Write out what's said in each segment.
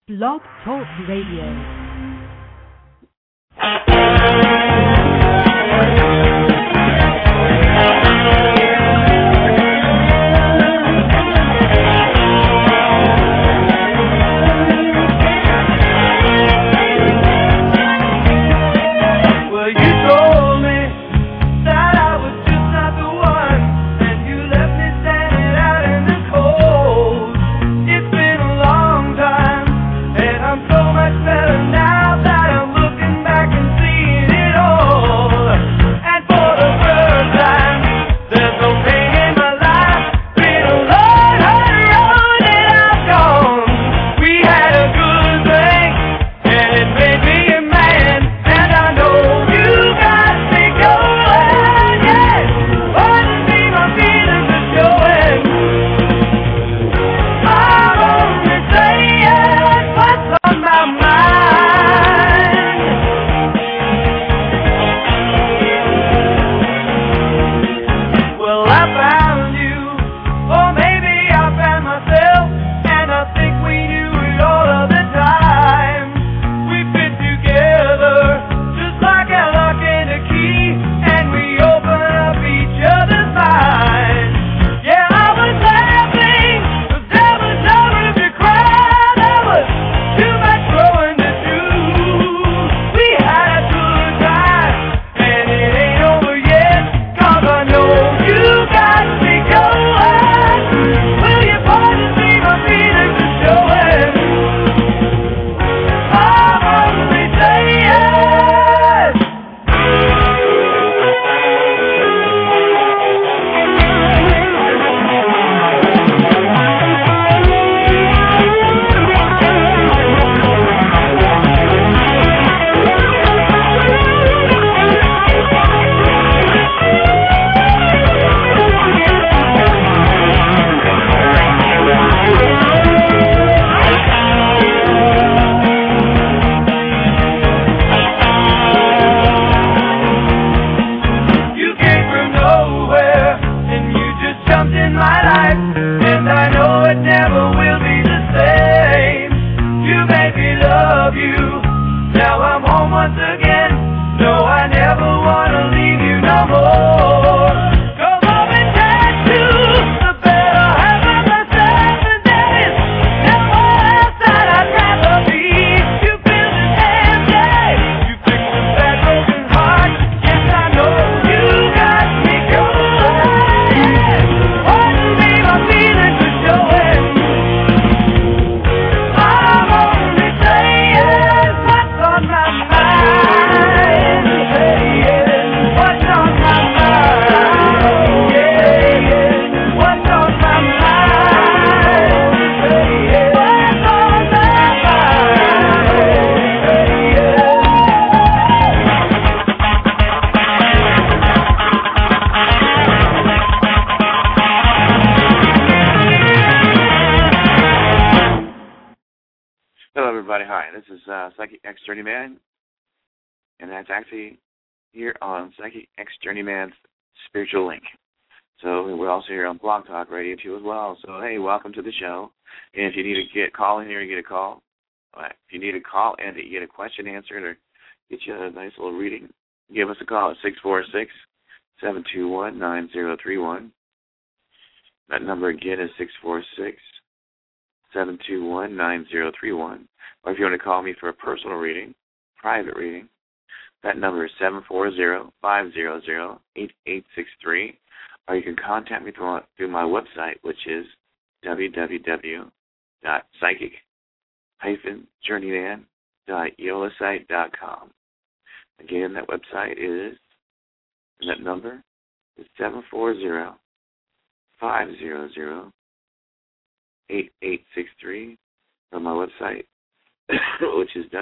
Blog Talk Radio. Psychic X Journeyman, and that's actually here on Psychic X Journeyman's Spiritual Link. So we're also here on Blog Talk Radio too as well. So hey, welcome to the show. And if you need to call in here, you get a call. If you need a call and you get a question answered or get you a nice little reading, give us a call at 646-721-9031. That number again is 646-721-9031. Or if you want to call me for a personal reading, private reading, that number is 740-500-8863. Or you can contact me through my website, which is www.psychic-journeyman.yolasite.com. Again, that website is, and that number is 740-500-8863 from my website, which is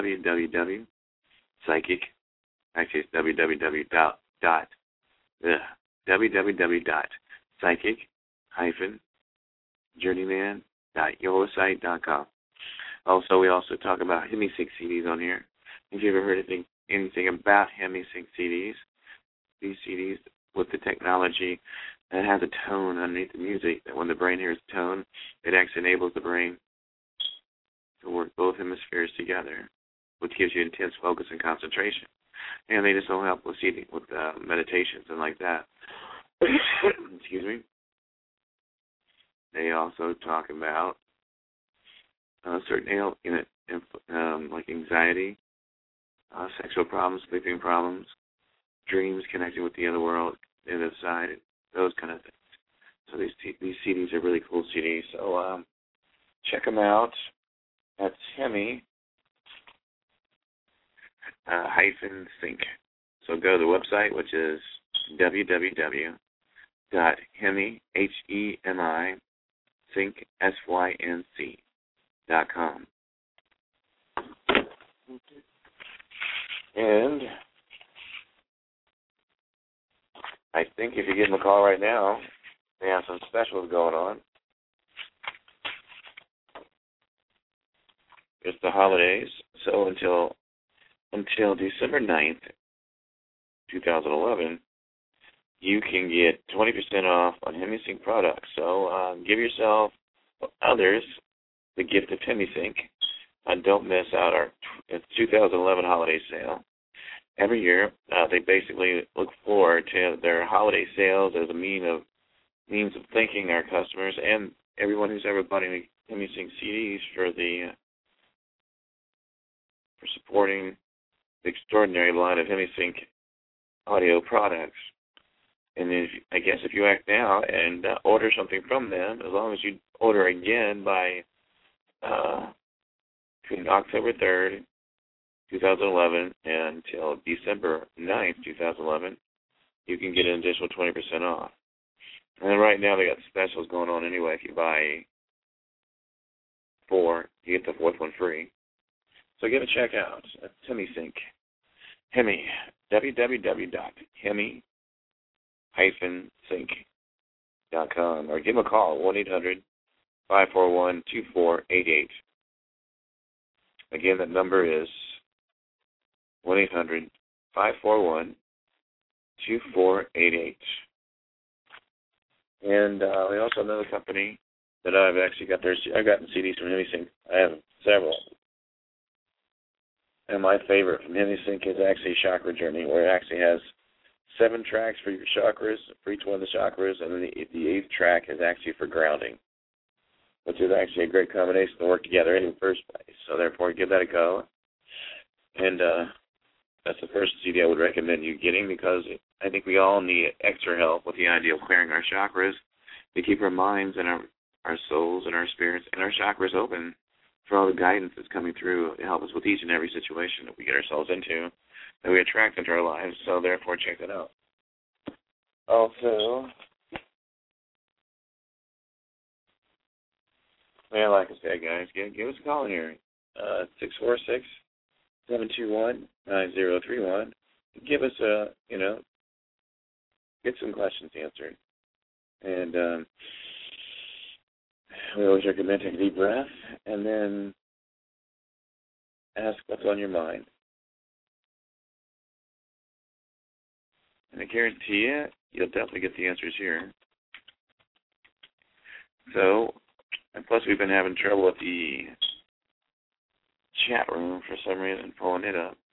www.psychic-journeyman.yolasite.com. Also, we also talk about HemiSync CDs on here. If you ever heard anything about HemiSync CDs, these CDs with the technology that has a tone underneath the music, that when the brain hears tone, it actually enables the brain to work both hemispheres together, which gives you intense focus and concentration. And they just don't help with meditations and like that. Excuse me. They also talk about certain like anxiety, sexual problems, sleeping problems, dreams, connecting with the other world, the other side, those kind of things. So these CDs are really cool CDs. So check them out at Hemi -Sync. So go to the website, which is www.HemiSync.com. And I think if you give them a call right now, they have some specials going on. It's the holidays, so until December 9th, 2011, you can get 20% off on HemiSync products. So give yourself, others, the gift of HemiSync. Don't miss out our 2011 holiday sale. Every year, they basically look forward to their holiday sales as a means of thanking our customers and everyone who's ever bought any HemiSync CDs for supporting the extraordinary line of HemiSync audio products. And if you act now and order something from them, as long as you order again by between October 3rd, 2011 until December 9th, 2011, you can get an additional 20% off. And right now they got specials going on anyway. If you buy 4, you get the 4th one free. So give it a check out. That's HemiSync. Hemi, www.Hemi-Sync.com, or give them a call, 1-800-541-2488. Again, that number is 1-800-541-2488. And we also have another company that I've actually got I've gotten CDs from HemiSync. I have several. And my favorite from HemiSync is actually Chakra Journey, where it actually has 7 tracks for your chakras, for each one of the chakras, and then the 8th track is actually for grounding, which is actually a great combination to work together in the first place. So therefore, give that a go. And that's the first CD I would recommend you getting, because I think we all need extra help with the idea of clearing our chakras to keep our minds and our souls and our spirits and our chakras open for all the guidance that's coming through to help us with each and every situation that we get ourselves into, that we attract into our lives. So therefore, check that out. Also, like I said, guys, give us a call in here, 646-721-9031. Give us get some questions answered. And we always recommend taking a deep breath and then ask what's on your mind. And I guarantee you'll definitely get the answers here. So, and plus we've been having trouble with the chat room for some reason, pulling it up.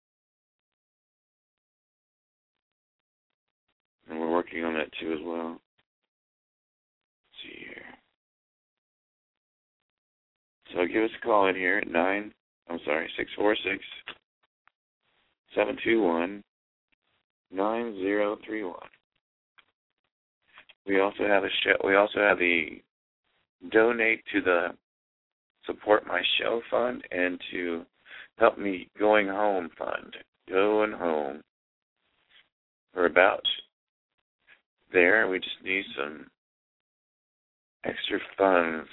And we're working on that too as well. Let's see here. So give us a call in here at 646-721-9031. We also have the donate to the Support My Show Fund and to Help Me Going Home Fund. Going home. We're about there. We just need some extra funds.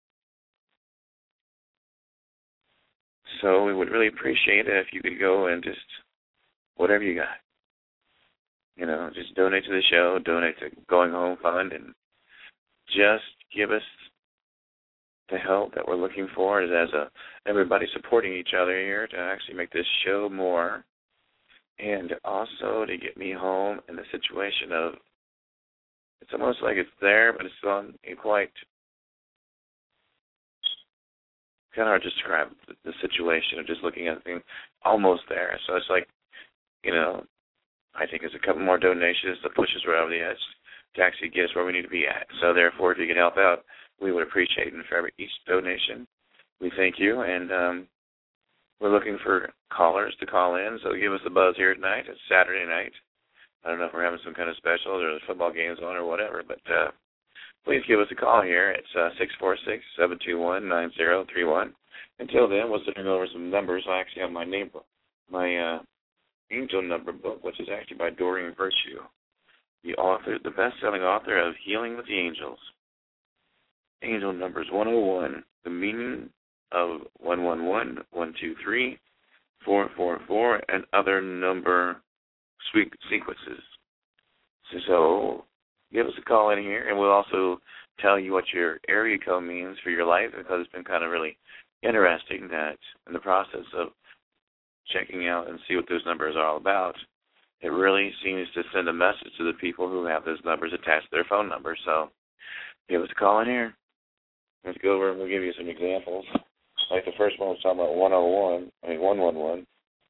So we would really appreciate it if you could go and just, whatever you got, just donate to the show, donate to Going Home Fund, and just give us the help that we're looking for as everybody supporting each other here to actually make this show more, and also to get me home in the situation of, it's almost like it's there, but it's quite kind of hard to describe the situation of just looking at things almost there. So it's like, I think it's a couple more donations that push us right over the edge to actually get us where we need to be at. So therefore, if you can help out, we would appreciate it. And for each donation, we thank you. And we're looking for callers to call in. So give us a buzz here tonight. It's Saturday night. I don't know if we're having some kind of specials or the football game's on or whatever, but please give us a call here. It's 646-721-9031. Until then, we'll send over some numbers. I actually have my angel number book, which is actually by Doreen Virtue, the best-selling author of Healing with the Angels. Angel numbers 101, the meaning of 111, 123, 444, and other number sequences. So give us a call in here, and we'll also tell you what your area code means for your life, because it's been kind of really interesting that in the process of checking out and see what those numbers are all about, it really seems to send a message to the people who have those numbers attached to their phone number. So give us a call in here. Let's go over and we'll give you some examples. Like the first one was talking about 111.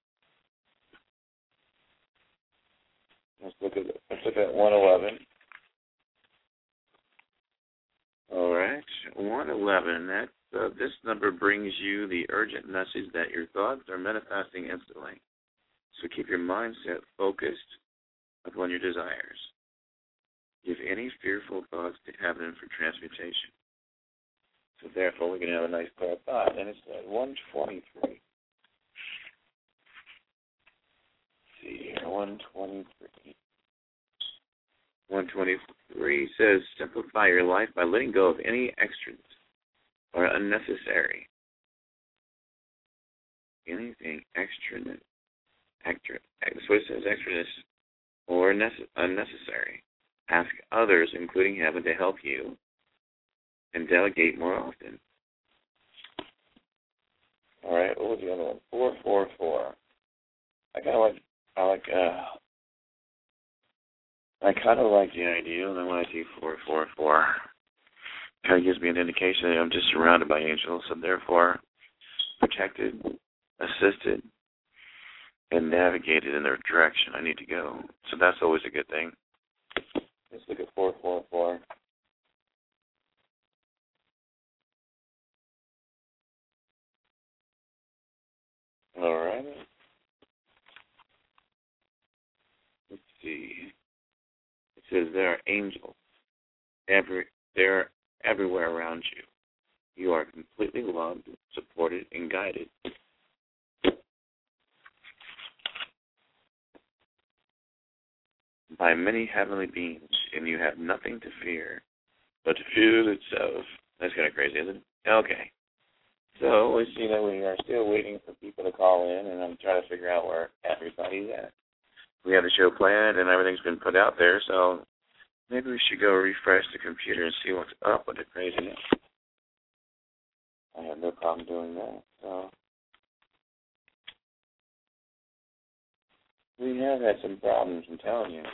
Let's look at 111. All right, 111. This number brings you the urgent message that your thoughts are manifesting instantly. So keep your mindset focused upon your desires. Give any fearful thoughts to heaven for transmutation. So therefore, we can have a nice clear thought. And it's at 123. Let's see here, 123. 123 says, simplify your life by letting go of any extras or unnecessary. Anything extraness. So it says extraness or unnecessary. Ask others, including heaven, to help you and delegate more often. All right, what was the other one? 444. I kind of like the idea, and then when I see 444, kind of gives me an indication that I'm just surrounded by angels, and therefore protected, assisted, and navigated in the direction I need to go. So that's always a good thing. Let's look at 444. All right. Let's see. It says there are angels. They're everywhere around you. You are completely loved, supported, and guided. By many heavenly beings, and you have nothing to fear but to fear itself. That's kind of crazy, isn't it? Okay. So we see that we are still waiting for people to call in, and I'm trying to figure out where everybody's at. We have the show planned, and everything's been put out there, so maybe we should go refresh the computer and see what's up with the craziness. I have no problem doing that. So we have had some problems, I'm telling you.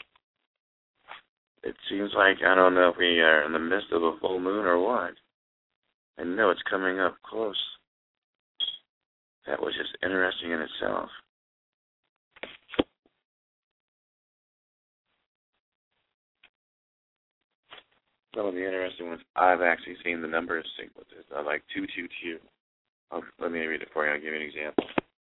It seems like, I don't know if we are in the midst of a full moon or what. I know it's coming up close. That was just interesting in itself. Some of the interesting ones, I've actually seen the number of sequences. I like 222. Let me read it for you. I'll give you an example.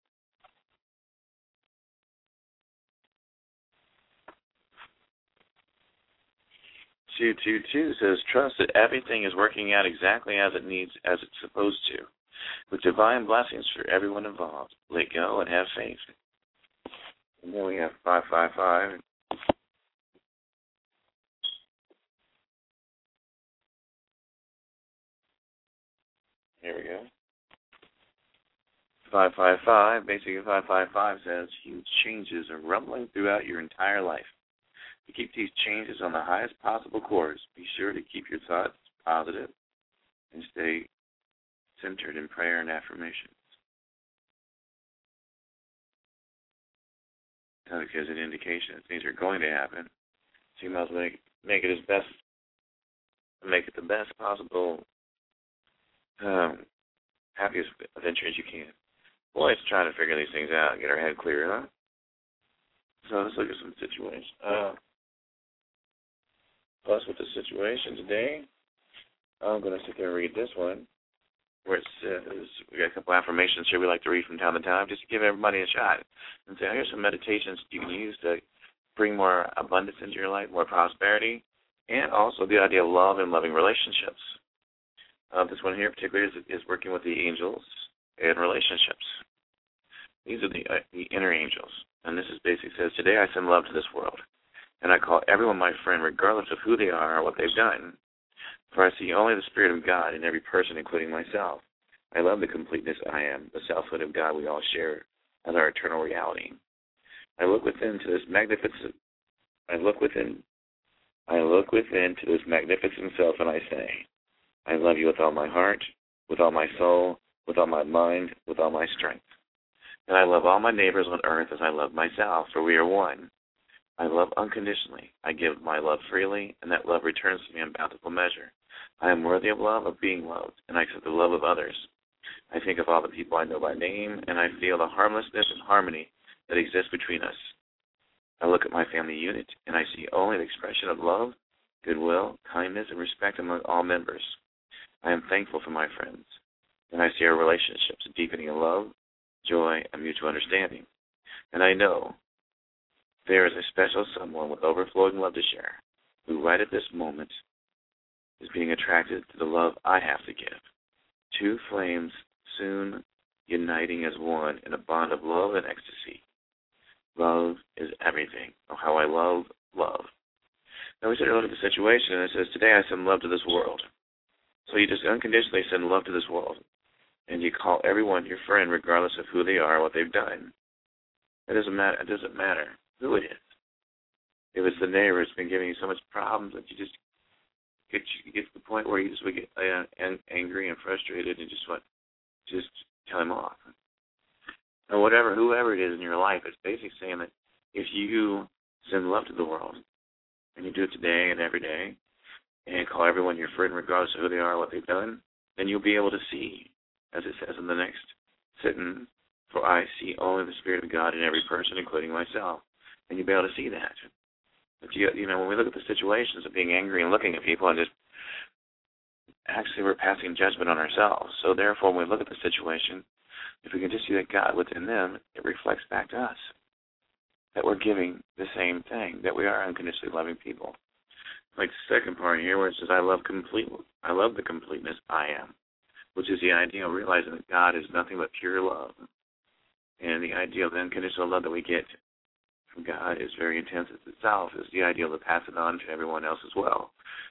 222 says, trust that everything is working out exactly as it's supposed to, with divine blessings for everyone involved. Let go and have faith. And then we have 555. Here we go. 555, basically 555 says, huge changes are rumbling throughout your entire life. To keep these changes on the highest possible course, be sure to keep your thoughts positive and stay centered in prayer and affirmations. That gives an indication that things are going to happen. So you must make it the best possible happiest adventure as you can. We're always trying to figure these things out and get our head clear, huh? So let's look at some situations. Plus, with the situation today, I'm going to sit there and read this one, where it says, we got a couple affirmations here we like to read from time to time, just to give everybody a shot. And say, here's some meditations you can use to bring more abundance into your life, more prosperity, and also the idea of love and loving relationships. This one here particularly is working with the angels and relationships. These are the inner angels. And this is basically says, today I send love to this world, and I call everyone my friend regardless of who they are or what they've done. For I see only the Spirit of God in every person, including myself. I love the completeness I am, the selfhood of God we all share as our eternal reality. I look within to this magnificent self, and I say, I love you with all my heart, with all my soul, with all my mind, with all my strength. And I love all my neighbors on earth as I love myself, for we are one. I love unconditionally. I give my love freely, and that love returns to me in bountiful measure. I am worthy of love, of being loved, and I accept the love of others. I think of all the people I know by name, and I feel the harmlessness and harmony that exists between us. I look at my family unit, and I see only the expression of love, goodwill, kindness, and respect among all members. I am thankful for my friends, and I see our relationships deepening in love, joy, and mutual understanding. And I know there is a special someone with overflowing love to share, who right at this moment is being attracted to the love I have to give. Two flames soon uniting as one in a bond of love and ecstasy. Love is everything. Oh, how I love love. Now we start to look at the situation, and it says, today I send love to this world. So you just unconditionally send love to this world. And you call everyone your friend regardless of who they are or what they've done. It doesn't matter who it is. If it's the neighbor that's been giving you so much problems that you just get to the point where you just would get angry and frustrated and just tell him off. Or whoever it is in your life, it's basically saying that if you send love to the world, and you do it today and every day, and call everyone your friend regardless of who they are or what they've done, then you'll be able to see, as it says in the next sentence, for I see only the Spirit of God in every person, including myself. And you'll be able to see that. But when we look at the situations of being angry and looking at people and just actually we're passing judgment on ourselves. So therefore, when we look at the situation, if we can just see that God within them, it reflects back to us that we're giving the same thing, that we are unconditionally loving people. Like the second part here where it says, I love the completeness I am, which is the idea of realizing that God is nothing but pure love. And the idea of the unconditional love that we get from God is very intense itself, is the idea to pass it on to everyone else as well.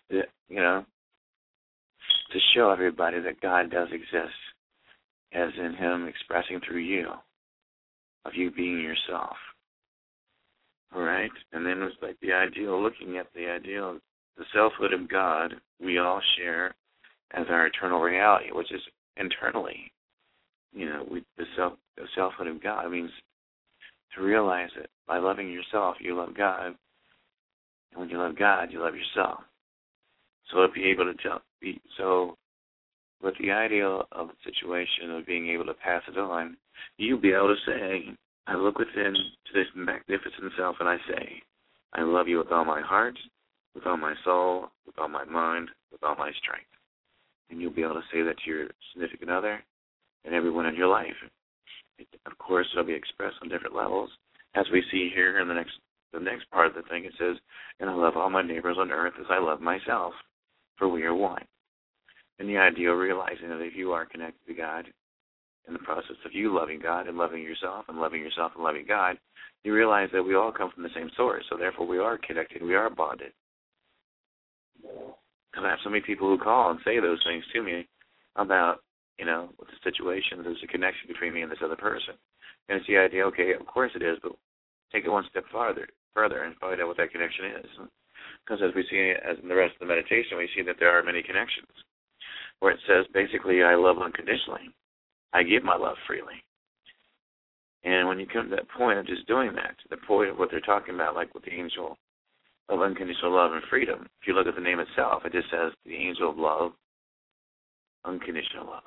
To show everybody that God does exist, as in Him expressing through you, of you being yourself. All right? And then it's like the ideal, looking at the ideal, the selfhood of God we all share as our eternal reality, which is internally. The selfhood of God means to realize that by loving yourself, you love God. And when you love God, you love yourself. So to be able to with the ideal of the situation of being able to pass it on, you'll be able to say, I look within to this magnificent self and I say, I love you with all my heart, with all my soul, with all my mind, with all my strength. And you'll be able to say that to your significant other and everyone in your life. Of course, it'll be expressed on different levels. As we see here in the next part of the thing, it says, and I love all my neighbors on earth as I love myself, for we are one. And the idea of realizing that if you are connected to God, in the process of you loving God and loving yourself and loving yourself and loving God, you realize that we all come from the same source, so therefore we are connected, we are bonded. Because I have so many people who call and say those things to me about, with the situation, there's a connection between me and this other person. And it's the idea, okay, of course it is, but take it one step further and find out what that connection is. Because as we see, as in the rest of the meditation, we see that there are many connections, where it says, basically, I love unconditionally. I give my love freely. And when you come to that point of just doing that, to the point of what they're talking about, like with the angel of unconditional love and freedom, if you look at the name itself, it just says the angel of love, unconditional love.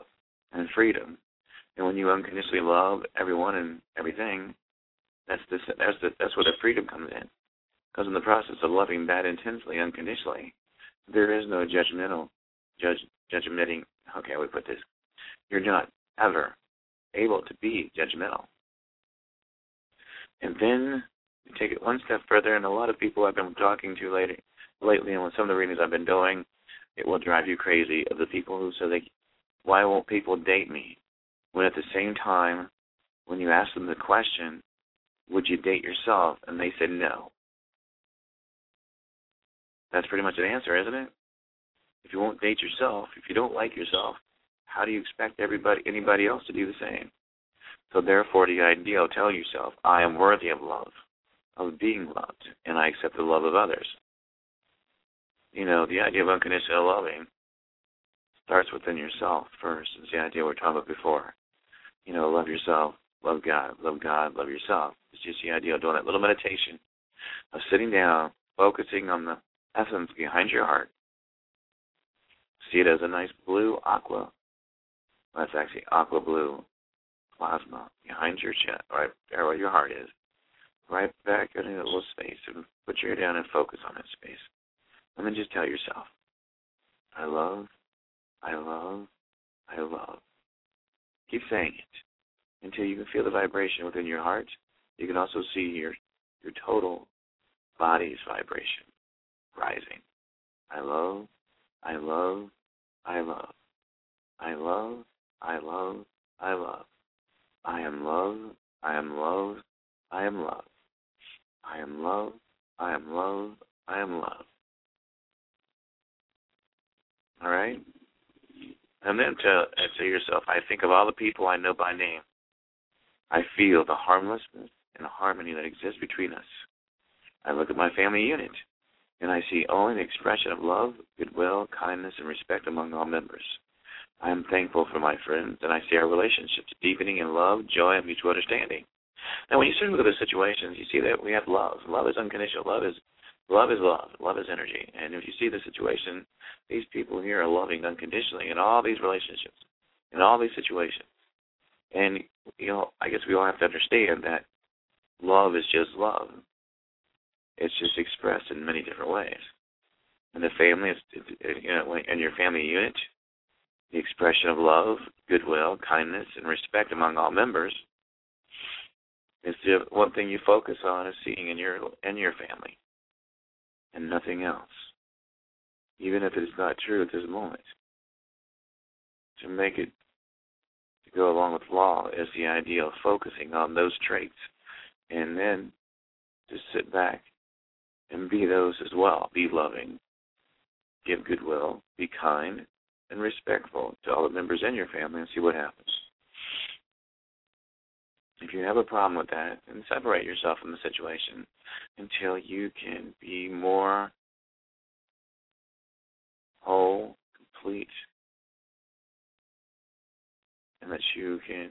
and freedom. And when you unconditionally love everyone and everything, that's where the freedom comes in. Because in the process of loving that intensely, unconditionally, there is no judgmenting. How can we put this? You're not ever able to be judgmental. And then you take it one step further, and a lot of people I've been talking to lately, and with some of the readings I've been doing, it will drive you crazy of the people who say, why won't people date me? When at the same time, when you ask them the question, would you date yourself? And they said no. That's pretty much an answer, isn't it? If you won't date yourself, if you don't like yourself, how do you expect anybody else to do the same? So therefore, the ideal, tell yourself, I am worthy of love, of being loved, and I accept the love of others. You know, the idea of unconditional loving starts within yourself first. It's the idea we were talking about before. You know, love yourself, love God, love yourself. It's just the idea of doing that little meditation, of sitting down, focusing on the essence behind your heart. See it as a nice blue aqua. Well, that's actually aqua blue plasma behind your chest, right there where your heart is. Right back into a little space, and put your head down and focus on that space. And then just tell yourself, I love, I love, I love. Keep saying it until you can feel the vibration within your heart. You can also see your total body's vibration rising. I love, I love, I love. I love, I love, I love. I am love, I am love, I am love. I am love, I am love, I am love. All right? And then to yourself, I think of all the people I know by name. I feel the harmlessness and the harmony that exists between us. I look at my family unit, and I see only the expression of love, goodwill, kindness, and respect among all members. I am thankful for my friends, and I see our relationships deepening in love, joy, and mutual understanding. Now, when you start to look at the situations, you see that we have love. Love is unconditional. Love is love. Love is energy. And if you see the situation, these people here are loving unconditionally in all these relationships, in all these situations. And, you know, I guess we all have to understand that love is just love. It's just expressed in many different ways. In the family, in your family unit, the expression of love, goodwill, kindness, and respect among all members is the one thing you focus on is seeing in your family and nothing else, even if it is not true at this moment. To make it to go along with law is the idea of focusing on those traits and then just sit back and be those as well. Be loving, give goodwill, be kind, and respectful to all the members in your family and see what happens. If you have a problem with that, then separate yourself from the situation until you can be more whole, complete, and that you can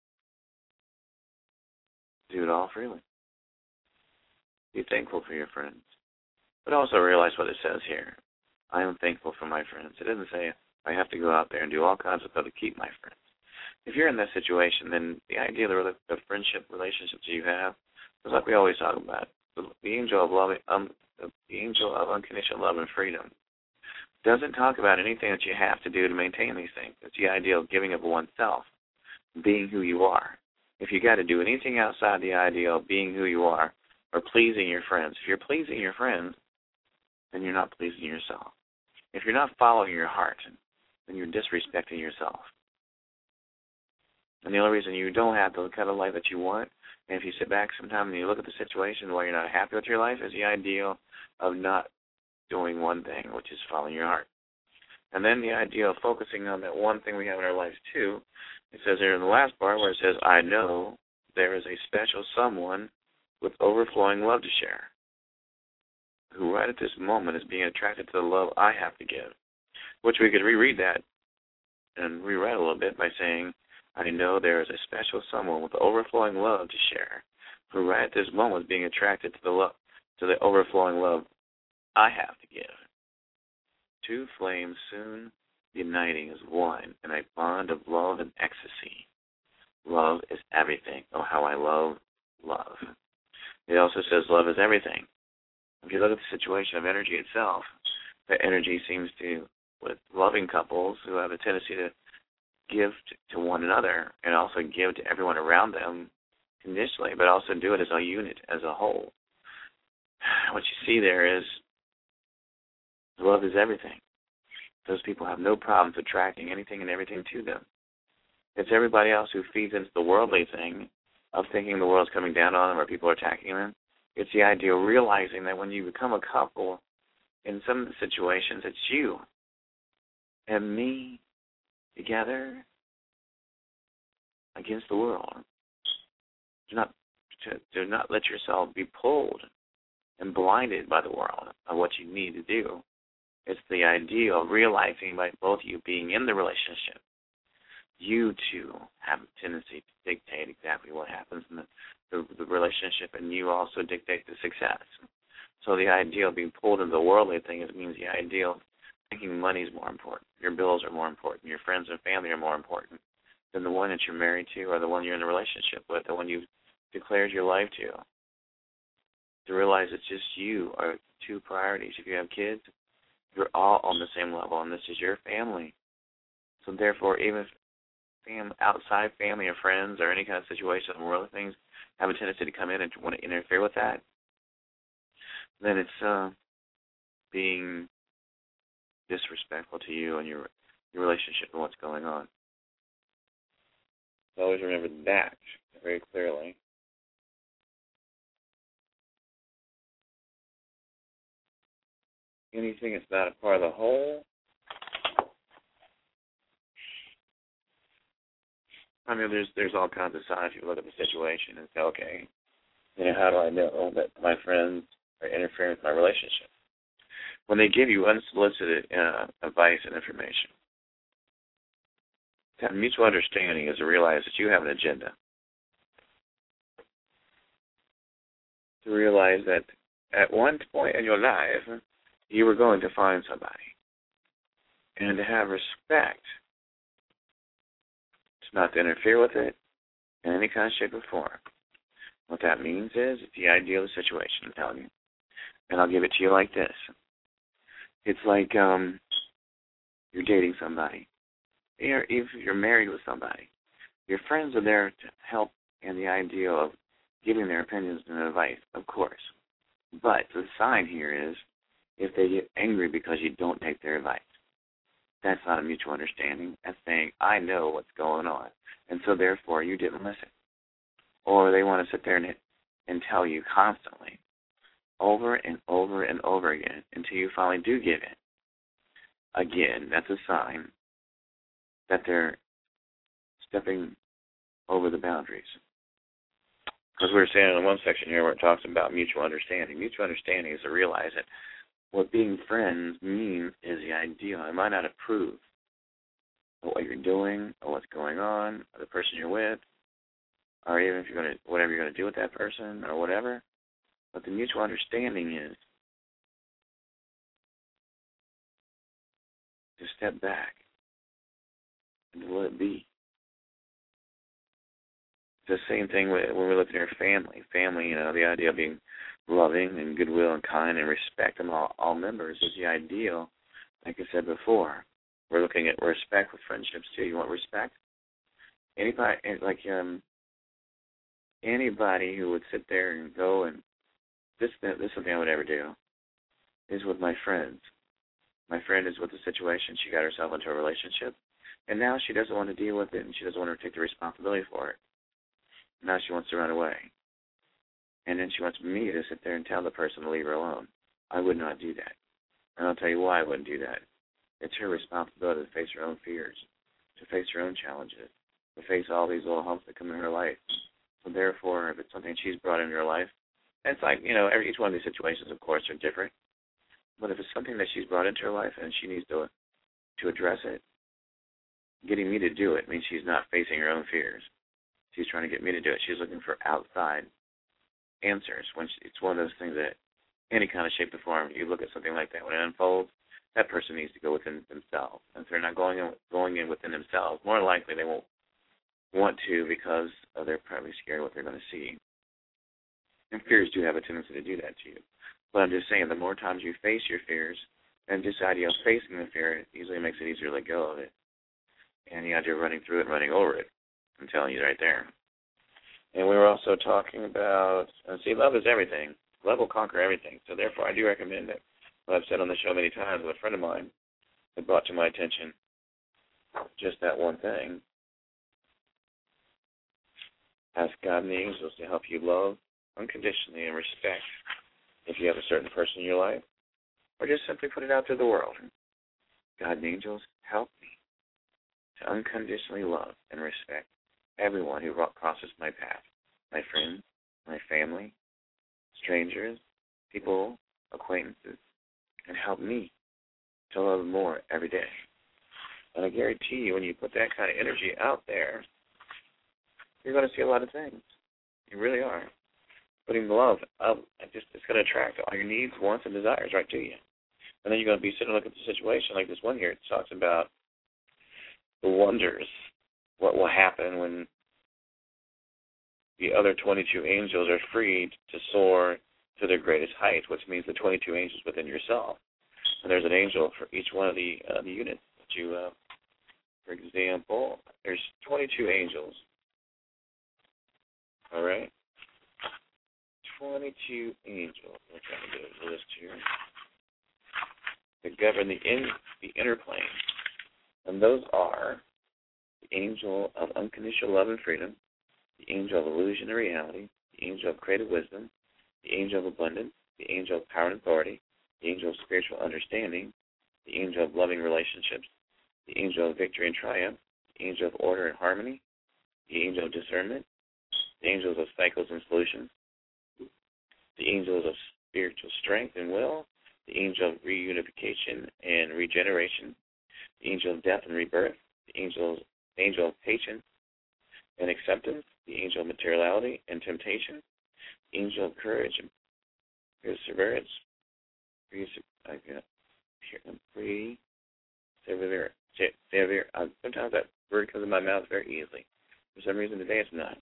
do it all freely. Be thankful for your friends, but also realize what it says here. I am thankful for my friends. It doesn't say I have to go out there and do all kinds of stuff to keep my friends. If you're in that situation, then the idea of the friendship relationships you have is like we always talk about. The angel of love, the angel of unconditional love and freedom doesn't talk about anything that you have to do to maintain these things. It's the idea of giving of oneself, being who you are. If you got to do anything outside the idea of being who you are or pleasing your friends, if you're pleasing your friends, then you're not pleasing yourself. If you're not following your heart, then you're disrespecting yourself. And the only reason you don't have the kind of life that you want, and if you sit back sometime and you look at the situation where you're not happy with your life, is the idea of not doing one thing, which is following your heart. And then the idea of focusing on that one thing we have in our lives too, it says there in the last part where it says, I know there is a special someone with overflowing love to share, who right at this moment is being attracted to the love I have to give, which we could reread that and rewrite a little bit by saying, I know there is a special someone with overflowing love to share, who right at this moment is being attracted to the overflowing love I have to give. Two flames soon uniting as one in a bond of love and ecstasy. Love is everything. Oh, how I love love. It also says love is everything. If you look at the situation of energy itself, the energy seems to, with loving couples who have a tendency to give to one another and also give to everyone around them conditionally, but also do it as a unit, as a whole. What you see there is love is everything. Those people have no problems attracting anything and everything to them. It's everybody else who feeds into the worldly thing of thinking the world's coming down on them or people are attacking them. It's the idea of realizing that when you become a couple, in some of the situations, it's you and me together against the world. Do not let yourself be pulled and blinded by the world of what you need to do. It's the idea of realizing by both of you being in the relationship, you two have a tendency to dictate exactly what happens in the relationship, and you also dictate the success. So the idea of being pulled into the worldly thing means the idea of thinking money is more important, your bills are more important, your friends and family are more important than the one that you're married to or the one you're in a relationship with, the one you've declared your life to. To realize it's just you are two priorities. If you have kids, you're all on the same level, and this is your family. So therefore, even if outside family or friends or any kind of situation or worldly things have a tendency to come in and want to interfere with that, then it's being disrespectful to you and your relationship and what's going on. So always remember that very clearly. Anything that's not a part of the whole, I mean, there's all kinds of signs. You look at the situation and say, okay, how do I know that my friends are interfering with my relationship? When they give you unsolicited advice and information, to have mutual understanding is to realize that you have an agenda. To realize that at one point in your life, you were going to find somebody. And to have respect, to not to interfere with it in any kind of shape or form. What that means is it's the ideal situation, I'm telling you. And I'll give it to you like this. It's like you're dating somebody. If you're married with somebody, your friends are there to help in the idea of giving their opinions and advice, of course. But the sign here is if they get angry because you don't take their advice. That's not a mutual understanding. That's saying, I know what's going on, and so therefore you didn't listen. Or they want to sit there and tell you constantly, over and over and over again, until you finally do give in. Again, that's a sign that they're stepping over the boundaries. Because we're saying in one section here where it talks about mutual understanding. Mutual understanding is to realize that what being friends means is the ideal. I might not approve of what you're doing or what's going on or the person you're with, or even if you're going to whatever you're going to do with that person or whatever. But the mutual understanding is to step back and to let it be. It's the same thing when we look at our family. Family, the idea of being loving and goodwill and kind and respect among all members is the ideal. Like I said before, we're looking at respect with friendships too. You want respect? Anybody who would sit there and go and this is something I would ever do is with my friends. My friend is with the situation. She got herself into a relationship, and now she doesn't want to deal with it, and she doesn't want to take the responsibility for it. Now she wants to run away. And then she wants me to sit there and tell the person to leave her alone. I would not do that. And I'll tell you why I wouldn't do that. It's her responsibility to face her own fears, to face her own challenges, to face all these little humps that come in her life. So therefore, if it's something she's brought into her life, and it's like, each one of these situations, of course, are different. But if it's something that she's brought into her life and she needs to address it, getting me to do it means she's not facing her own fears. She's trying to get me to do it. She's looking for outside answers. It's one of those things that any kind of shape or form, you look at something like that, when it unfolds, that person needs to go within themselves. And if they're not going in within themselves, more likely they won't want to because they're probably scared of what they're going to see. And fears do have a tendency to do that to you. But I'm just saying, the more times you face your fears, and just the idea of facing the fear usually makes it easier to let go of it. And the idea of running through it and running over it, I'm telling you right there. And we were also talking about, love is everything. Love will conquer everything. So therefore, I do recommend that what I've said on the show many times, a friend of mine had brought to my attention just that one thing. Ask God and the angels to help you love unconditionally and respect if you have a certain person in your life, or just simply put it out to the world. God and angels, help me to unconditionally love and respect everyone who crosses my path, my friends, my family, strangers, people, acquaintances, and help me to love more every day. And I guarantee you, when you put that kind of energy out there, you're going to see a lot of things. You really are. Putting love up, it's going to attract all your needs, wants, and desires right to you. And then you're going to be sitting and look at the situation like this one here. It talks about the wonders, what will happen when the other 22 angels are freed to soar to their greatest height, which means the 22 angels within yourself. And there's an angel for each one of the units that you, for example, there's 22 angels. All right? 22 angels. We're trying to get a list here. That govern the inner plane. And those are the angel of unconditional love and freedom, the angel of illusion and reality, the angel of creative wisdom, the angel of abundance, the angel of power and authority, the angel of spiritual understanding, the angel of loving relationships, the angel of victory and triumph, the angel of order and harmony, the angel of discernment, the angels of cycles and solutions, the angels of spiritual strength and will, the angel of reunification and regeneration, the angel of death and rebirth, the angel of patience and acceptance, the angel of materiality and temptation, the angel of courage and perseverance, sometimes that word comes in my mouth very easily. For some reason today it's not.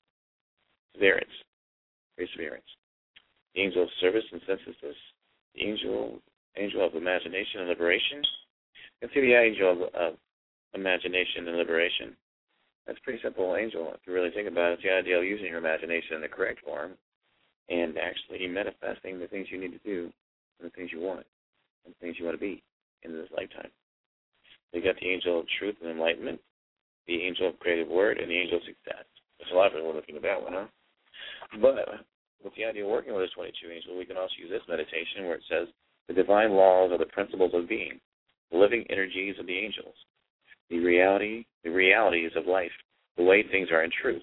Perseverance. The angel of service and synthesis, the angel of imagination and liberation. And see the angel of imagination and liberation. That's a pretty simple angel if you really think about it. It's the idea of using your imagination in the correct form and actually manifesting the things you need to do and the things you want and the things you want to be in this lifetime. You got the angel of truth and enlightenment, the angel of creative word, and the angel of success. There's a lot of people looking at that one, huh? But with the idea of working with this 22 angels, we can also use this meditation where it says, the divine laws are the principles of being, the living energies of the angels, the realities of life, the way things are in truth.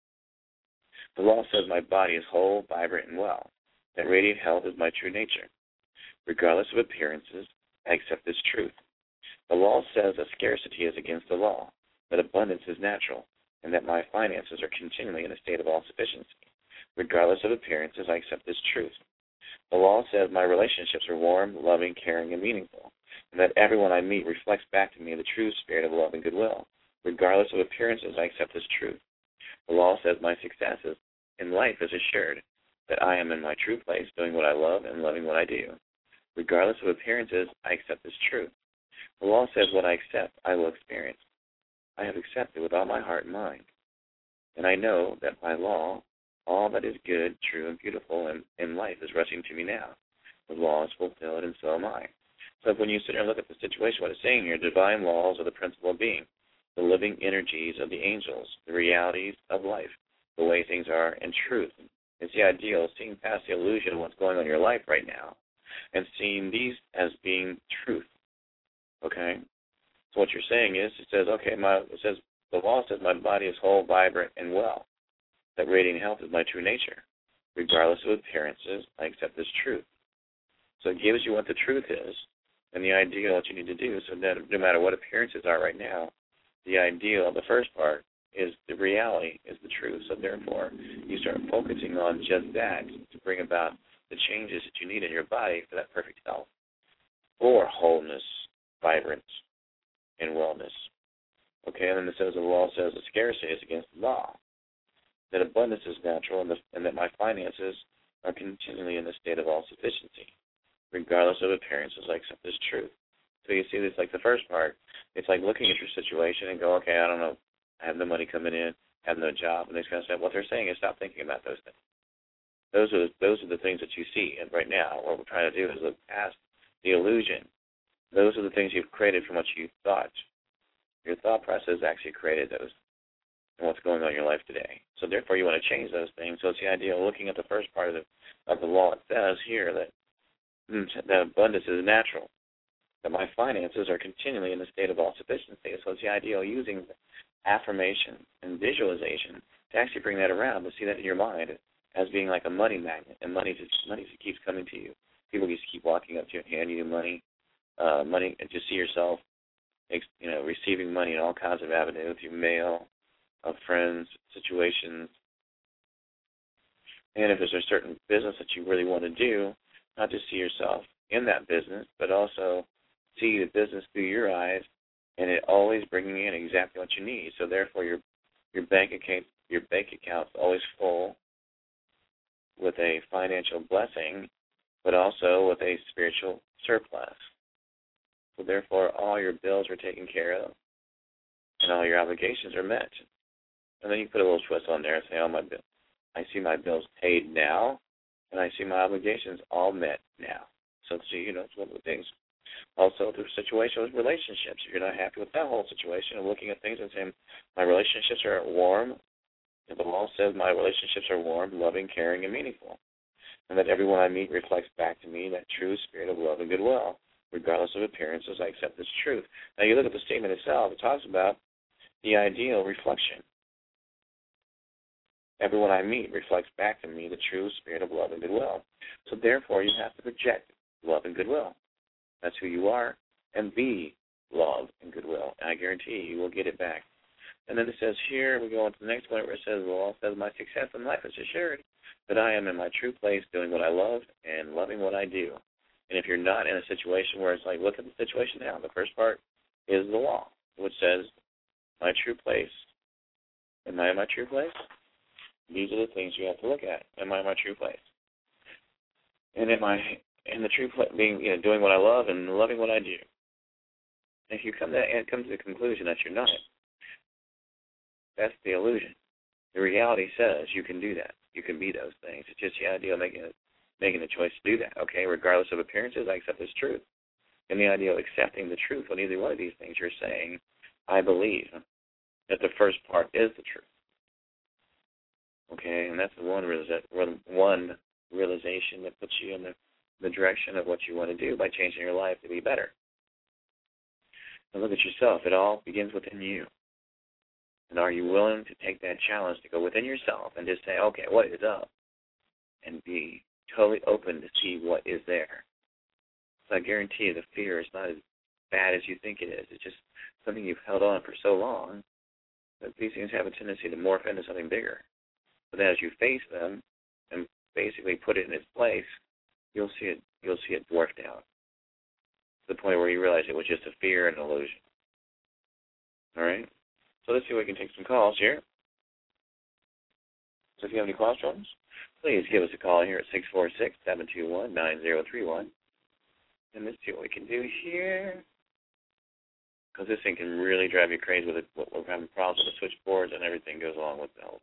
The law says my body is whole, vibrant, and well, that radiant health is my true nature. Regardless of appearances, I accept this truth. The law says that scarcity is against the law, that abundance is natural, and that my finances are continually in a state of all-sufficiency. Regardless of appearances, I accept this truth. The law says my relationships are warm, loving, caring, and meaningful, and that everyone I meet reflects back to me the true spirit of love and goodwill. Regardless of appearances, I accept this truth. The law says my success in life is assured, that I am in my true place, doing what I love and loving what I do. Regardless of appearances, I accept this truth. The law says what I accept, I will experience. I have accepted with all my heart and mind. And I know that by law, all that is good, true, and beautiful in life is rushing to me now. The law is fulfilled, and so am I. So when you sit there and look at the situation, what it's saying here, divine laws are the principle of being, the living energies of the angels, the realities of life, the way things are in truth. It's the ideal of seeing past the illusion of what's going on in your life right now and seeing these as being truth. Okay? So what you're saying is, it says the law says my body is whole, vibrant, and well. That radiant health is my true nature. Regardless of appearances, I accept this truth. So it gives you what the truth is and the ideal that you need to do, so that no matter what appearances are right now, the ideal, the first part, is the reality, is the truth. So therefore, you start focusing on just that to bring about the changes that you need in your body for that perfect health, for wholeness, vibrance and wellness. Okay, and then it says the law says that scarcity is against the law, that abundance is natural, and that my finances are continually in a state of all-sufficiency, regardless of appearances. I accept this truth. So you see, it's like the first part. It's like looking at your situation and go, okay, I don't know, I have no money coming in, I have no job, and this kind of stuff. What they're saying is stop thinking about those things. Those are the things that you see. And right now, what we're trying to do is look past the illusion. Those are the things you've created from what you thought. Your thought process actually created those and what's going on in your life today. So therefore, you want to change those things. So it's the idea of looking at the first part of the law. It says here that abundance is natural, that my finances are continually in a state of all-sufficiency. So it's the idea of using affirmation and visualization to actually bring that around, to see that in your mind as being like a money magnet, and money just keeps coming to you. People just keep walking up to you and handing you money, and just see yourself, receiving money in all kinds of avenues, through mail, of friends, situations. And if there's a certain business that you really want to do, not just see yourself in that business, but also see the business through your eyes, and it always bringing in exactly what you need. So therefore, your bank account's always full with a financial blessing, but also with a spiritual surplus. So therefore, all your bills are taken care of, and all your obligations are met. And then you put a little twist on there and say, I see my bills paid now, and I see my obligations all met now. So it's one of the things. Also, the situation with relationships. If you're not happy with that whole situation, and looking at things and saying, my relationships are warm, and the law says my relationships are warm, loving, caring, and meaningful, and that everyone I meet reflects back to me that true spirit of love and goodwill, regardless of appearances. I accept this truth. Now, you look at the statement itself. It talks about the ideal reflection. Everyone I meet reflects back to me the true spirit of love and goodwill. So therefore, you have to project love and goodwill. That's who you are, and be love and goodwill. And I guarantee you will get it back. And then it says here, we go on to the next one where it says, the law says, my success in life is assured that I am in my true place doing what I love and loving what I do. And if you're not in a situation where it's like, look at the situation now, the first part is the law, which says, my true place. Am I in my true place? These are the things you have to look at. Am I in my true place? And am I in the true place, being, doing what I love and loving what I do? If you come to the conclusion that you're not, that's the illusion. The reality says you can do that. You can be those things. It's just the idea of making the choice to do that. Okay, regardless of appearances, I accept this truth. And the idea of accepting the truth on either one of these things, you're saying, I believe that the first part is the truth. Okay, and that's the one realization that puts you in the direction of what you want to do by changing your life to be better. And look at yourself. It all begins within you. And are you willing to take that challenge to go within yourself and just say, okay, what is up? And be totally open to see what is there. So I guarantee you the fear is not as bad as you think it is. It's just something you've held on for so long that these things have a tendency to morph into something bigger. But then as you face them and basically put it in its place, you'll see it dwarfed out to the point where you realize it was just a fear and an illusion. All right? So let's see if we can take some calls here. So if you have any questions, please give us a call here at 646-721-9031. And let's see what we can do here. Because this thing can really drive you crazy with it. We're having problems with the switchboards and everything goes along with that.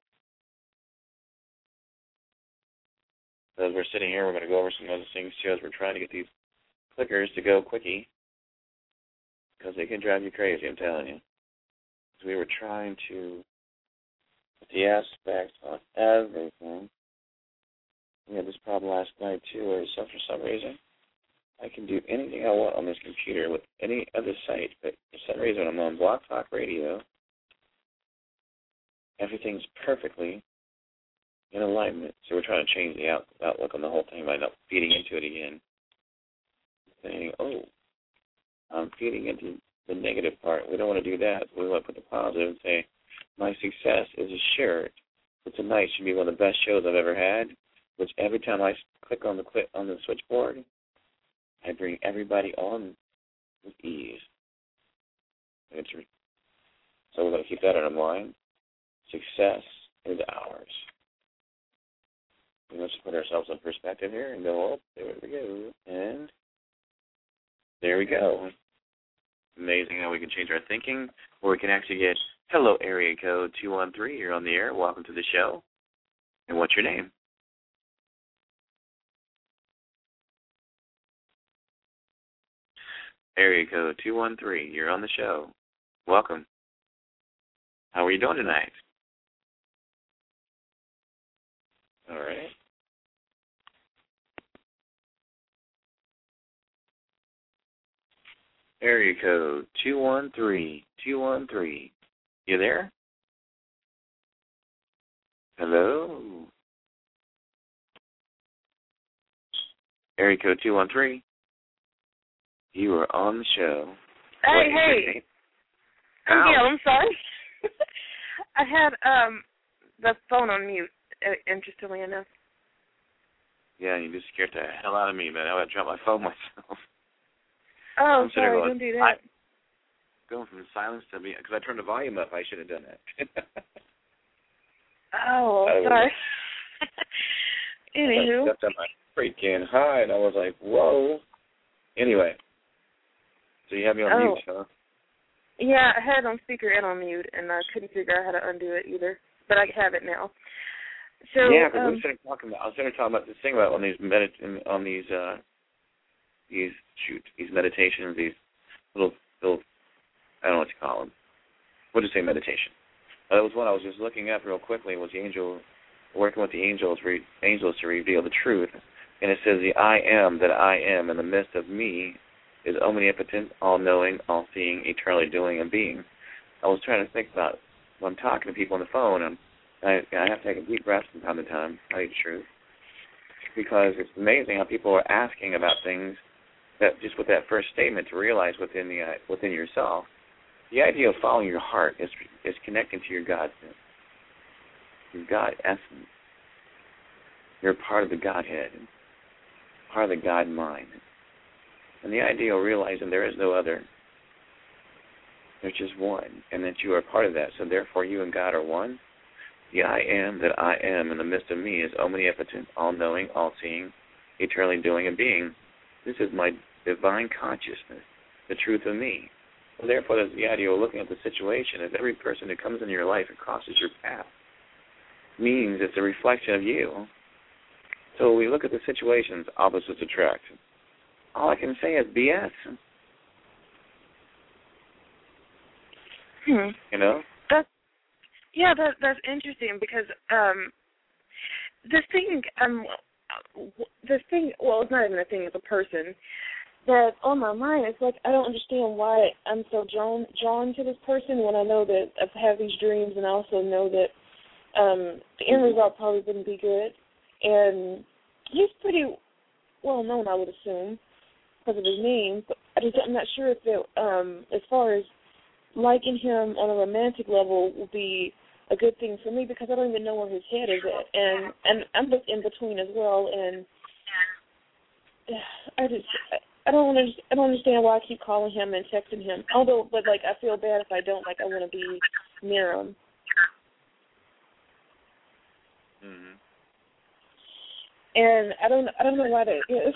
So as we're sitting here, we're going to go over some other things too as we're trying to get these clickers to go quickie. Because they can drive you crazy, I'm telling you. We were trying to put the aspects on everything. We had this problem last night, too, where for some reason, I can do anything I want on this computer with any other site, but for some reason, I'm on Blog Talk Radio. Everything's perfectly in alignment. So we're trying to change the outlook on the whole thing by not feeding into it again. Saying, I'm feeding into the negative part. We don't want to do that. We want to put the positive and say, my success is assured. So tonight should be one of the best shows I've ever had, which every time I click on the switchboard, I bring everybody on with ease. So we're going to keep that in mind. Success is ours. Let's put ourselves in perspective here and go up. There we go. And there we go. Amazing how we can change our thinking, or we can actually get, hello, area code 213. You're on the air. Welcome to the show. And what's your name? Area code 213. You're on the show. Welcome. How are you doing tonight? All right. Area code 213. 213. You there? Hello? Area code 213. You are on the show. Hey. I'm sorry. I had the phone on mute, interestingly enough. Yeah, you just scared the hell out of me, man. I would drop my phone myself. Oh, sorry, don't do that. Going from silence to me, because I turned the volume up. I should have done that. Oh, sorry. Anywho. I stepped on my freaking high, and I was like, whoa. Anyway, so you have me on mute, huh? Yeah, I had it on speaker and on mute, and I couldn't figure out how to undo it either. But I have it now. So yeah, because I was talking about this thing about these meditations, these little I don't know what to call them. We'll just say meditation. That was one I was just looking up real quickly. Was the angel working with the angels to reveal the truth? And it says, the I am that I am in the midst of me is omnipotent, all-knowing, all-seeing, eternally doing and being. I was trying to think about when I'm talking to people on the phone, and I have to take a deep breath from time to time, to tell you the truth, because it's amazing how people are asking about things that just with that first statement to realize within yourself. The idea of following your heart is connecting to your God essence. You're part of the Godhead, part of the God mind. And the idea of realizing there is no other. There's just one, and that you are part of that. So therefore you and God are one. The I am that I am in the midst of me is omnipotent, all-knowing, all-seeing, eternally doing and being. This is my divine consciousness, the truth of me. So therefore, there's the idea of looking at the situation as every person who comes into your life and crosses your path means it's a reflection of you. So when we look at the situations, opposites attract. All I can say is BS. You know? That's interesting because this thing, well, it's not even a thing, it's a person that's on my mind. It's like I don't understand why I'm so drawn to this person when I know that I have these dreams, and I also know that the end result probably wouldn't be good. And he's pretty well known, I would assume, because of his name. But I'm not sure if that, as far as liking him on a romantic level will be a good thing for me, because I don't even know where his head is at, and I'm just in between as well. And I don't understand why I keep calling him and texting him. But I feel bad if I don't. I want to be near him. Mm-hmm. And I don't know why that is.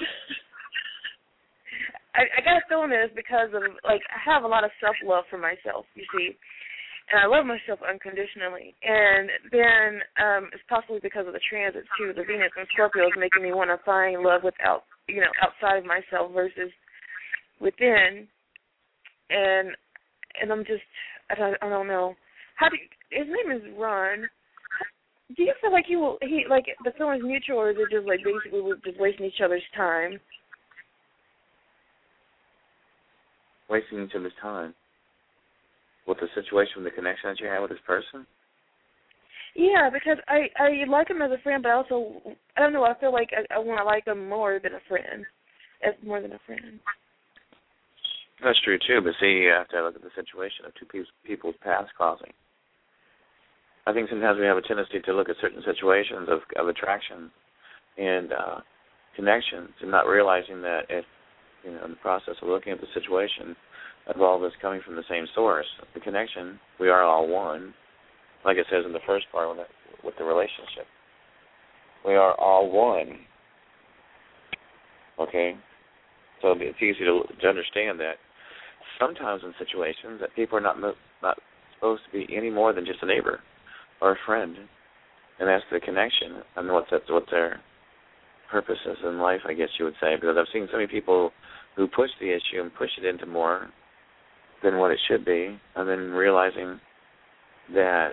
I got a feeling that it's because of I have a lot of self-love for myself, you see, and I love myself unconditionally. And then it's possibly because of the transits too. The Venus and Scorpio is making me want to find love outside of myself versus within. And I'm just I don't know. His name is Ron. Do you feel like the feeling is mutual, or is it just basically we're just wasting each other's time? Wasting each other's time with the situation, the connection that you have with this person? Yeah, because I like him as a friend, but also, I don't know, I feel like I want to like him more than a friend. More than a friend. That's true, too, but see, you have to look at the situation of two people's paths crossing. I think sometimes we have a tendency to look at certain situations of attraction and connections and not realizing that in the process of looking at the situation, of all this coming from the same source. The connection, we are all one, like it says in the first part with the relationship. We are all one. Okay? So it's easy to understand that sometimes in situations that people are not supposed to be any more than just a neighbor or a friend. And that's the connection and what their purpose is in life, I guess you would say, because I've seen so many people who push the issue and push it into more than what it should be, and then realizing that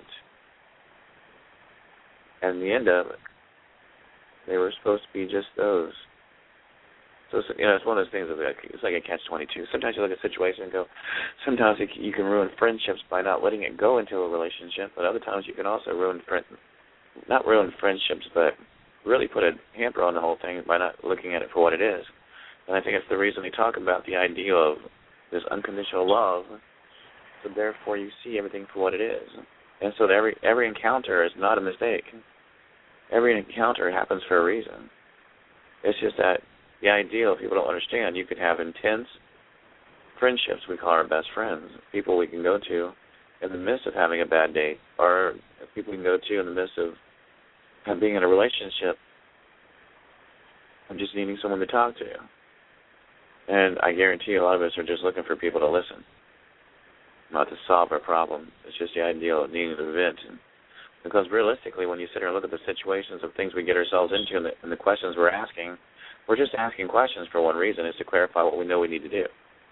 at the end of it, they were supposed to be just those. So, it's one of those things, it's like a catch-22. Sometimes you look at a situation and go, sometimes you can ruin friendships by not letting it go into a relationship, but other times you can also not ruin friendships, but really put a hamper on the whole thing by not looking at it for what it is. And I think it's the reason we talk about the idea of this unconditional love, so therefore you see everything for what it is. And so every encounter is not a mistake. Every encounter happens for a reason. It's just that the ideal, people don't understand, you could have intense friendships we call our best friends, people we can go to in the midst of having a bad day, or people we can go to in the midst of being in a relationship and just needing someone to talk to. And I guarantee a lot of us are just looking for people to listen, not to solve our problem. It's just the ideal of needing to vent. Because realistically, when you sit here and look at the situations of things we get ourselves into and the questions we're asking, we're just asking questions for one reason, is to clarify what we know we need to do.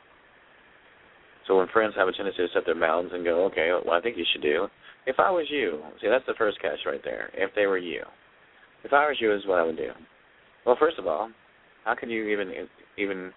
So when friends have a tendency to set their mouths and go, okay, what I think you should do, if I was you, see, that's the first catch right there, if they were you. If I was you, is what I would do. Well, first of all, how can you even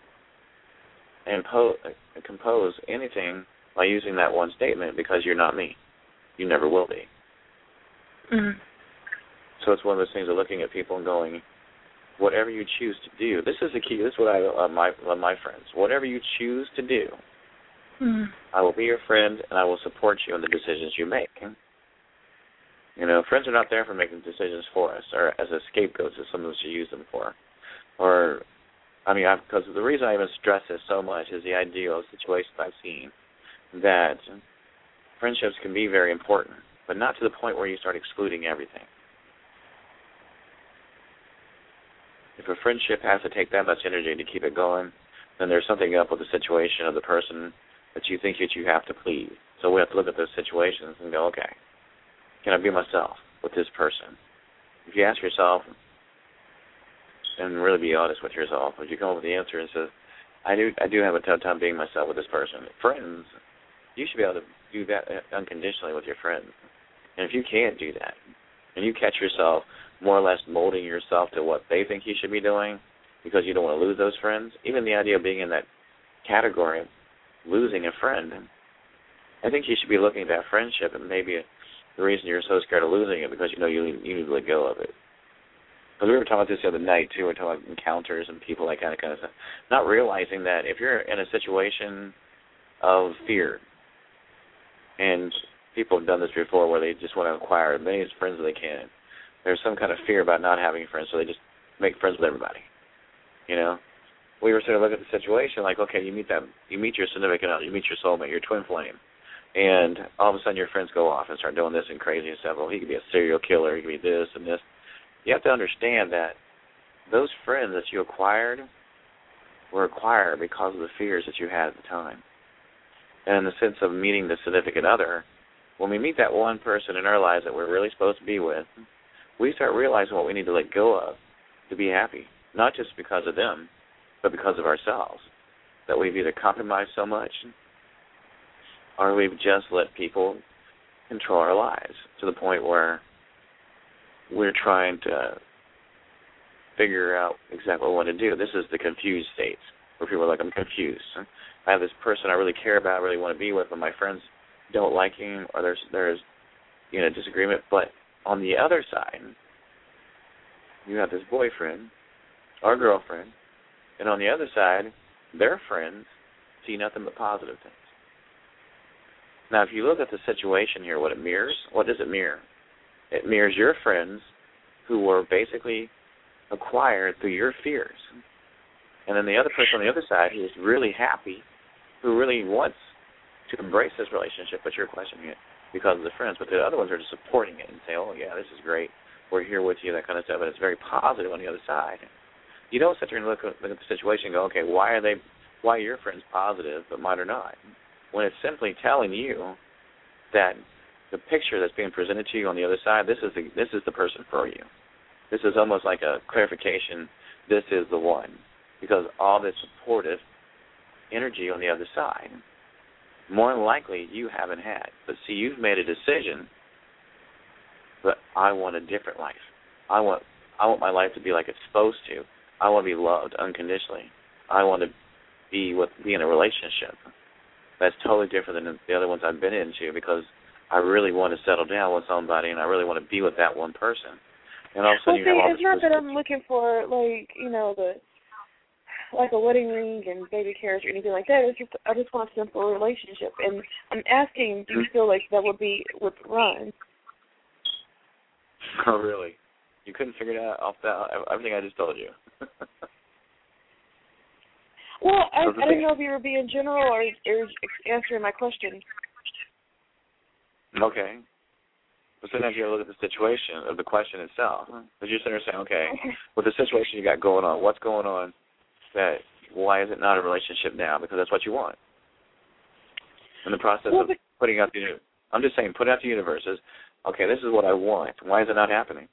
compose anything by using that one statement, because you're not me. You never will be. Mm-hmm. So it's one of those things of looking at people and going, whatever you choose to do, this is the key. This is what I love my friends. Whatever you choose to do, mm-hmm. I will be your friend and I will support you in the decisions you make. Friends are not there for making decisions for us or as a scapegoat as some of us use them for. Because the reason I even stress this so much is the idea of situations I've seen that friendships can be very important, but not to the point where you start excluding everything. If a friendship has to take that much energy to keep it going, then there's something up with the situation of the person that you think that you have to please. So we have to look at those situations and go, okay, can I be myself with this person? If you ask yourself, and really be honest with yourself, if you come up with the answer and says, I do have a tough time being myself with this person. Friends, you should be able to do that unconditionally with your friends. And if you can't do that, and you catch yourself more or less molding yourself to what they think you should be doing because you don't want to lose those friends, even the idea of being in that category of losing a friend, I think you should be looking at that friendship and maybe the reason you're so scared of losing it because you need to let go of it. Because we were talking about this the other night, too. We were talking about encounters and people, that kind of stuff. Not realizing that if you're in a situation of fear, and people have done this before where they just want to acquire as many friends as they can. There's some kind of fear about not having friends, so they just make friends with everybody. We were sort of looking at the situation like, okay, you meet your significant other, you meet your soulmate, your twin flame, and all of a sudden your friends go off and start doing this and crazy and stuff. Well, he could be a serial killer, he could be this and this. You have to understand that those friends that you acquired were acquired because of the fears that you had at the time. And in the sense of meeting the significant other, when we meet that one person in our lives that we're really supposed to be with, we start realizing what we need to let go of to be happy, not just because of them, but because of ourselves, that we've either compromised so much or we've just let people control our lives to the point where we're trying to figure out exactly what we want to do. This is the confused state where people are like, I'm confused. I have this person I really care about, I really want to be with, but my friends don't like him, or there's disagreement. But on the other side, you have this boyfriend or girlfriend, and on the other side, their friends see nothing but positive things. Now, if you look at the situation here, what does it mirror? It mirrors your friends who were basically acquired through your fears. And then the other person on the other side who is really happy who really wants to embrace this relationship, but you're questioning it because of the friends. But the other ones are just supporting it and say, oh, yeah, this is great. We're here with you, that kind of stuff. But it's very positive on the other side. You don't sit there and look at the situation and go, okay, why are your friends positive but mine are not? When it's simply telling you that the picture that's being presented to you on the other side, this is the person for you. This is almost like a clarification. This is the one, because all this supportive energy on the other side, more than likely you haven't had. But see, you've made a decision. But I want a different life. I want my life to be like it's supposed to. I want to be loved unconditionally. I want to be in a relationship that's totally different than the other ones I've been into, because I really want to settle down with somebody and I really want to be with that one person. And all of a sudden it's not that I'm looking for like a wedding ring and baby carriage or anything like that. It's just I just want a simple relationship. And I'm asking, do you feel like that would be with Ron? Oh, really? You couldn't figure it out off everything I just told you? Well, I didn't know if you were being general or answering my question. Okay. But sometimes you have to look at the situation of the question itself. But you sit there and say, okay, with the situation you got going on, what's going on? Why is it not a relationship now? Because that's what you want. In the process of putting out I'm just saying, put out the universe is, okay, this is what I want. Why is it not happening?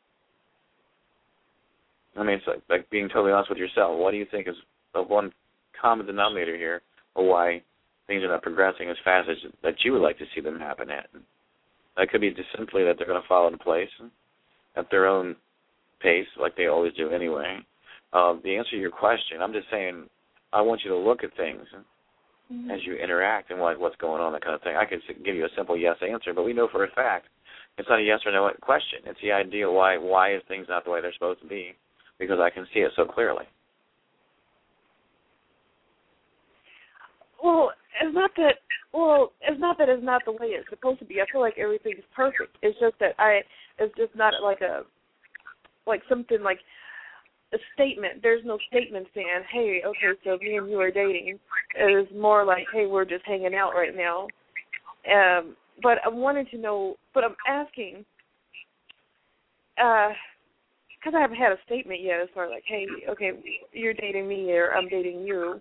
I mean, it's like being totally honest with yourself. What do you think is the one common denominator here of why things are not progressing as fast as that you would like to see them happen at? That could be just simply that they're going to fall into place at their own pace, like they always do anyway. The answer to your question, I'm just saying, I want you to look at things as you interact and what's going on, that kind of thing. I could give you a simple yes answer, but we know for a fact it's not a yes or no question. It's the idea why is things not the way they're supposed to be, because I can see it so clearly. Well, it's not that it's not the way it's supposed to be. I feel like everything's perfect. It's just that it's just not like something like a statement. There's no statement saying, hey, okay, so me and you are dating. It is more like, hey, we're just hanging out right now. But I wanted to know, but I'm asking, because I haven't had a statement yet as far as like, hey, okay, you're dating me or I'm dating you.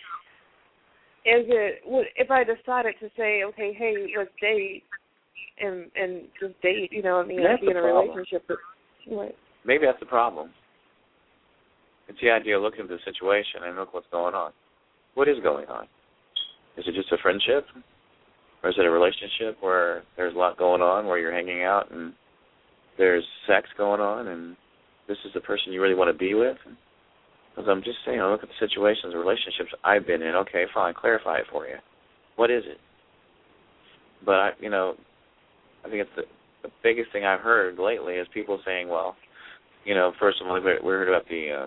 If I decided to say, okay, hey, let's date and just date, be in a relationship. What? Maybe that's the problem. It's the idea of looking at the situation and look what's going on. What is going on? Is it just a friendship? Or is it a relationship where there's a lot going on, where you're hanging out and there's sex going on and this is the person you really want to be with? Because I'm just saying, look at the situations, the relationships I've been in. Okay, fine, clarify it for you. What is it? But, I think it's the biggest thing I've heard lately is people saying, well, first of all, we heard about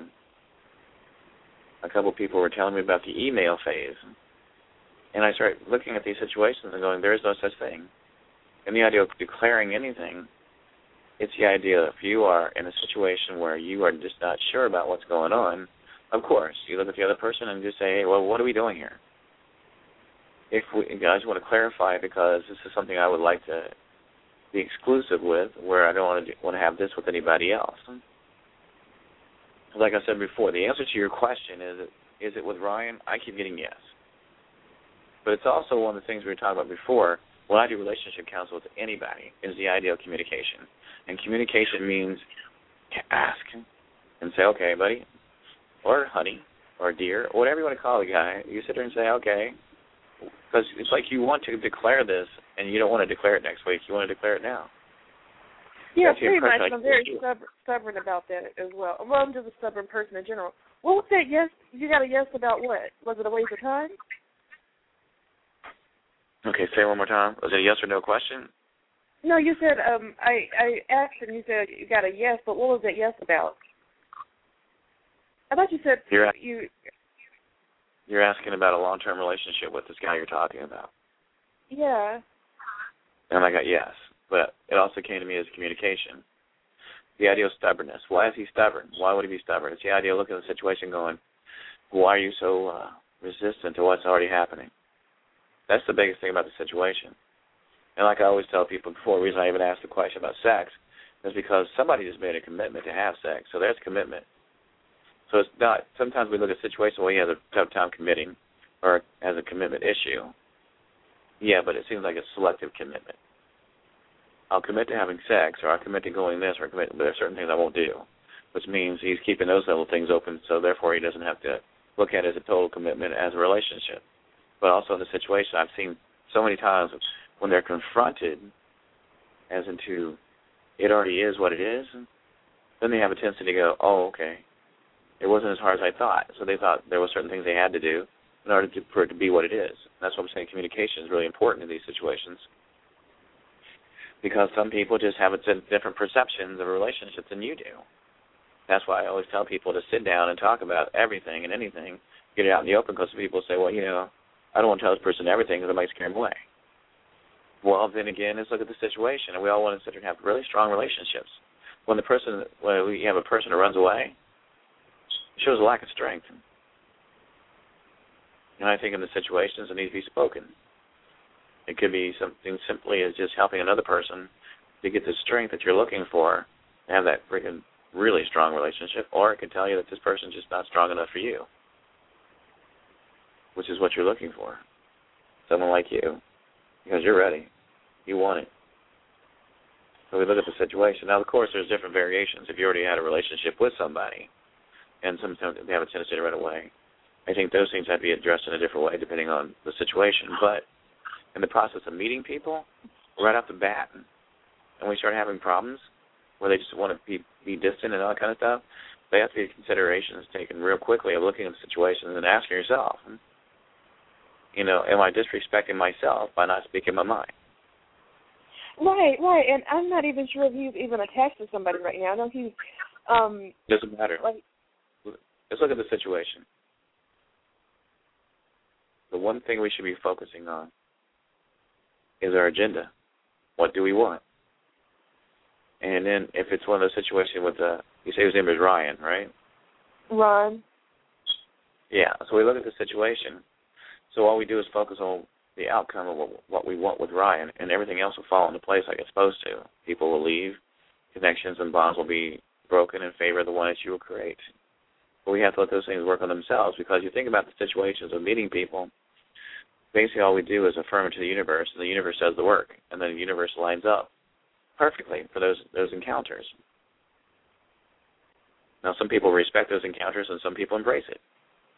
a couple of people were telling me about the email phase. And I started looking at these situations and going, there is no such thing. And the idea of declaring anything, it's the idea if you are in a situation where you are just not sure about what's going on, of course, you look at the other person and just say, hey, well, what are we doing here? I just want to clarify because this is something I would like to be exclusive with, where I don't want to have this with anybody else. Like I said before, the answer to your question is it with Ryan? I keep getting yes. But it's also one of the things we were talking about before. When I do relationship counsel with anybody, is the idea of communication. And communication means to ask and say, okay, buddy, or honey, or dear, or whatever you want to call the guy. You sit there and say, okay, because it's like you want to declare this, and you don't want to declare it next week. You want to declare it now. Yeah, pretty much. I'm very stubborn about that as well. Well, I'm just a stubborn person in general. What was that yes? You got a yes about what? Was it a waste of time? Okay, say it one more time. Was it a yes or no question? No, you said, I asked and you said you got a yes, but what was that yes about? I thought you said You're asking about a long-term relationship with this guy you're talking about. Yeah. And I got yes, but it also came to me as communication. The idea of stubbornness. Why is he stubborn? Why would he be stubborn? It's the idea of looking at the situation going, why are you so resistant to what's already happening. That's the biggest thing about the situation. And like I always tell people before, the reason I even asked the question about sex is because somebody just made a commitment to have sex. So there's commitment. So it's not, sometimes we look at situations where he has a tough time committing or has a commitment issue. Yeah, but it seems like a selective commitment. I'll commit to having sex, or I'll commit to going this, or commit, but there are certain things I won't do, which means he's keeping those little things open, so therefore he doesn't have to look at it as a total commitment as a relationship. But also in the situation, I've seen so many times when they're confronted as into it already is what it is, then they have a tendency to go, oh, okay, it wasn't as hard as I thought. So they thought there were certain things they had to do in order for it to be what it is. That's what I'm saying. Communication is really important in these situations because some people just have different perceptions of relationships than you do. That's why I always tell people to sit down and talk about everything and anything, get it out in the open, because people say, well, I don't want to tell this person everything because it might scare him away. Well, then again, let's look at the situation, and we all want to sit there and have really strong relationships. When we have a person who runs away, it shows a lack of strength. And I think in the situations it needs to be spoken. It could be something simply as just helping another person to get the strength that you're looking for, to have that freaking really strong relationship, or it could tell you that this person's just not strong enough for you, which is what you're looking for. Someone like you, because you're ready. You want it. So we look at the situation. Now, of course, there's different variations. If you already had a relationship with somebody, and sometimes they have a tendency to run away, I think those things have to be addressed in a different way depending on the situation. But in the process of meeting people, right off the bat, and we start having problems where they just want to be distant and all that kind of stuff, they have to be considerations taken real quickly of looking at the situation and asking yourself, am I disrespecting myself by not speaking my mind? Right, and I'm not even sure if he's even attached to somebody right now. I know he's... Doesn't matter. Let's look at the situation. The one thing we should be focusing on is our agenda. What do we want? And then if it's one of those situations with you say his name is Ryan, right? Ron. Yeah, so we look at the situation. So all we do is focus on the outcome of what we want with Ryan, and everything else will fall into place like it's supposed to. People will leave, connections and bonds will be broken in favor of the one that you will create. But we have to let those things work on themselves, because you think about the situations of meeting people, basically all we do is affirm it to the universe, and the universe does the work, and then the universe lines up perfectly for those encounters. Now, some people respect those encounters, and some people embrace it.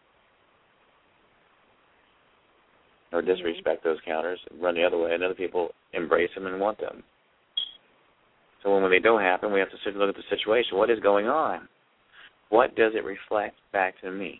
Or disrespect those encounters and run the other way, and other people embrace them and want them. So when they don't happen, we have to sit and look at the situation. What is going on? What does it reflect back to me?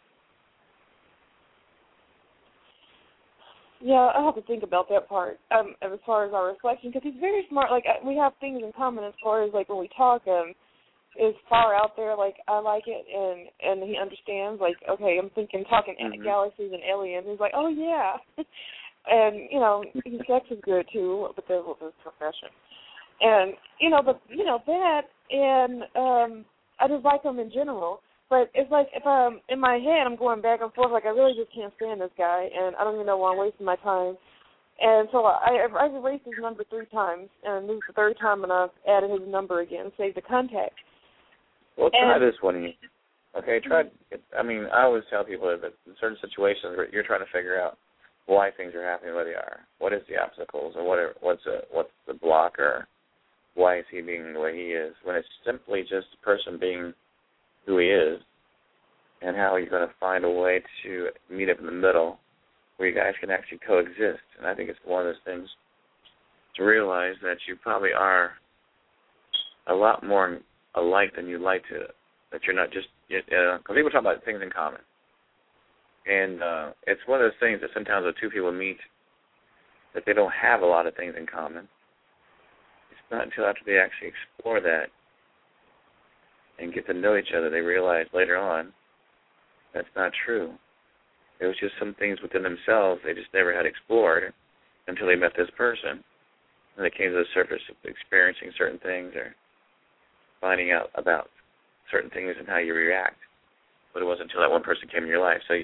Yeah, I have to think about that part as far as our reflection, because he's very smart. Like, we have things in common as far as, like, when we talk, is far out there. Like, I like it, and he understands. Like, okay, I'm thinking talking galaxies and aliens. He's like, oh, yeah. And, his sex is good, too, but there's his profession. And, that, and I just like him in general. But it's like if I'm in my head, I'm going back and forth. Like, I really just can't stand this guy, and I don't even know why I'm wasting my time. And so I've erased his number 3 times, and this is the 3rd time, and I've added his number again, saved the contact. Well, try this one. Okay, I always tell people that in certain situations where you're trying to figure out why things are happening the way they are. What is the obstacles, or what's the block, or why is he being the way he is? When it's simply just a person being who he is, and how you're going to find a way to meet up in the middle where you guys can actually coexist. And I think it's one of those things to realize that you probably are a lot more alike than you'd like to, that you're not just, because people talk about things in common. And it's one of those things that sometimes when 2 people meet that they don't have a lot of things in common. It's not until after they actually explore that and get to know each other, they realize later on that's not true. It was just some things within themselves they just never had explored until they met this person. And they came to the surface of experiencing certain things or finding out about certain things and how you react. But it wasn't until that one person came in your life. So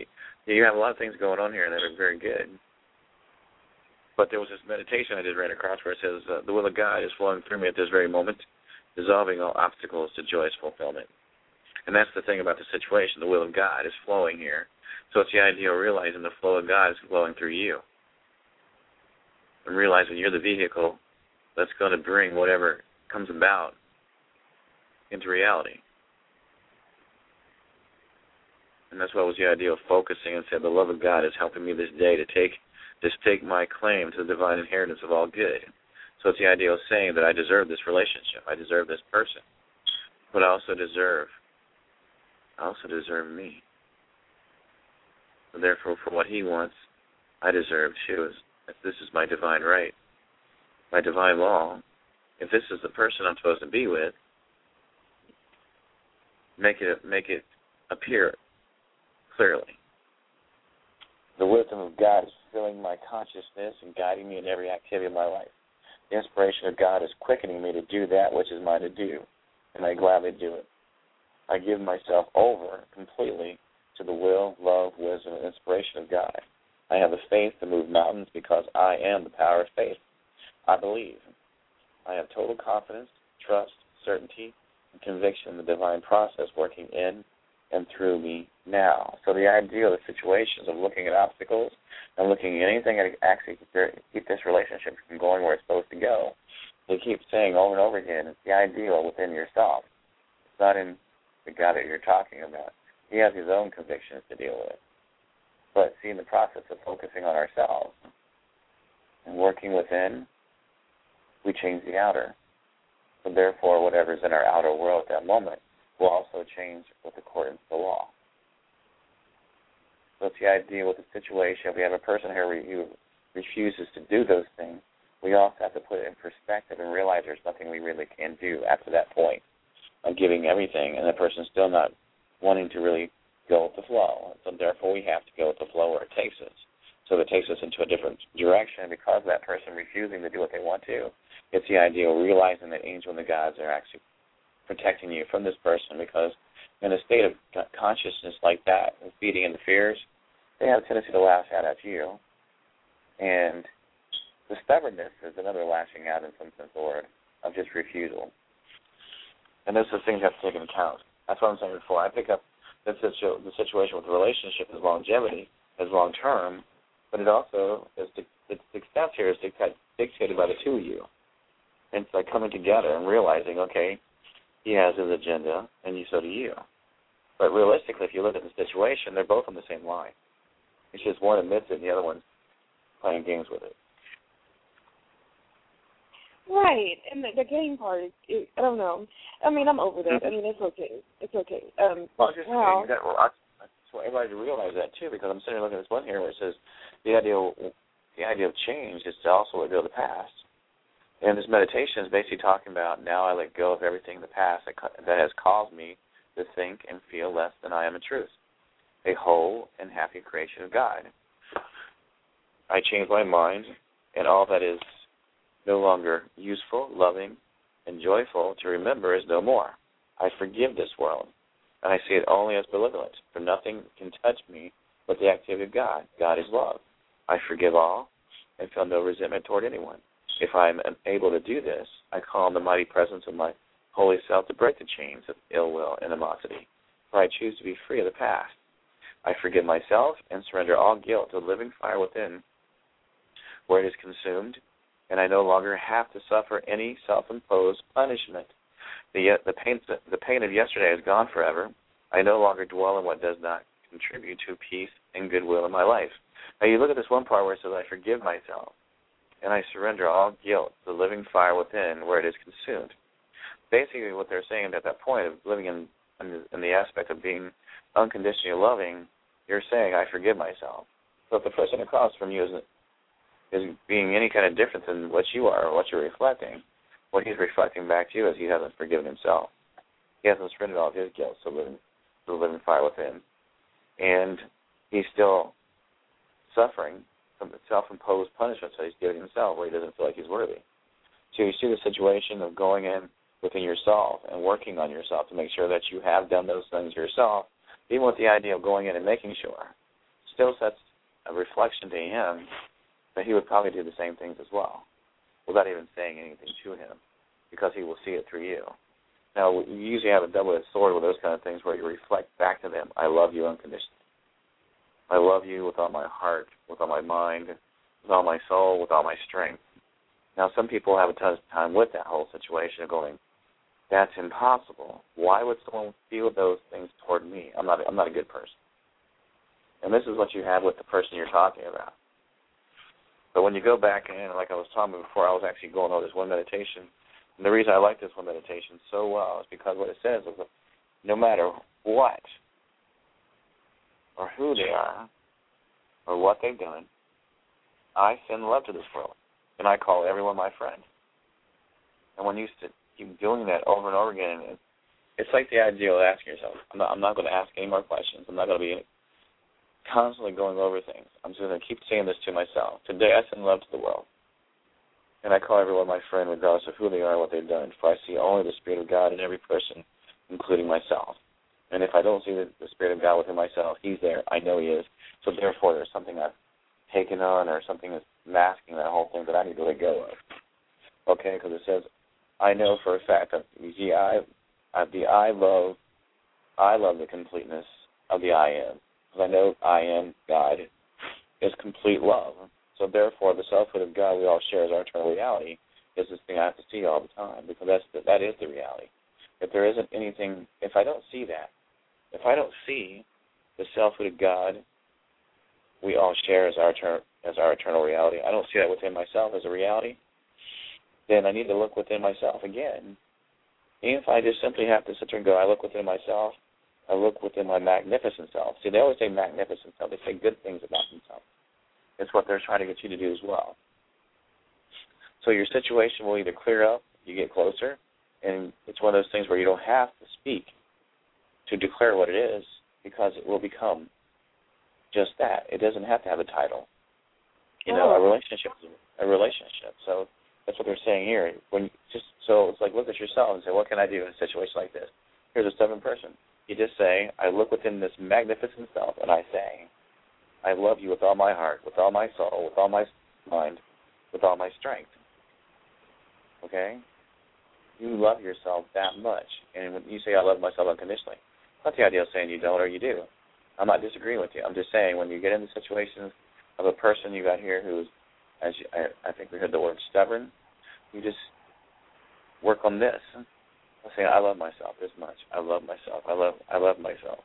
You have a lot of things going on here that are very good. But there was this meditation I just ran across where it says, the will of God is flowing through me at this very moment, dissolving all obstacles to joyous fulfillment. And that's the thing about the situation. The will of God is flowing here. So it's the idea of realizing the flow of God is flowing through you. And realizing you're the vehicle that's going to bring whatever comes about into reality. And that's what was the idea of focusing and said, the love of God is helping me this day to take my claim to the divine inheritance of all good. So it's the idea of saying that I deserve this relationship. I deserve this person. But I also deserve me. So therefore, for what he wants, I deserve too. This is my divine right, my divine law. If this is the person I'm supposed to be with, make it appear clearly. The wisdom of God is filling my consciousness and guiding me in every activity of my life. The inspiration of God is quickening me to do that which is mine to do, and I gladly do it. I give myself over completely to the will, love, wisdom, and inspiration of God. I have the faith to move mountains because I am the power of faith. I believe. I have total confidence, trust, certainty, and conviction in the divine process working in and through me now. So the idea of the situations of looking at obstacles and looking at anything that actually keep this relationship from going where it's supposed to go, they keep saying over and over again, it's the ideal within yourself. It's not in the God that you're talking about. He has his own convictions to deal with. But see, in the process of focusing on ourselves and working within, we change the outer. So therefore, whatever's in our outer world at that moment will also change with accordance to the law. So it's the idea with the situation. If we have a person here who refuses to do those things, we also have to put it in perspective and realize there's nothing we really can do after that point of giving everything, and the person's still not wanting to really go with the flow. So therefore, we have to go with the flow where it takes us. So if it takes us into a different direction because of that person refusing to do what they want to, it's the idea of realizing that angel and the gods are actually protecting you from this person, because in a state of consciousness like that, feeding into fears, they have a tendency to lash out at you. And the stubbornness is another lashing out in some sense of the word, of just refusal. And those are things you have to take into account. That's what I'm saying before. I pick up the situation with the relationship as longevity, as long-term, but it also is the success here is dictated by the two of you. And it's like coming together and realizing, okay, he has his agenda, and so do you. But realistically, if you look at the situation, they're both on the same line. It's just one admits it, and the other one's playing games with it. Right, and the game part, I don't know. I mean, I'm over that. I mean, it's okay. It's okay. Well, just wow. I just want everybody to realize that, too, because I'm sitting there looking at this one here where it says the idea of change is to also let go of the past. And this meditation is basically talking about, now I let go of everything in the past that has caused me to think and feel less than I am in truth, a whole and happy creation of God. I change my mind, and all that is no longer useful, loving, and joyful to remember is no more. I forgive this world, and I see it only as malevolent, for nothing can touch me but the activity of God. God is love. I forgive all and feel no resentment toward anyone. If I am able to do this, I call on the mighty presence of my holy self to break the chains of ill will and animosity, for I choose to be free of the past. I forgive myself and surrender all guilt to the living fire within, where it is consumed, and I no longer have to suffer any self-imposed punishment. The pain of yesterday is gone forever. I no longer dwell in what does not contribute to peace and goodwill in my life. Now you look at this one part where it says, I forgive myself, and I surrender all guilt to the living fire within, where it is consumed. Basically what they're saying at that point of living in the aspect of being unconditionally loving, you're saying, I forgive myself. So if the person across from you is being any kind of different than what you are or what you're reflecting, what he's reflecting back to you is he hasn't forgiven himself. He hasn't surrendered all of his guilt to the living fire within. And he's still suffering from the self-imposed punishments that he's giving himself where he doesn't feel like he's worthy. So you see the situation of going in within yourself and working on yourself to make sure that you have done those things yourself, even with the idea of going in and making sure. still sets a reflection to him that he would probably do the same things as well, without even saying anything to him, because he will see it through you. Now, you usually have a double-edged sword with those kind of things where you reflect back to them, I love you unconditionally. I love you with all my heart, with all my mind, with all my soul, with all my strength. Now, some people have a tough time with that whole situation of going, that's impossible. Why would someone feel those things toward me? I'm not a good person. And this is what you have with the person you're talking about. But when you go back in, like I was talking before, I was actually going over this one meditation. And the reason I like this one meditation so well is because what it says is that no matter what or who they are or what they've done, I send love to this world, and I call everyone my friend. And when you keep doing that over and over again, it's like the idea of asking yourself, I'm not going to ask any more questions. I'm not going to be constantly going over things. I'm just going to keep saying this to myself. Today I send love to the world, and I call everyone my friend regardless of who they are and what they've done, for I see only the Spirit of God in every person, including myself. And if I don't see the Spirit of God within myself, He's there. I know He is. So therefore there's something I've taken on or something that's masking that whole thing that I need to let go of. Okay, because it says, I know for a fact that I love the completeness of the I am. Because I know I am, God, is complete love. So therefore, the selfhood of God we all share as our eternal reality is this thing I have to see all the time, because that is the reality. If there isn't anything, if I don't see that, if I don't see the selfhood of God we all share as our eternal reality, I don't see that within myself as a reality, then I need to look within myself again. Even if I just simply have to sit there and go, I look within myself, I look within my magnificent self. See, they always say magnificent self. They say good things about themselves. It's what they're trying to get you to do as well. So your situation will either clear up, you get closer, and it's one of those things where you don't have to speak to declare what it is, because it will become just that. It doesn't have to have a title. You know, a relationship is a relationship. So that's what they're saying here. So it's like, look at yourself and say, what can I do in a situation like this? Here's a stubborn person. You just say, I look within this magnificent self, and I say, I love you with all my heart, with all my soul, with all my mind, with all my strength. Okay? You love yourself that much. And when you say, I love myself unconditionally, not the idea of saying you don't or you do. I'm not disagreeing with you. I'm just saying when you get into situations of a person you got here who's, I think we heard the word stubborn, you just work on this. Saying, I love myself this much. I love myself. I love myself.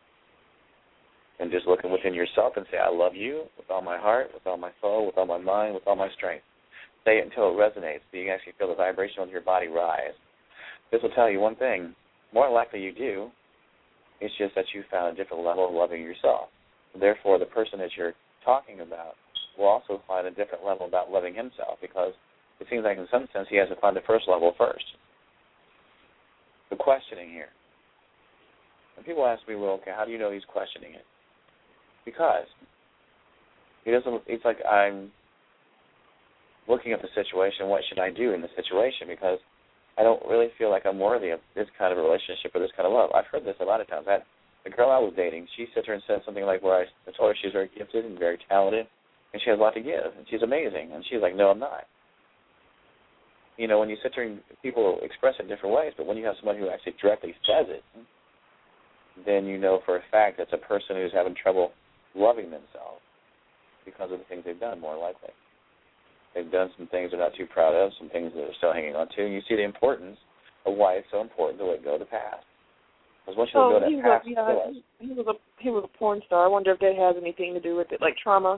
And just looking within yourself and say, I love you with all my heart, with all my soul, with all my mind, with all my strength. Say it until it resonates, so you can actually feel the vibration of your body rise. This will tell you one thing. More likely you do. It's just that you found a different level of loving yourself. Therefore, the person that you're talking about will also find a different level about loving himself, because it seems like in some sense he has to find the first level first. The questioning here. And people ask me, well, okay, how do you know he's questioning it? Because it's like I'm looking at the situation, what should I do in the situation? Because I don't really feel like I'm worthy of this kind of relationship or this kind of love. I've heard this a lot of times. The girl I was dating, she sits there and said something like where I told her she's very gifted and very talented, and she has a lot to give, and she's amazing. And she's like, no, I'm not. You know, when you sit there and people express it in different ways, but when you have somebody who actually directly says it, then you know for a fact that's a person who's having trouble loving themselves because of the things they've done, more likely. They've done some things they're not too proud of, some things that they're still hanging on to, and you see the importance of why it's so important to let go of the past. Because once you let go of that past, he was a porn star. I wonder if that has anything to do with it, like trauma.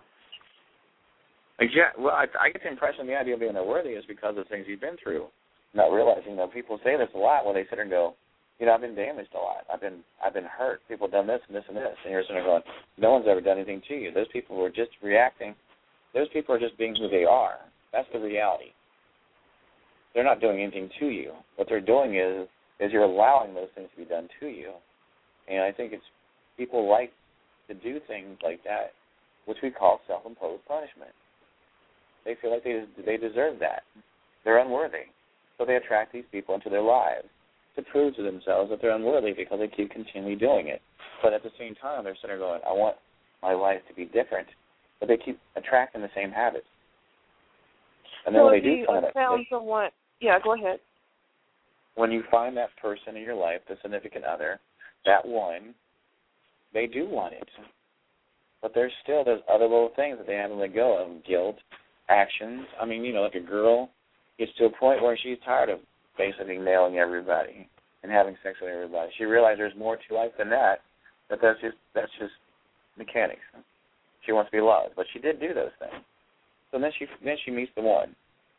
Yeah, well, I get the impression the idea of being unworthy is because of things you've been through. Not realizing that people say this a lot when they sit there and go, you know, I've been damaged a lot. I've been hurt. People have done this and this and this. And you're sitting there going, no one's ever done anything to you. Those people were just reacting. Those people are just being who they are. That's the reality. They're not doing anything to you. What they're doing is you're allowing those things to be done to you. And I think it's people like to do things like that, which we call self-imposed punishment. They feel like they deserve that. They're unworthy. So they attract these people into their lives to prove to themselves that they're unworthy because they keep continually doing it. But at the same time, they're sitting there going, I want my life to be different, but they keep attracting the same habits. And then so when if they do you find found someone, yeah, go ahead. When you find that person in your life, the significant other, that one, they do want it. But there's still those other little things that they haven't let go of, guilt, actions. I mean, like a girl gets to a point where she's tired of basically nailing everybody and having sex with everybody. She realized there's more to life than that, but that's just mechanics. She wants to be loved, but she did do those things. So then she meets the one.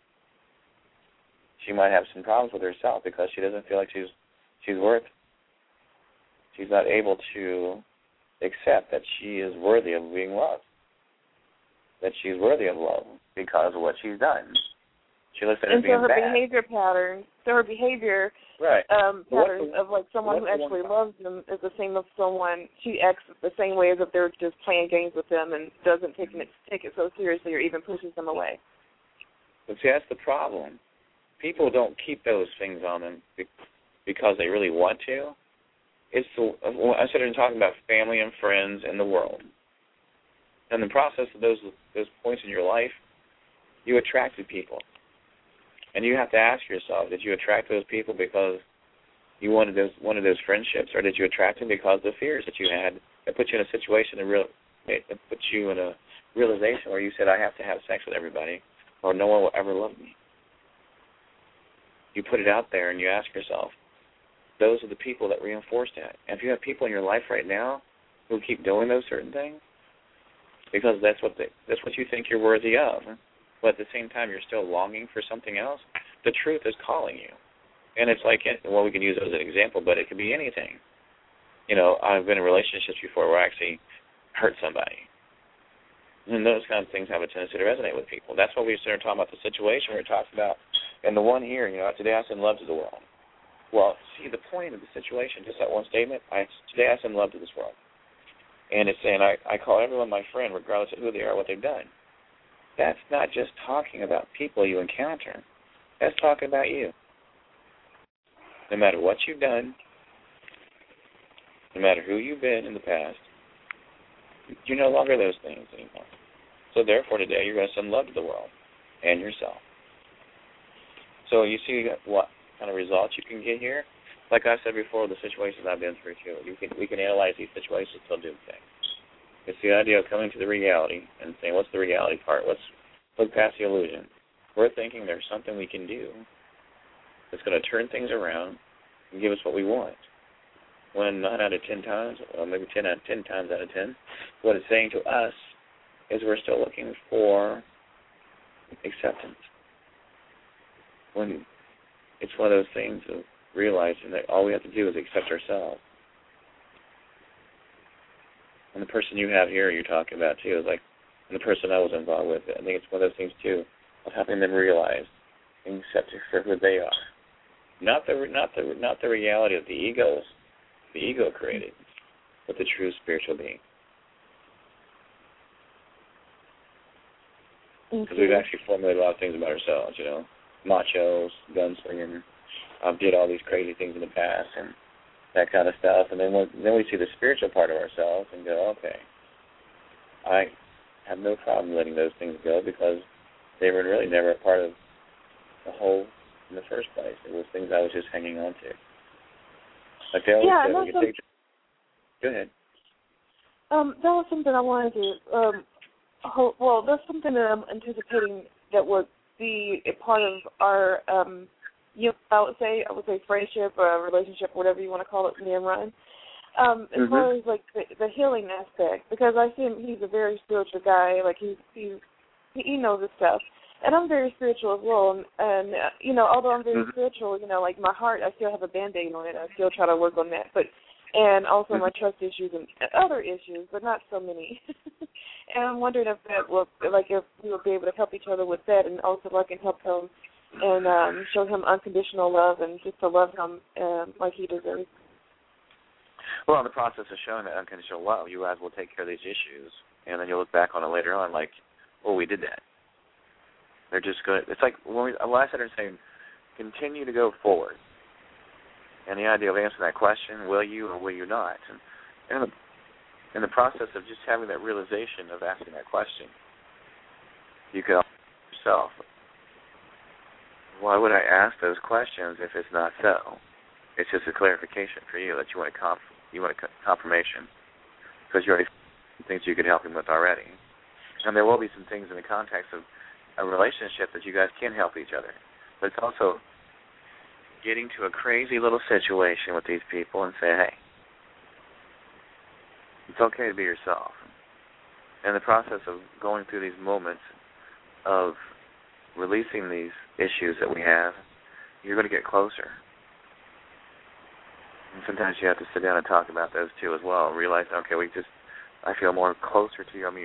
She might have some problems with herself because she doesn't feel like she's worth. She's not able to accept that she is worthy of being loved, that she's worthy of love because of what she's done. She looks at it being bad. Her behavior right. Patterns of like someone who actually loves them is the same as someone, she acts the same way as if they're just playing games with them and doesn't take it so seriously or even pushes them away. But see, that's the problem. People don't keep those things on them because they really want to. I started talking about family and friends and the world. In the process of those points in your life, you attracted people. And you have to ask yourself, did you attract those people because you wanted those friendships, or did you attract them because of the fears that you had that put you in a situation that put you in a realization where you said, I have to have sex with everybody or no one will ever love me? You put it out there and you ask yourself, those are the people that reinforce that. And if you have people in your life right now who keep doing those certain things, because that's what you think you're worthy of, but at the same time you're still longing for something else, the truth is calling you. And it's like, well, we can use those as an example, but it could be anything. I've been in relationships before where I actually hurt somebody. And those kind of things have a tendency to resonate with people. That's why we started talking about the situation we were talking about. And the one here, today I send love to the world. Well, see, the point of the situation, just that one statement, today I send love to this world. And it's saying I call everyone my friend regardless of who they are, what they've done. That's not just talking about people you encounter. That's talking about you. No matter what you've done, no matter who you've been in the past, you're no longer those things anymore. So therefore today you're going to send love to the world and yourself. So you see what kind of results you can get here? Like I said before, the situations I've been through too. We can analyze these situations till doomsday. It's the idea of coming to the reality and saying, what's the reality part? Let's look past the illusion. We're thinking there's something we can do that's going to turn things around and give us what we want. When 9 out of 10 times, or maybe 10 times out of 10, what it's saying to us is we're still looking for acceptance. When it's one of those things of realizing that all we have to do is accept ourselves. And the person you have here you're talking about too is like, and the person I was involved with, I think it's one of those things too of helping them realize and accept for who they are. Not the reality of the ego created, but the true spiritual being. Because we've actually formulated a lot of things about ourselves, machos, gunslinging, did all these crazy things in the past and that kind of stuff. And then we see the spiritual part of ourselves and go, okay, I have no problem letting those things go because they were really never a part of the whole in the first place. It was things I was just hanging on to. Like they always say, go ahead. That was something I wanted to, that's something that I'm anticipating that would be a part of our, I would say friendship or relationship, whatever you want to call it, me and Ryan. As far as like the healing aspect, because I see him, he's a very spiritual guy. Like he knows his stuff, and I'm very spiritual as well. And although I'm very spiritual, like my heart, I still have a Band-Aid on it. I still try to work on that, and also my trust issues and other issues, but not so many. And I'm wondering if that will, if we will be able to help each other with that, and also I can help him and show him unconditional love and just to love him like he deserves. Well, in the process of showing that unconditional love, you guys will take care of these issues, and then you'll look back on it later on like, oh, we did that. They're just good. It's like when I started saying, continue to go forward. And the idea of answering that question, will you or will you not? And in the process of just having that realization of asking that question, you could ask yourself, why would I ask those questions if it's not so? It's just a clarification for you that you want a confirmation because you already have things you could help him with already. And there will be some things in the context of a relationship that you guys can help each other. But it's also getting to a crazy little situation with these people and say, hey, it's okay to be yourself. In the process of going through these moments of releasing these issues that we have, you're going to get closer. And sometimes you have to sit down and talk about those too as well. Realize, okay, I feel more closer to you. I mean,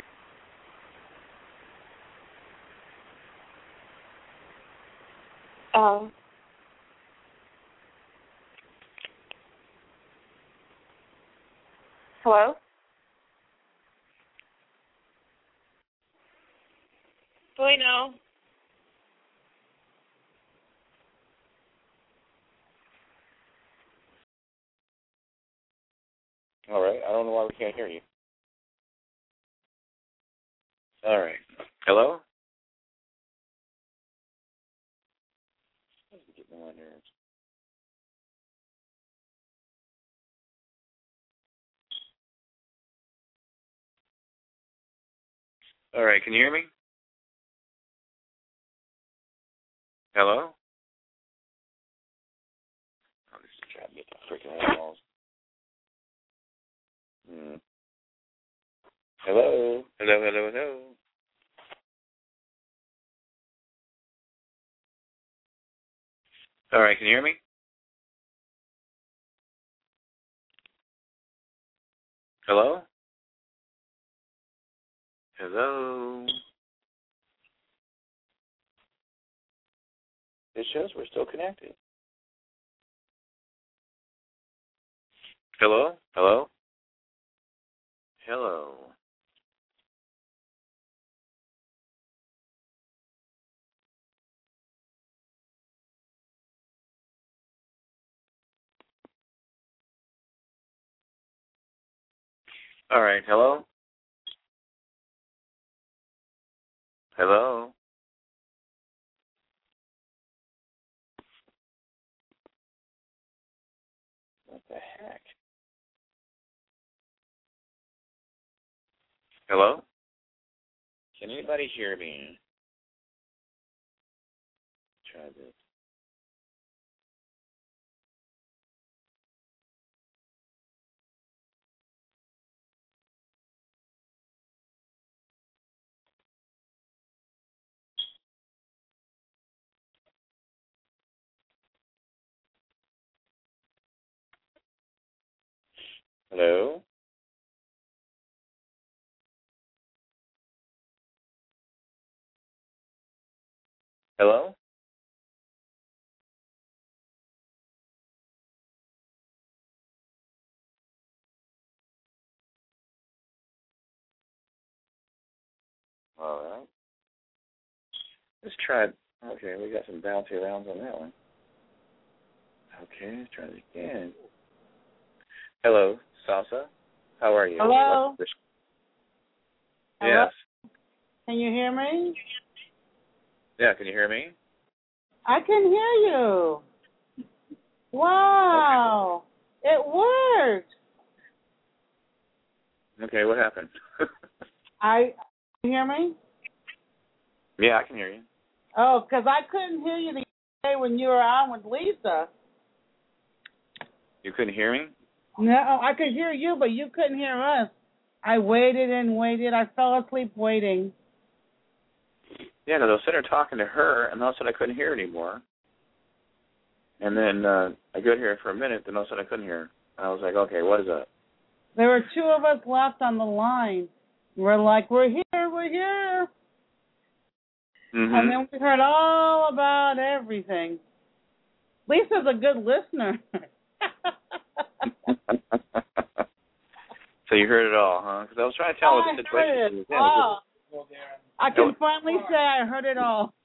hello? Bueno. all right. I don't know why we can't hear you. All right. Hello? Getting on my nerves. All right. Can you hear me? Hello? I'm just trying to get the freaking walls. Hello? Hello? All right, can you hear me? Hello? Hello? It shows we're still connected. Hello? Hello? Hello? All right, hello? Hello? What the heck? Hello? Can anybody hear me? Try this. Hello? Hello? All right. Let's try it. Okay, we got some bouncy rounds on that one. Okay, let's try it again. Hello, Salsa. How are you? Hello? Hello? Yes. Can you hear me? Yeah, can you hear me? I can hear you. Wow. Okay. It worked. Okay, what happened? Can you hear me? Yeah, I can hear you. Oh, because I couldn't hear you the other day when you were on with Lisa. You couldn't hear me? No, I could hear you, but you couldn't hear us. I waited and waited. I fell asleep waiting. Yeah, because I was sitting there talking to her, and all of a sudden I couldn't hear her anymore. And then I could hear her for a minute, then all of a sudden I couldn't hear her. I was like, okay, what is that? There were two of us left on the line. We're like, we're here. Mm-hmm. And then we heard all about everything. Lisa's a good listener. So you heard it all, huh? Because I was trying to tell her what the situation was in. Oh. I can finally say I heard it all.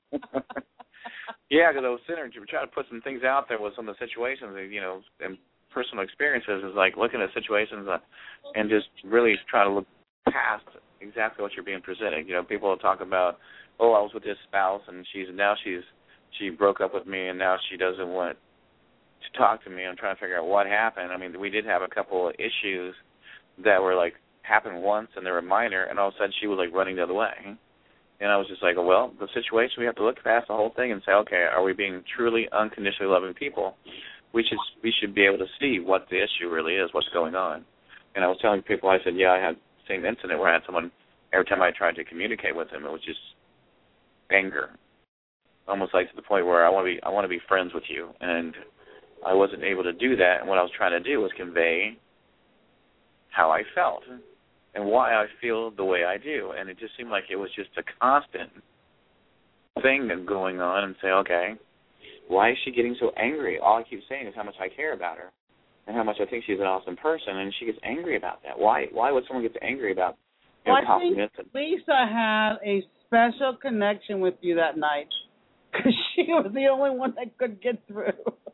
Yeah, because I was sitting there trying to put some things out there with some of the situations, and personal experiences is like looking at situations and just really try to look past exactly what you're being presented. You know, people will talk about, oh, I was with this spouse and she broke up with me and now she doesn't want to talk to me. I'm trying to figure out what happened. I mean, we did have a couple of issues that were like happened once and they were minor, and all of a sudden she was like running the other way. And I was just like, well, the situation, we have to look past the whole thing and say, okay, are we being truly unconditionally loving people? We should be able to see what the issue really is, what's going on. And I was telling people, I said, yeah, I had the same incident where I had someone, every time I tried to communicate with him, it was just anger, almost like to the point where I want to be friends with you. And I wasn't able to do that, and what I was trying to do was convey how I felt and why I feel the way I do. And it just seemed like it was just a constant thing going on, and say, okay, why is she getting so angry? All I keep saying is how much I care about her and how much I think she's an awesome person, and she gets angry about that. Why would someone get angry about compliments? I think Lisa had a special connection with you that night because she was the only one that could get through.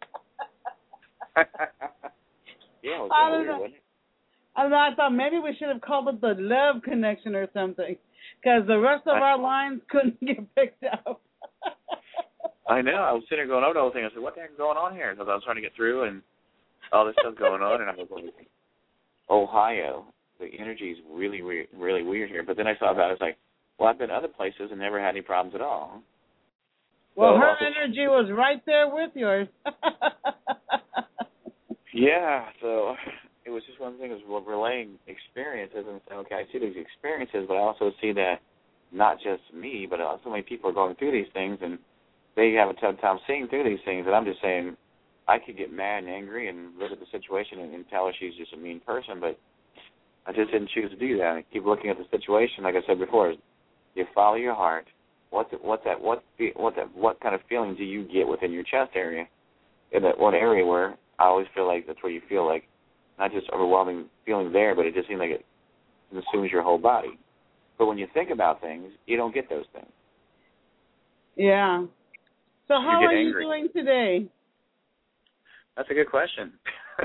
Yeah, it was weird, wasn't it? I don't know, I thought maybe we should have called it the love connection or something, because the rest of our lines couldn't get picked up. I know. I was sitting there going over the whole thing. I said, what the heck is going on here? Because I was trying to get through and all this stuff going on, and I was like, Ohio, the energy is really, really weird here. But then I thought about it. I was like, well, I've been other places and never had any problems at all. Well, so, her energy was right there with yours. Yeah, so it was just one thing, was relaying experiences and saying, okay, I see these experiences, but I also see that not just me, but so many people are going through these things, and they have a tough time seeing through these things. And I'm just saying, I could get mad and angry and look at the situation and tell her she's just a mean person, but I just didn't choose to do that. I keep looking at the situation, like I said before. You follow your heart. What kind of feeling do you get within your chest area? In that one area where I always feel like that's where you feel like not just overwhelming feeling there, but it just seems like it consumes your whole body. But when you think about things, you don't get those things. Yeah. So how are you doing today? That's a good question.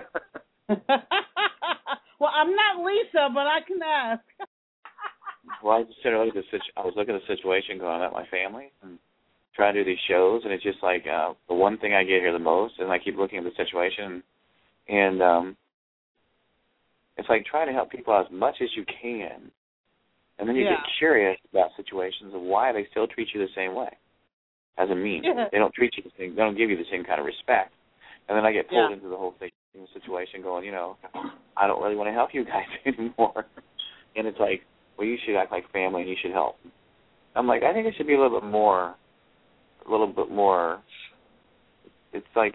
Well, I'm not Lisa, but I can ask. Well, I was looking at the situation going on at my family and trying to do these shows, and it's just like the one thing I get here the most, and I keep looking at the situation, and it's like trying to help people out as much as you can, and then you get curious about situations of why they still treat you the same way as a mean. Yeah. They don't treat you the same. They don't give you the same kind of respect, and then I get pulled into the whole thing, situation, going, I don't really want to help you guys anymore, and it's like, well, you should act like family and you should help. I'm like, I think it should be a little bit more. It's like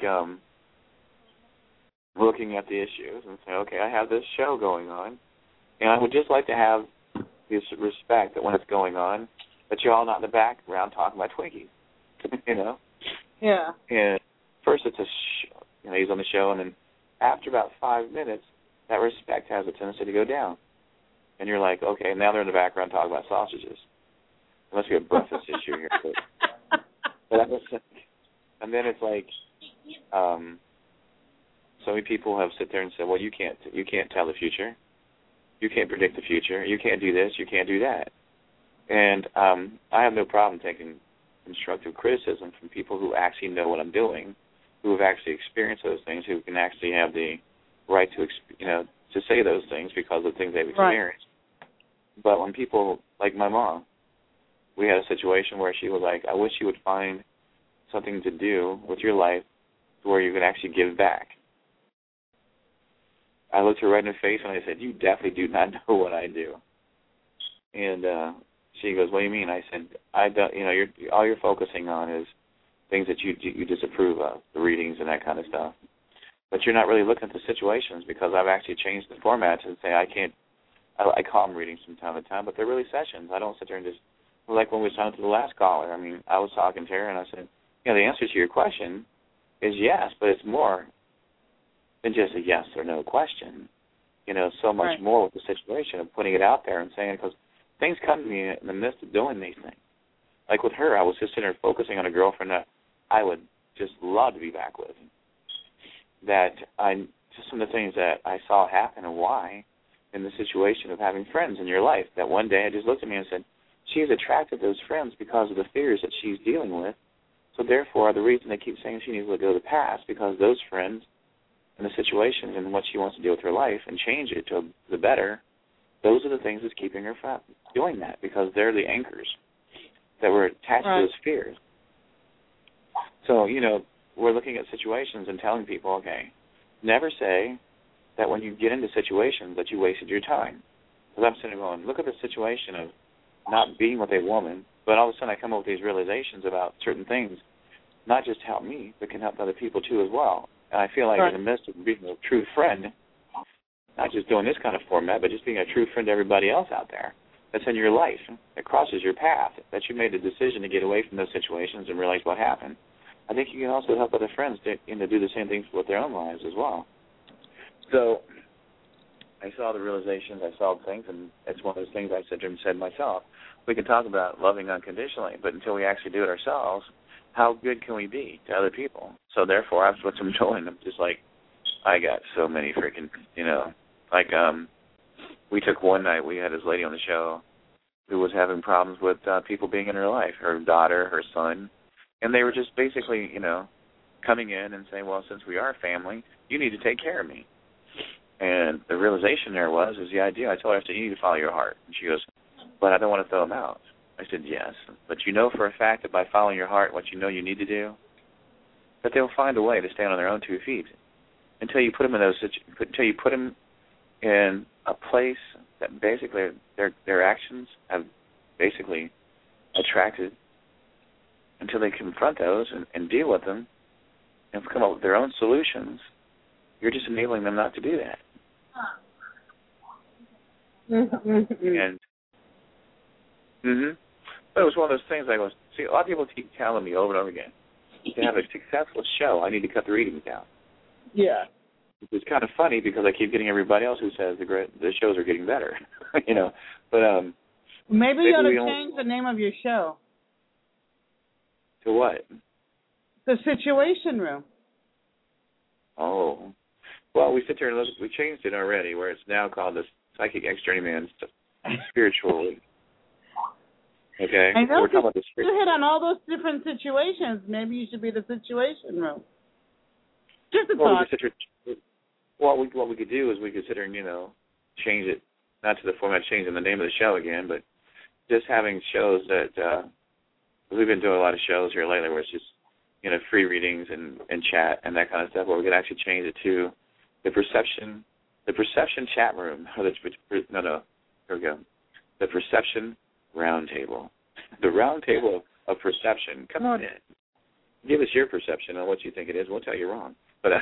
looking at the issues and say, okay, I have this show going on, and I would just like to have this respect that when it's going on, that you're all not in the background talking about Twinkies, Yeah. And first it's he's on the show, and then after about 5 minutes, that respect has a tendency to go down. And you're like, okay, now they're in the background talking about sausages. There must be a breakfast issue here. And then it's like, so many people have sit there and said, well, you can't tell the future. You can't predict the future. You can't do this. You can't do that. And I have no problem taking constructive criticism from people who actually know what I'm doing, who have actually experienced those things, who can actually have the right to say those things because of things they've experienced. Right. But when people, like my mom, we had a situation where she was like, I wish you would find something to do with your life where you can actually give back. I looked her right in the face and I said, you definitely do not know what I do. And she goes, what do you mean? I said, I don't, all you're focusing on is things that you disapprove of, the readings and that kind of stuff. But you're not really looking at the situations, because I've actually changed the format to say I call them readings from time to time, but they're really sessions. I don't sit there and just, like when we was talking to the last caller, I was talking to her and I said, the answer to your question is yes, but it's more than just a yes or no question. So much more with the situation of putting it out there and saying, because things come to me in the midst of doing these things. Like with her, I was just sitting there focusing on a girlfriend that I would just love to be back with, that I just some of the things that I saw happen and why in the situation of having friends in your life. That one day I just looked at me and said, she has attracted those friends because of the fears that she's dealing with. So therefore, the reason they keep saying she needs to let go of the past, because those friends and the situations and what she wants to do with her life and change it to the better, those are the things that's keeping her from doing that, because they're the anchors that were attached to those fears. So, we're looking at situations and telling people, okay, never say that when you get into situations that you wasted your time. Because I'm sitting going, look at the situation of not being with a woman, but all of a sudden I come up with these realizations about certain things, not just help me, but can help other people too as well. And I feel like in the midst of being a true friend, not just doing this kind of format, but just being a true friend to everybody else out there that's in your life, that crosses your path, that you made the decision to get away from those situations and realize what happened. I think you can also help other friends to do the same things with their own lives as well. So I saw the realizations, I saw things, and it's one of those things I said myself. We can talk about loving unconditionally, but until we actually do it ourselves, how good can we be to other people? So therefore, that's what I'm doing. I'm just like, I got so many freaking, we took one night, we had this lady on the show who was having problems with people being in her life, her daughter, her son, and they were just basically, coming in and saying, well, since we are a family, you need to take care of me. And the realization there was the idea. I told her, I said, you need to follow your heart. And she goes, but I don't want to throw them out. I said, yes, but you know for a fact that by following your heart, what you need to do, that they'll find a way to stand on their own 2 feet until you put them in a place that basically their actions have basically attracted, until they confront those and deal with them and come up with their own solutions. You're just enabling them not to do that. And but it was one of those things I go, see, a lot of people keep telling me over and over again, to have a successful show, I need to cut the readings down. Yeah. It's kind of funny because I keep getting everybody else who says the shows are getting better, But maybe you ought to change the name of your show. To what? The Situation Room. Oh. Well, we sit there and look, we changed it already, where it's now called the Psychic Ex-Journeyman's Spiritual League. Okay? I know, we're talking about the you hit on all those different situations. Maybe you should be the Situation Room. Just a thought. What we could do is we could sit there and, change it, not to the format, changing the name of the show again, but just having shows that, we've been doing a lot of shows here lately where it's just, free readings and chat and that kind of stuff, where we could actually change it to the Perception Chat Room. Here we go. The Perception Roundtable. The Roundtable of Perception. Come on in. Give us your perception on what you think it is. We'll tell you wrong. But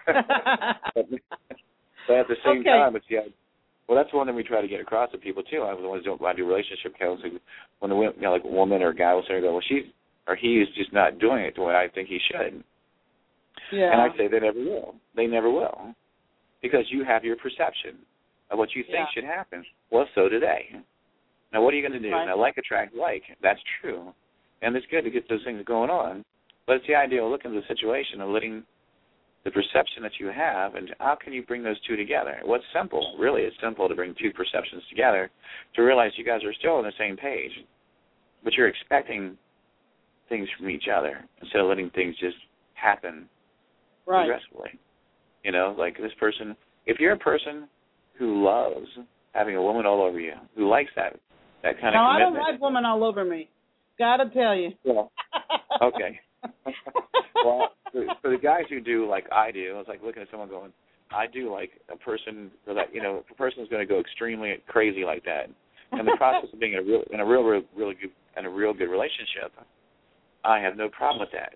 at the same time, it's that's the one that we try to get across to people too. I was the ones who do relationship counseling. When like a woman or a guy will say, "Well, she or he is just not doing it the way I think he should," and I say they never will. They never will, because you have your perception of what you think should happen. Well, so do they. Now, what are you going to do? Right. Now, like attract like. That's true, and it's good to get those things going on. But it's the idea of looking at the situation and letting the perception that you have, and how can you bring those two together? What's simple? Really, it's simple to bring two perceptions together to realize you guys are still on the same page, but you're expecting things from each other instead of letting things just happen progressively. Like this person, if you're a person who loves having a woman all over you, who likes that kind of commitment. No, I don't like women all over me. Gotta tell you. Well, okay. Well, for the guys who do like I do, it's like looking at someone going, I do like a person that if a person is going to go extremely crazy like that, in the process of being in a real good relationship, I have no problem with that.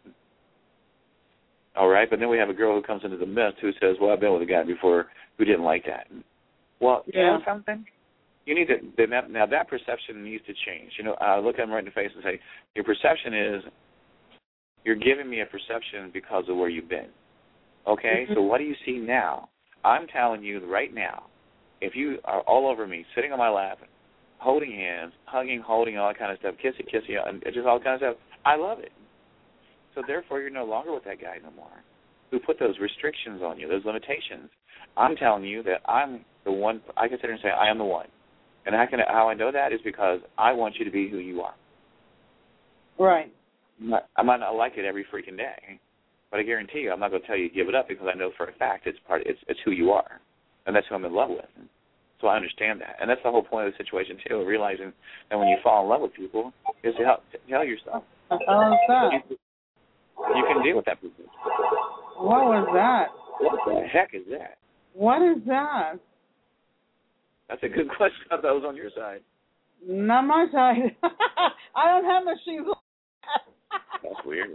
All right, but then we have a girl who comes into the midst who says, "Well, I've been with a guy before who didn't like that." Well, you know something? You need to now that perception needs to change. Look at them right in the face and say, your perception is, you're giving me a perception because of where you've been. Okay, so what do you see now? I'm telling you right now, if you are all over me, sitting on my lap, holding hands, hugging, holding, all that kind of stuff, kissy, and just all kinds of stuff, I love it. So therefore, you're no longer with that guy no more. who put those restrictions on you, those limitations. I'm telling you that I'm the one. I can sit here and say I am the one, and how I know that is because I want you to be who you are. Right. I might not like it every freaking day, but I guarantee you, I'm not going to tell you to give it up because I know for a fact it's who you are, and that's who I'm in love with. So I understand that, and that's the whole point of the situation too. Realizing that when you fall in love with people, is to tell yourself. You can deal with that person. What was that? What the heck is that? What is that? That's a good question. I thought that was on your side. Not my side. I don't have machines. That's weird.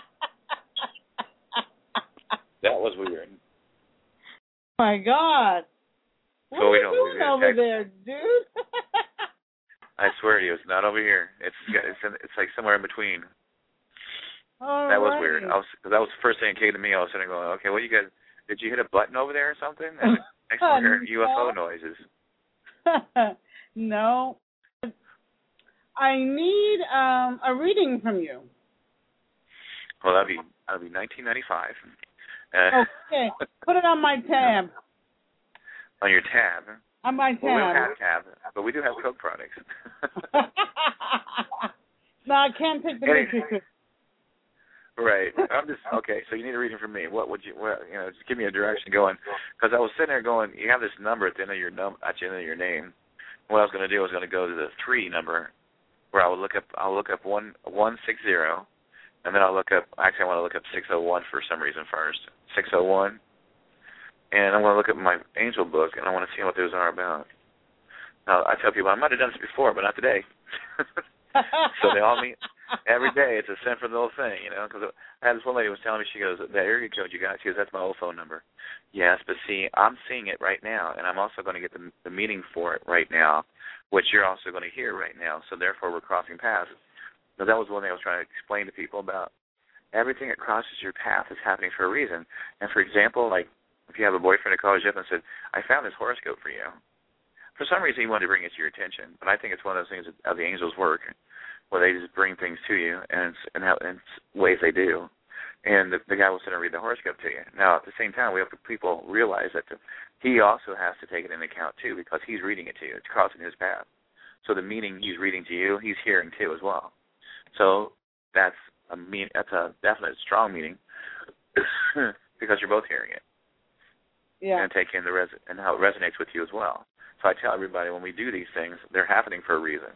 That was weird. Oh my God. What are you doing over there, dude? I swear to you, it's not over here. It's like somewhere in between. All that was right. weird. That was the first thing that came to me. I was sitting there going, okay, what you guys? Did you hit a button over there or something? And next thing I heard UFO noises. No. I need a reading from you. Well, that'll be 1995. Okay, put it on my tab. On your tab. On my tab. Well, we don't have tab, but we do have Coke products. No, I can't take the picture. Right. Okay. So you need a reading from me. What would you? Just give me a direction going. Because I was sitting there going, you have this number at the end of your name. What I was going to do was going to go to the 3 number, where I'll look up 160, and then I'll look up. Actually, I want to look up 601 for some reason first. 601. And I want to look at my angel book, and I want to see what those are about. Now, I tell people, I might have done this before, but not today. So they all meet every day. It's a scent for the whole thing, because I had this one lady was telling me, she goes, the area code you got, she goes, that's my old phone number. Yes, but see, I'm seeing it right now, and I'm also going to get the meaning for it right now, which you're also going to hear right now, so therefore we're crossing paths. Now, that was one thing I was trying to explain to people about. Everything that crosses your path is happening for a reason. And, for example, like, if you have a boyfriend that calls you up and said, I found this horoscope for you. For some reason, he wanted to bring it to your attention, but I think it's one of those things how the angels work, where they just bring things to you and ways they do. And the guy will sit and read the horoscope to you. Now, at the same time, we have people realize that he also has to take it into account, too, because he's reading it to you. It's crossing his path. So the meaning he's reading to you, he's hearing, too, as well. So that's a definite strong meaning because you're both hearing it. Yeah. And take in and how it resonates with you as well. So I tell everybody when we do these things, they're happening for a reason.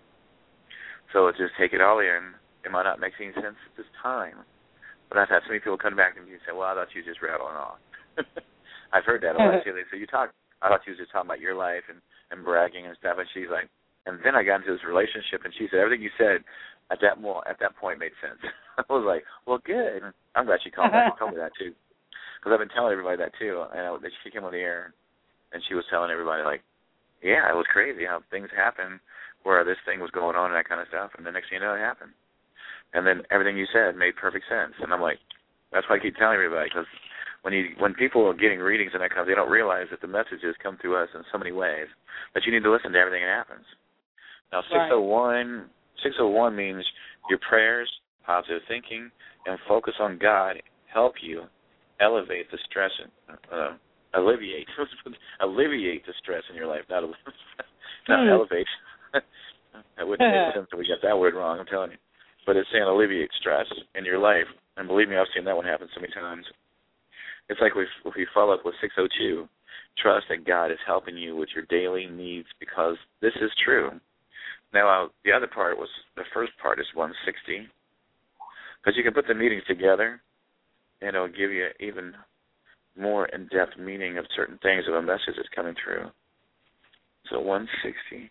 So just take it all in. It might not make any sense at this time. But I've had so many people come back to me and say, well, I thought you were just rattling off. I've heard that a lot too. They say, I thought you were just talking about your life and bragging and stuff. And she's like, and then I got into this relationship, and she said, everything you said at that point made sense. I was like, well, good. I'm glad she called back and told me that too. Because I've been telling everybody that too. And she came on the air, and she was telling everybody, like, yeah, it was crazy how things happen where this thing was going on and that kind of stuff. And the next thing you know, it happened. And then everything you said made perfect sense. And I'm like, that's why I keep telling everybody, because when people are getting readings and that kind of, they don't realize that the messages come through us in so many ways that you need to listen to everything that happens. Now, 601 means your prayers, positive thinking, and focus on God help you elevate the stress and alleviate the stress in your life, not elevate. That wouldn't make sense if we got that word wrong, I'm telling you. But it's saying alleviate stress in your life. And believe me, I've seen that one happen so many times. It's like if we follow up with 602, trust that God is helping you with your daily needs because this is true. Now, the other part the first part is 160, because you can put the meanings together, and it'll give you even more in-depth meaning of certain things of a message that's coming through. So 160.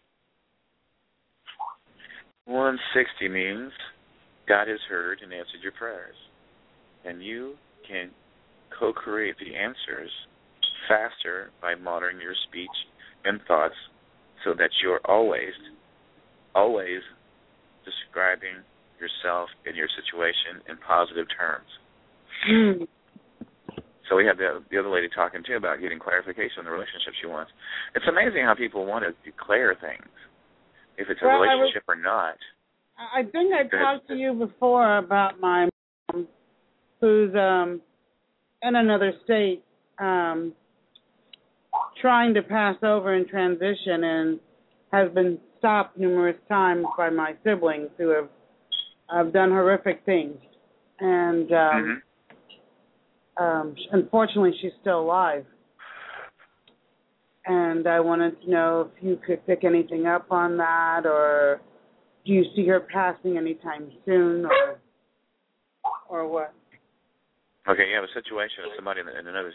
160 means God has heard and answered your prayers, and you can co-create the answers faster by monitoring your speech and thoughts so that you're always describing yourself and your situation in positive terms. Mm. So we have the other lady talking, too, about getting clarification on the relationship she wants. It's amazing how people want to declare things, if it's a relationship or not. I think I talked to you before about my mom, who's in another state, trying to pass over and transition, and has been stopped numerous times by my siblings who have done horrific things. And unfortunately, she's still alive. And I wanted to know if you could pick anything up on that, or do you see her passing anytime soon, or what? Okay, you have a situation of somebody in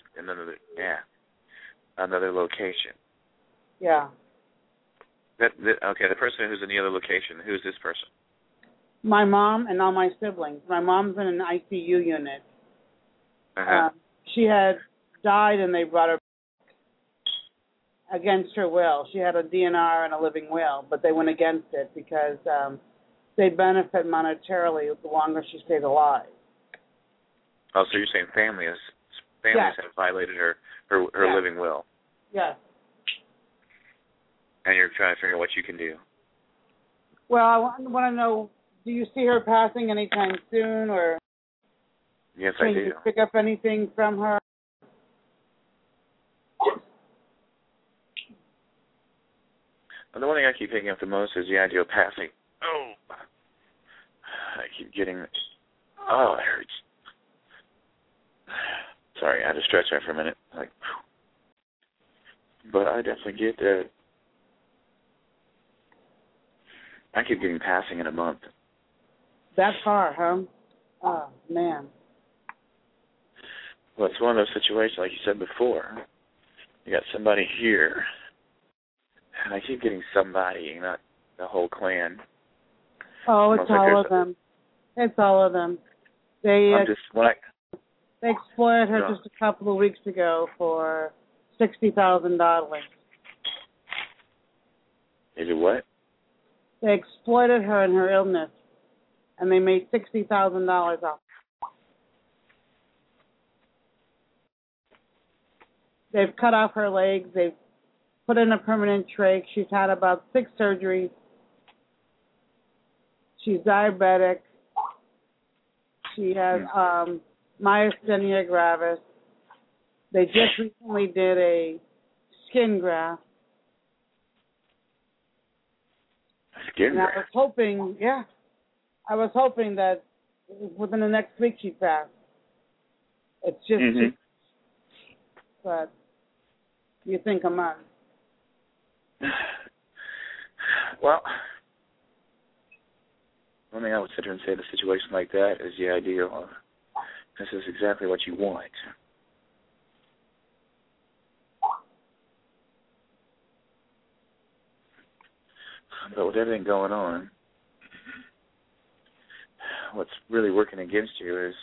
another location. Yeah. Okay, the person who's in the other location, who's this person? My mom and all my siblings. My mom's in an ICU unit. She had died, and they brought her against her will. She had a DNR and a living will, but they went against it because they benefit monetarily the longer she stays alive. Oh, so you're saying families Yes. have violated her Yes. living will. Yes. And you're trying to figure out what you can do. Well, I want to know, do you see her passing anytime soon, or Yes, can I do. you pick up anything from her? And the one thing I keep picking up the most is the idea of passing. Oh, I keep getting. Oh, it hurts. Sorry, I had to stretch that for a minute. Like, but I definitely get that. I keep getting passing in a month. That far, huh? Oh, man. Well, it's one of those situations, like you said before. You got somebody here, and I keep getting somebody, not the whole clan. Oh, it's all of them. It's all of them. They exploited her just a couple of weeks ago for $60,000. Is it what? They exploited her in her illness, and they made $60,000 off. They've cut off her legs. They've put in a permanent trach. She's had about 6 surgeries. She's diabetic. She has myasthenia gravis. They just recently did a skin graft. Skin graft? I was hoping that within the next week she'd pass. It's just, but you think a month. Well, one thing I would sit here and say in a situation like that is the idea of this is exactly what you want. But with everything going on, what's really working against you is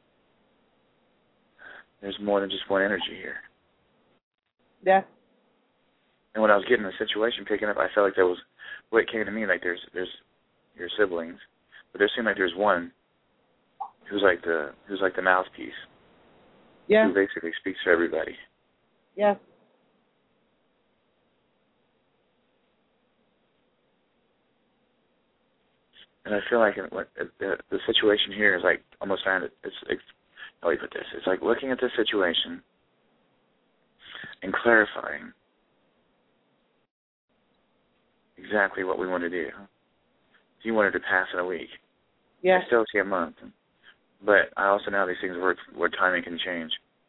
there's more than just one energy here. Yeah. And when I was getting the situation picking up, I felt like there was what it came to me like there's your siblings, but there seemed like there's one who's like the mouthpiece. Yeah. Who basically speaks for everybody. Yeah. And I feel like the situation here is like almost trying to, it's how do you put this? It's like looking at this situation and clarifying exactly what we want to do. If you wanted to pass in a week, yeah. I still see a month. But I also know these things work where timing can change.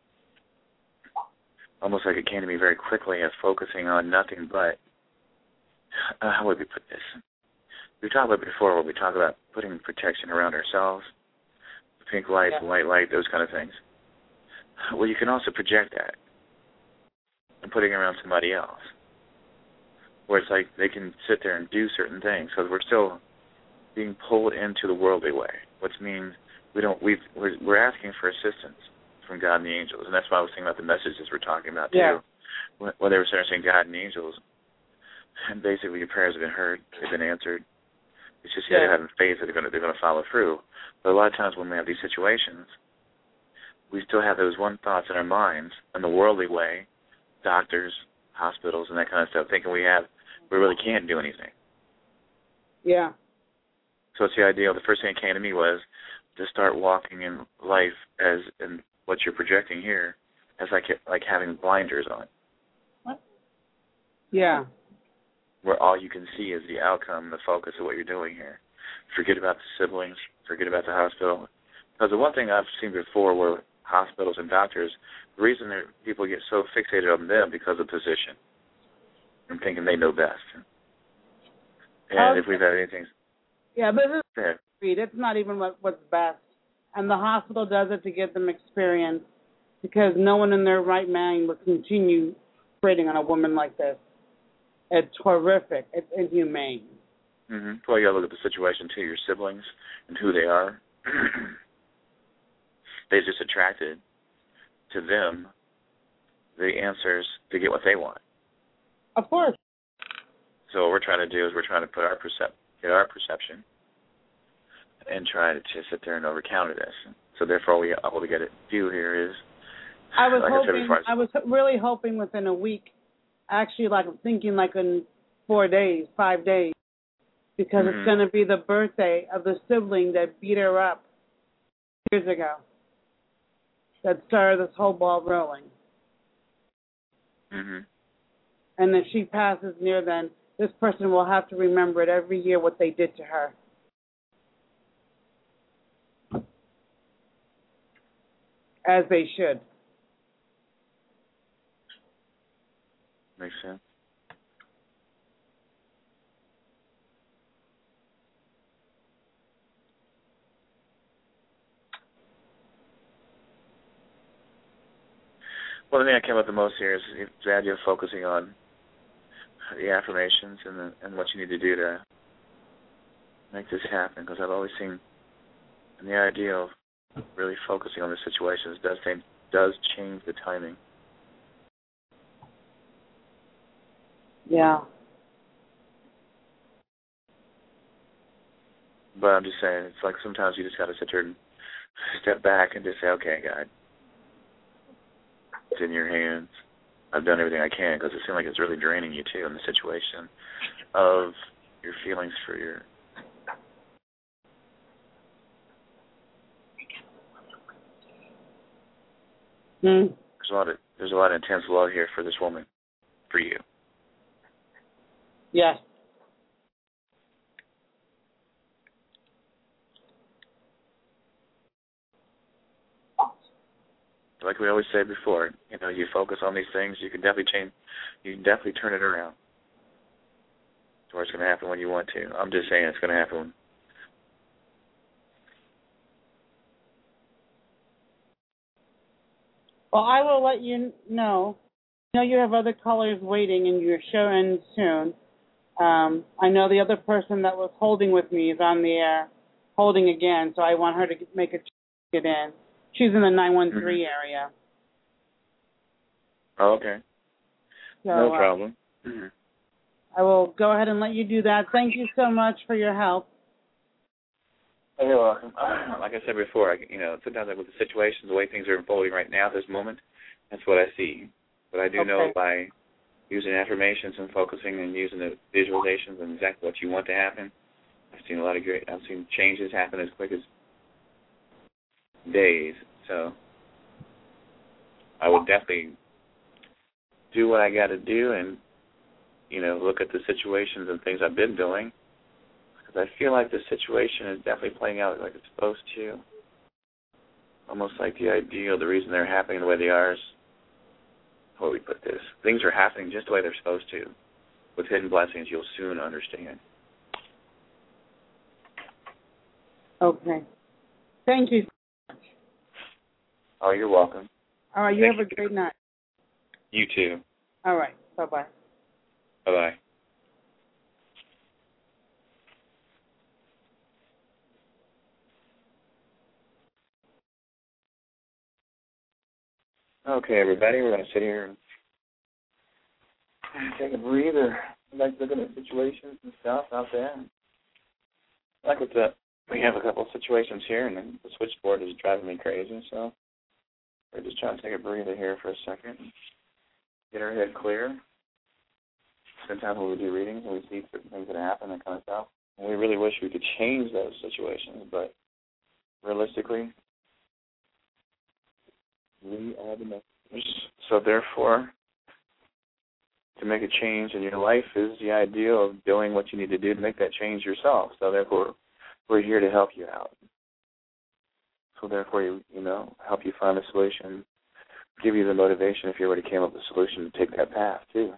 Almost like it came to me very quickly as focusing on nothing but, how would we put this? We talked about it before where we talk about putting protection around ourselves, pink light, white light, those kind of things. Well, you can also project that and putting it around somebody else, where it's like they can sit there and do certain things because we're still being pulled into the worldly way, which means we're asking for assistance from God and the angels, and that's why I was thinking about the messages we're talking about too. Yeah. When they were starting saying God and angels, and basically your prayers have been heard, they've been answered. It's just you having faith that they're going to follow through. But a lot of times when we have these situations, we still have those one thoughts in our minds in the worldly way, doctors, hospitals, and that kind of stuff, thinking we really can't do anything. Yeah. So it's the idea. The first thing that came to me was to start walking in life as in what you're projecting here is like having blinders on. What? Yeah. Where all you can see is the outcome, the focus of what you're doing here. Forget about the siblings, forget about the hospital. Because the one thing I've seen before where hospitals and doctors, the reason people get so fixated on them because of position and thinking they know best. And if we've had anything... Yeah, but it's not even what's best. And the hospital does it to get them experience because no one in their right mind would continue operating on a woman like this. It's horrific. It's inhumane. Mm-hmm. Well, you got to look at the situation, too, your siblings and who they are. They're just attracted to them, the answers, to get what they want. Of course. So what we're trying to do is we're trying to put get our perception and try to sit there and overcounter this. So therefore, all we got to do here is, I was really hoping within a week, actually, like I'm thinking like in 4 days, 5 days, because it's going to be the birthday of the sibling that beat her up years ago. That started this whole ball rolling. Mm-hmm. And if she passes near, then this person will have to remember it every year what they did to her. As they should. Makes sense. Well, the thing I came up the most here is the idea of focusing on the affirmations and what you need to do to make this happen, because I've always seen the idea of really focusing on the situations does change the timing. Yeah. But I'm just saying, it's like sometimes you just got to sit here and step back and just say, okay, God, it's in your hands. I've done everything I can, because it seems like it's really draining you, too, in the situation of your feelings for your... There's a lot of intense love here for this woman, for you. Yes. Like we always say before, you focus on these things, you can definitely change, you can definitely turn it around to where it's going to happen when you want to. I'm just saying it's going to happen. Well, I will let you know. I know you have other callers waiting, and your show ends soon. I know the other person that was holding with me is on the air, holding again, so I want her to make a get in. She's in the 913 area. Oh, okay. So, no problem. I will go ahead and let you do that. Thank you so much for your help. Oh, you're welcome. Like I said before, sometimes with the situations, the way things are unfolding right now at this moment, that's what I see. But I do know by using affirmations and focusing and using the visualizations and exactly what you want to happen, I've seen changes happen as quick as days. So I would definitely do what I got to do and, look at the situations and things I've been doing, because I feel like the situation is definitely playing out like it's supposed to. Almost like the ideal, the reason they're happening the way they are is, how do we put this? Things are happening just the way they're supposed to. With hidden blessings, you'll soon understand. Okay. Thank you. Oh, you're welcome. All right, you have a great night. You too. All right, bye-bye. Bye-bye. Okay, everybody, we're going to sit here and take a breather. I like looking at situations and stuff out there. Like we have a couple of situations here, and the switchboard is driving me crazy, so we're just trying to take a breather here for a second, get our head clear. Sometimes when we do readings and we see certain things that happen, that kind of stuff, and we really wish we could change those situations, but realistically, We are the messengers. So therefore, to make a change in your life is the idea of doing what you need to do to make that change yourself. So therefore, we're here to help you out. So therefore, help you find a solution, give you the motivation if you already came up with a solution to take that path too.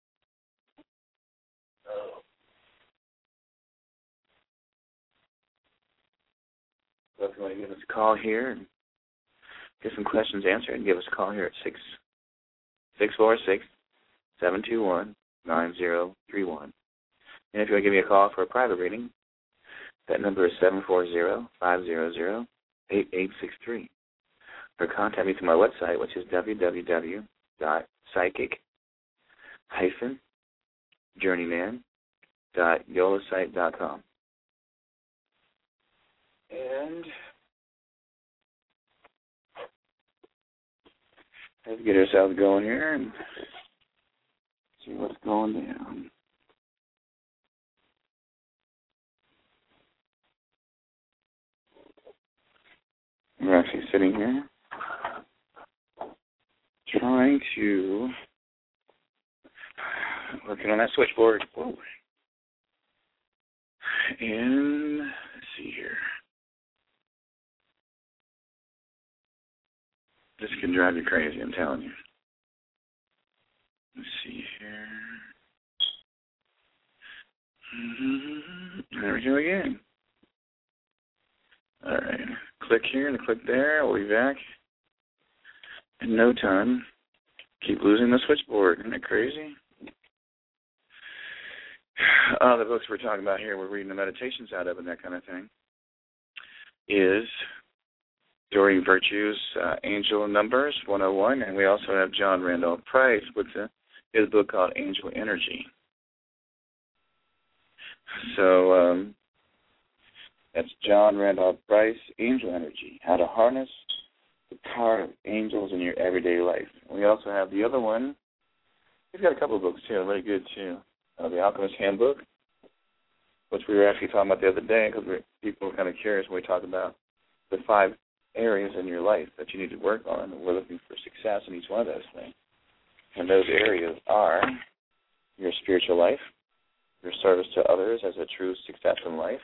So if you want to give us a call here and get some questions answered, and give us a call here at 646-721-9031. And if you want to give me a call for a private reading, that number is 740-500-8863. Or contact me through my website, which is www.psychic-journeyman.yolasite.com. And let's get ourselves going here and see what's going down. We're actually sitting here trying to working on that switchboard. Whoa. And let's see here. This can drive you crazy, I'm telling you. Let's see here. There we go again. All right. Click here and click there. We'll be back in no time. Keep losing the switchboard. Isn't that crazy? The books we're talking about here, we're reading the meditations out of and that kind of thing, is Doreen Virtue's Angel Numbers 101, and we also have John Randolph Price with his book called Angel Energy. So that's John Randolph Price, Angel Energy, How to Harness the Power of Angels in Your Everyday Life. We also have the other one. He's got a couple of books, too, really good, too. The Alchemist Handbook, which we were actually talking about the other day because people were kind of curious when we talked about the 5 areas in your life that you need to work on. We're looking for success in each one of those things. And those areas are your spiritual life, your service to others as a true success in life,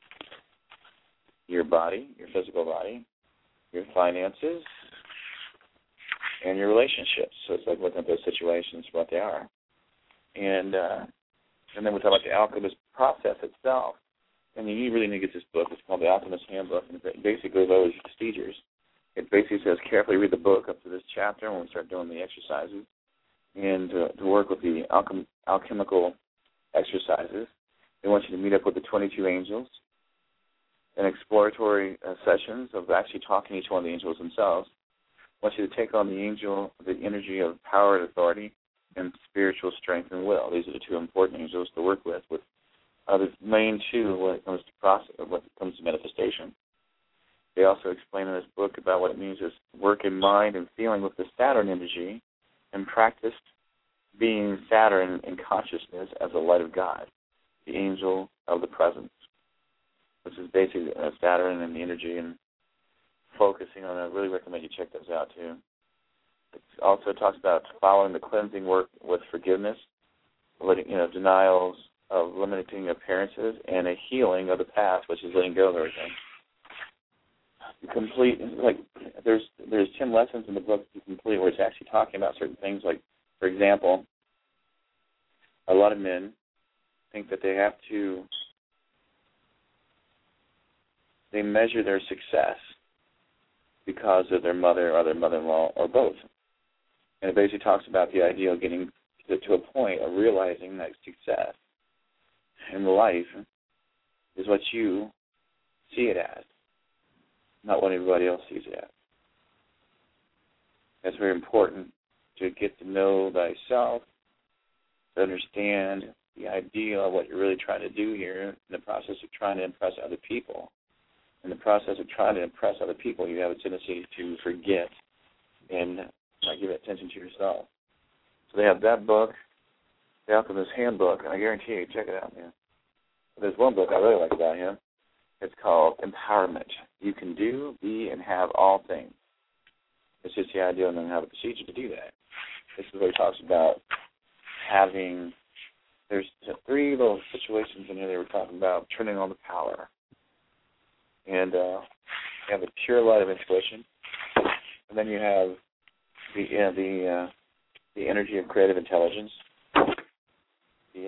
your body, your physical body, your finances, and your relationships. So it's like looking at those situations, what they are. And then we talk about the alchemist process itself. And you really need to get this book. It's called The Alchemist Handbook. And it basically, those procedures. It basically says carefully read the book up to this chapter when we start doing the exercises. And to work with the alchemical exercises, they want you to meet up with the 22 angels and exploratory sessions of actually talking to each one of the angels themselves. I want you to take on the energy of power and authority and spiritual strength and will. These are the 2 important angels to work with the main 2 when it comes to process, when it comes to manifestation. They also explain in this book about what it means to work in mind and feeling with the Saturn energy and practice being Saturn in consciousness as the light of God, the angel of the presence, which is basically Saturn and the energy and focusing on it. I really recommend you check those out too. It also talks about following the cleansing work with forgiveness, denials of limiting appearances, and a healing of the past, which is letting go of everything. Complete, like there's 10 lessons in the book to complete where it's actually talking about certain things. Like, for example, a lot of men think that they measure their success because of their mother or their mother-in-law or both. And it basically talks about the idea of getting to a point of realizing that success in life is what you see it as, not what everybody else sees it as. That's very important to get to know thyself, to understand the idea of what you're really trying to do here in the process of trying to impress other people. In the process of trying to impress other people, you have a tendency to forget and not give attention to yourself. So they have that book, The Alchemist Handbook, and I guarantee you, check it out, man. There's one book I really like about him. It's called Empowerment. You can do, be, and have all things. It's just the idea and then have a procedure to do that. This is what he talks about having, there's 3 little situations in here they were talking about turning on the power. And you have the pure light of intuition, and then you have the energy of creative intelligence, the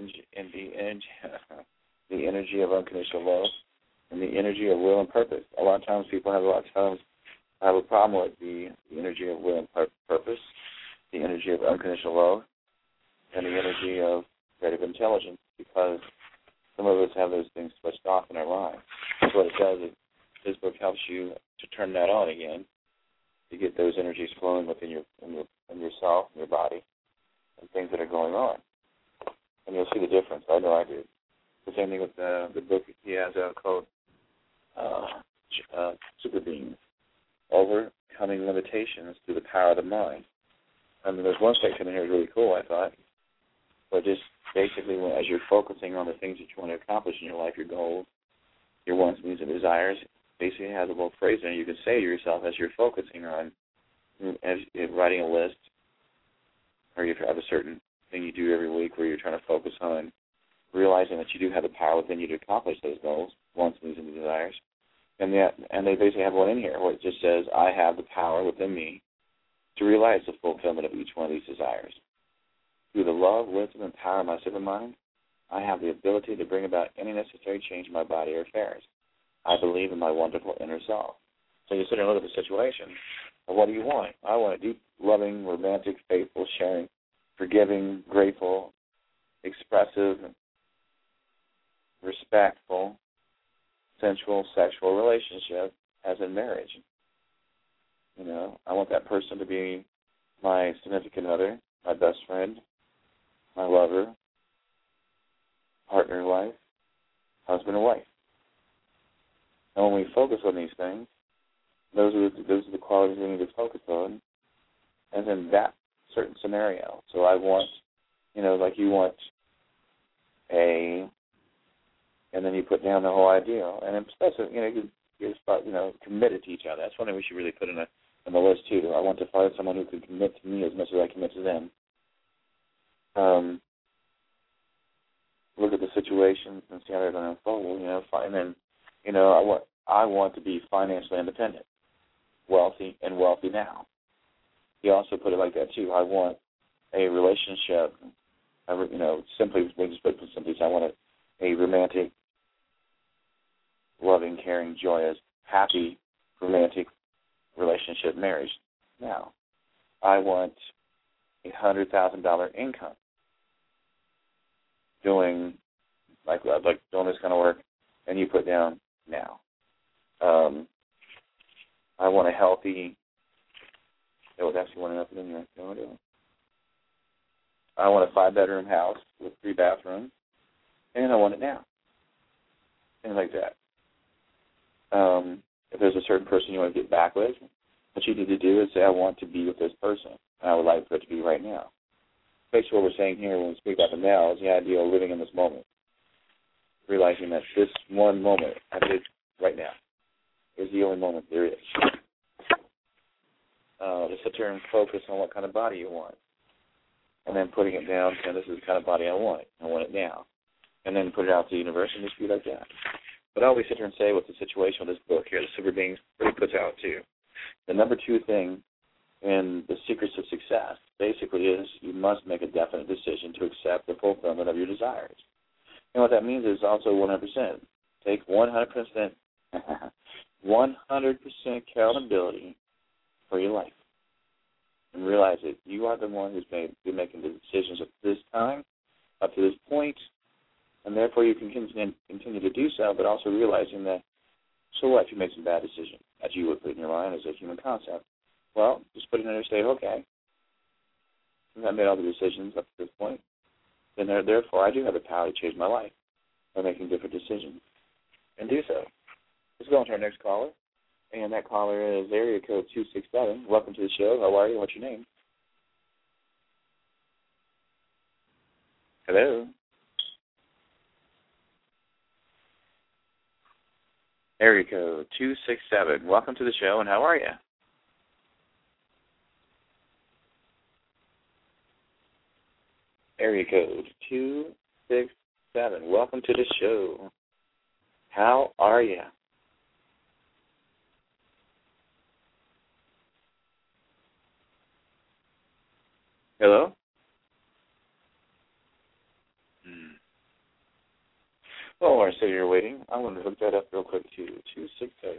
energy of unconditional love, and the energy of will and purpose. A lot of times people have a problem with the energy of will and purpose, the energy of unconditional love, and the energy of creative intelligence, because some of us have those things switched off in our lives. So what it does is this book helps you to turn that on again, to get those energies flowing within yourself, and your body, and things that are going on. And you'll see the difference. I know I did. The same thing with the book he has called Super Beings, Overcoming Limitations Through the Power of the Mind. I mean, there's one section in here really cool, I thought. But just basically, as you're focusing on the things that you want to accomplish in your life, your goals, your wants, needs, and desires, basically has a little phrase in it you can say to yourself as you're focusing on, as you're writing a list, or you have a certain thing you do every week where you're trying to focus on realizing that you do have the power within you to accomplish those goals, wants, needs, and desires. And they basically have one in here where it just says, I have the power within me to realize the fulfillment of each one of these desires. Through the love, wisdom, and power of my supermind, I have the ability to bring about any necessary change in my body or affairs. I believe in my wonderful inner self. So you sit and look at the situation. Well, what do you want? I want a deep, loving, romantic, faithful, sharing, forgiving, grateful, expressive, respectful, sensual, sexual relationship as in marriage. You know, I want that person to be my significant other, my best friend, my lover, partner in life, husband and wife. And when we focus on these things, those are the qualities we need to focus on, as in that certain scenario. So I want, like you want and then you put down the whole ideal, and especially, you're committed to each other. That's one thing we should really put on the list too. I want to find someone who can commit to me as much as I commit to them. Look at the situations and see how they're going to unfold. And then, I want to be financially independent, wealthy now. He also put it like that too. I want a relationship. Simply I want a romantic, loving, caring, joyous, happy, romantic relationship, marriage. Now, I want $100,000 income, doing doing this kind of work, and you put down now. I want a healthy. It was actually one up in here. No, I don't. I want a 5-bedroom house with 3 bathrooms, and I want it now. Things like that. If there's a certain person you want to get back with, what you need to do is say, I want to be with this person, and I would like for it to be right now. Basically what we're saying here when we speak about the now is the idea of living in this moment, realizing that this one moment, right now, is the only moment there is. To sit there and focus on what kind of body you want, and then putting it down, saying this is the kind of body I want it now, and then put it out to the universe and just be like that. But I always sit here and say with the situation with this book here, the Super Beings really puts out too. The number 2 thing in the secrets of success basically is you must make a definite decision to accept the fulfillment of your desires. And what that means is also 100%. Take 100% accountability for your life. And realize that you are the one who's been making the decisions at this time, up to this point, and therefore you can continue to do so, but also realizing that, so what if you make some bad decisions, as you would put in your mind as a human concept? Well, just put it in there and say, okay, I made all the decisions up to this point, then therefore I do have the power to change my life by making different decisions, and do so. Let's go on to our next caller. And that caller is area code 267. Welcome to the show. How are you? What's your name? Hello? Area code 267. Welcome to the show, and how are you? area code 267. Welcome to the show. How are you? Hello? Well, while I sit here waiting, I want to hook that up real quick too. 267.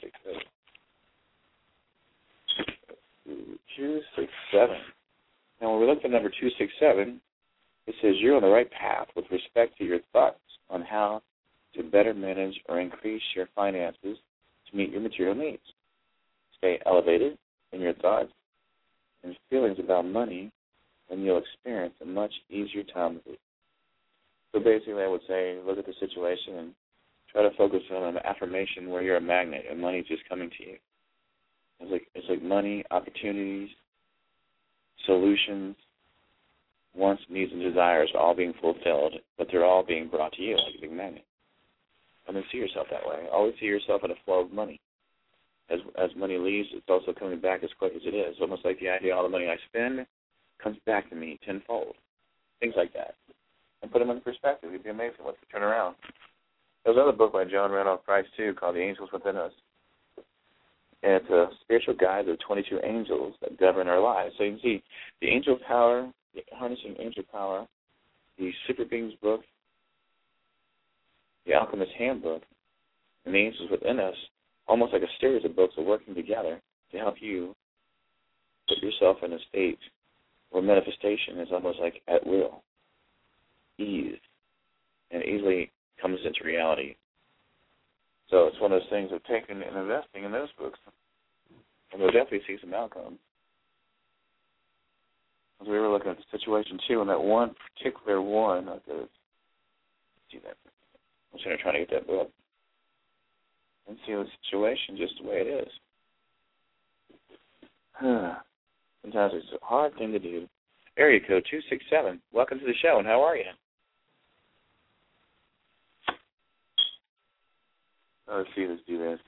267. Now, when we look at number 267, it says you're on the right path with respect to your thoughts on how to better manage or increase your finances to meet your material needs. Stay elevated in your thoughts and feelings about money, and you'll experience a much easier time with it. So basically, I would say look at the situation and try to focus on an affirmation where you're a magnet and money's just coming to you. It's like money, opportunities, solutions, wants, needs, and desires are all being fulfilled, but they're all being brought to you like a big magnet. And then see yourself that way. Always see yourself in a flow of money. As money leaves, it's also coming back as quick as it is. Almost like the idea all the money I spend comes back to me tenfold. Things like that. And put them in perspective. You'd be amazed at what's to turn around. There's another book by John Randolph Price, too, called The Angels Within Us. And it's a spiritual guide of 22 angels that govern our lives. So you can see the angel power, the harnessing angel power, the Super Beings book, the Alchemist Handbook, and the Angels Within Us, almost like a series of books are working together to help you put yourself in a state where manifestation is almost like at will, ease, and easily comes into reality. So it's one of those things of taking and investing in those books. And we'll definitely see some outcomes. As we were looking at the situation, too, and that one particular one, see that. I'm just going to try to get that book and see the situation just the way it is. Sometimes it's a hard thing to do. Area code 267. Welcome to the show, and how are you? Let's see, let's do this.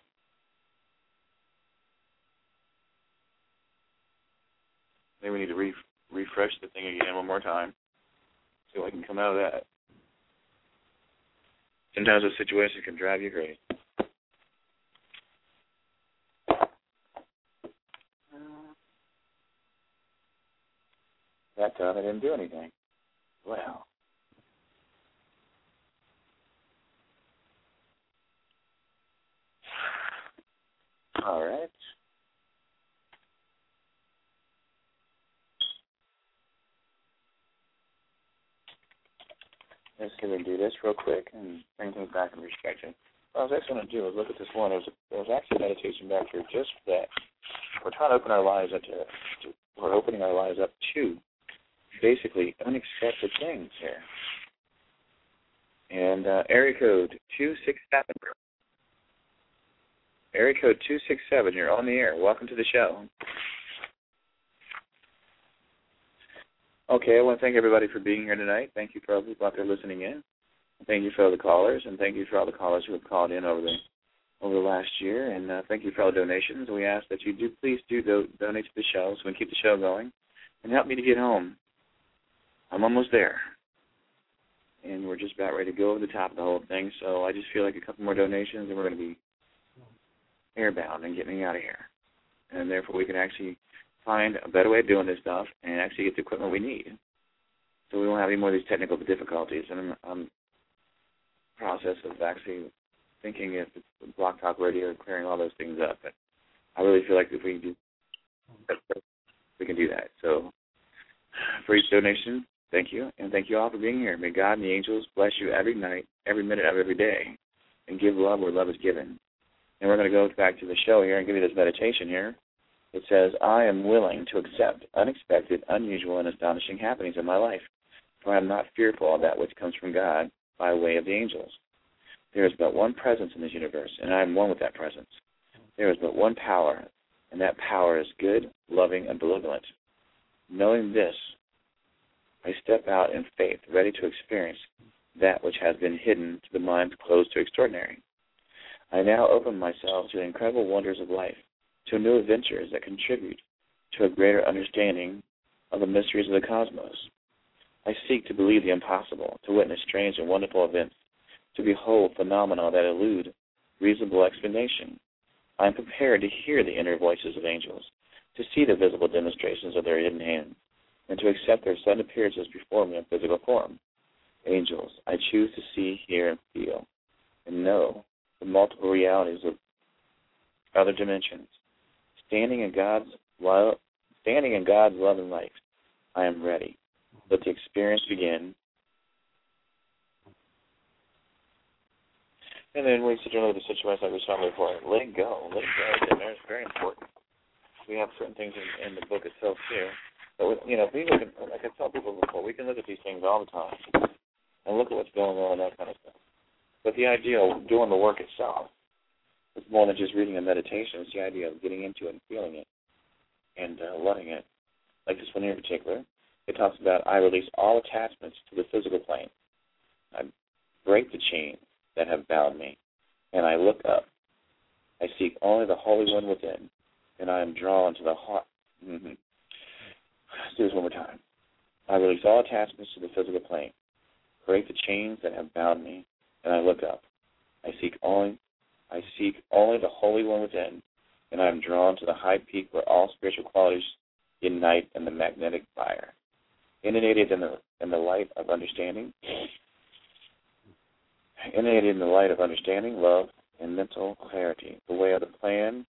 Maybe we need to refresh the thing again one more time. See if I can come out of that. Sometimes a situation can drive you crazy. That time I didn't do anything. Well. All right. Let's see if we can do this real quick and bring things back in perspective. What I was actually going to do is look at this one. There was actually a meditation back here just for that. We're trying to open our lives up we're opening our lives up to basically unexpected things here. And area code 267. Area code 267, you're on the air. Welcome to the show. Okay, I want to thank everybody for being here tonight. Thank you for all the people out there listening in. Thank you for all the callers, and thank you for all the callers who have called in over the last year. And thank you for all the donations. We ask that you please donate to the show so we can keep the show going and help me to get home. I'm almost there. And we're just about ready to go over the top of the whole thing. So I just feel like a couple more donations and we're going to be airbound and get me out of here. And therefore we can actually find a better way of doing this stuff and actually get the equipment we need. So we won't have any more of these technical difficulties. And I'm in the process of actually thinking if it's Blog Talk Radio and clearing all those things up. But I really feel like if we can do that, we can do that. So for each donation, thank you. And thank you all for being here. May God and the angels bless you every night, every minute of every day, and give love where love is given. And we're going to go back to the show here and give you this meditation here. It says, I am willing to accept unexpected, unusual, and astonishing happenings in my life, for I am not fearful of that which comes from God by way of the angels. There is but one presence in this universe, and I am one with that presence. There is but one power, and that power is good, loving, and benevolent. Knowing this, I step out in faith, ready to experience that which has been hidden to the minds closed to extraordinary. I now open myself to the incredible wonders of life, to new adventures that contribute to a greater understanding of the mysteries of the cosmos. I seek to believe the impossible, to witness strange and wonderful events, to behold phenomena that elude reasonable explanation. I am prepared to hear the inner voices of angels, to see the visible demonstrations of their hidden hand, and to accept their sudden appearances before me in physical form. Angels, I choose to see, hear, and feel, and know the multiple realities of other dimensions. Standing in God's love and light, I am ready. Let the experience begin. And then we sit down with the situation like we saw before. Letting go. Letting go is very important. We have certain things in the book itself too. But we look at, like I tell people before, we can look at these things all the time and look at what's going on and that kind of stuff. But the idea of doing the work itself is more than just reading a meditation. It's the idea of getting into it and feeling it and letting it. Like this one here in particular, it talks about I release all attachments to the physical plane. I break the chains that have bound me, and I look up. I seek only the Holy One within, and I am drawn to the heart. Let's do this one more time. I release all attachments to the physical plane, break the chains that have bound me, and I look up. I seek only the Holy One within, and I am drawn to the high peak where all spiritual qualities unite in the magnetic fire. Inundated in the light of understanding, love, and mental clarity, the way of the plan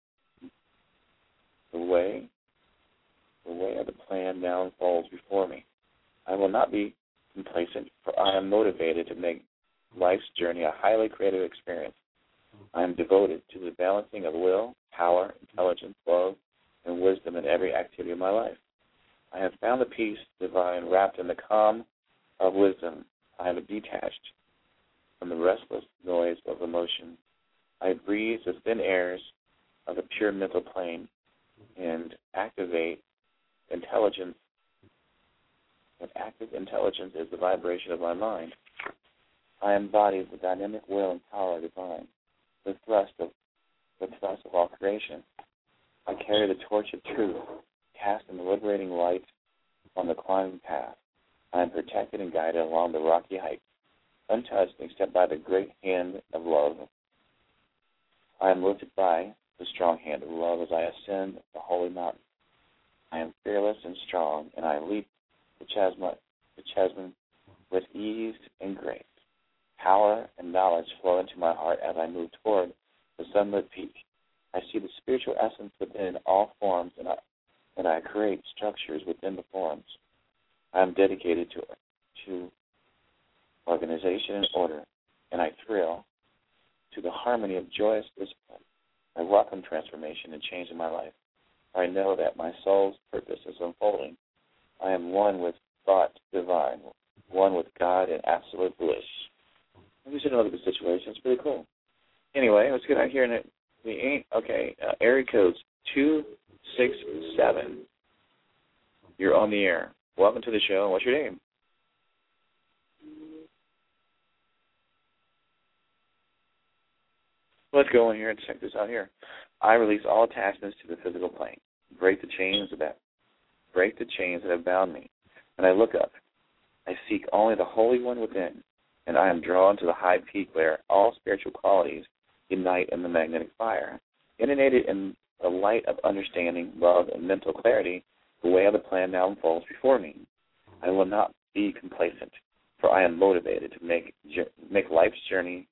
now unfolds before me. I will not be complacent, for I am motivated to make life's journey a highly creative experience. I am devoted to the balancing of will, power, intelligence, love, and wisdom in every activity of my life. I have found the peace divine wrapped in the calm of wisdom. I am detached from the restless noise of emotion. I breathe the thin airs of the pure mental plane and activate intelligence. And active intelligence is the vibration of my mind. I embody the dynamic will and power divine, the thrust of all creation. I carry the torch of truth, casting the liberating light on the climbing path. I am protected and guided along the rocky heights, untouched except by the great hand of love. I am lifted by the strong hand of love as I ascend the holy mountain. I am fearless and strong, and I leap the chasm with ease and grace. Power and knowledge flow into my heart as I move toward the sunlit peak. I see the spiritual essence within all forms, and I create structures within the forms. I am dedicated to organization and order, and I thrill to the harmony of joyous discipline. I welcome transformation and change in my life. I know that my soul's purpose is unfolding. I am one with thought divine, one with God in absolute bliss. We should look at the situation. It's pretty cool. Anyway, let's get out here and area code's 267. You're on the air. Welcome to the show. What's your name? Let's go in here and check this out here. I release all attachments to the physical plane. Break the chains that have bound me. And I look up. I seek only the Holy One within, and I am drawn to the high peak where all spiritual qualities unite in the magnetic fire. Inundated in the light of understanding, love, and mental clarity, the way of the plan now unfolds before me. I will not be complacent, for I am motivated to make life's journey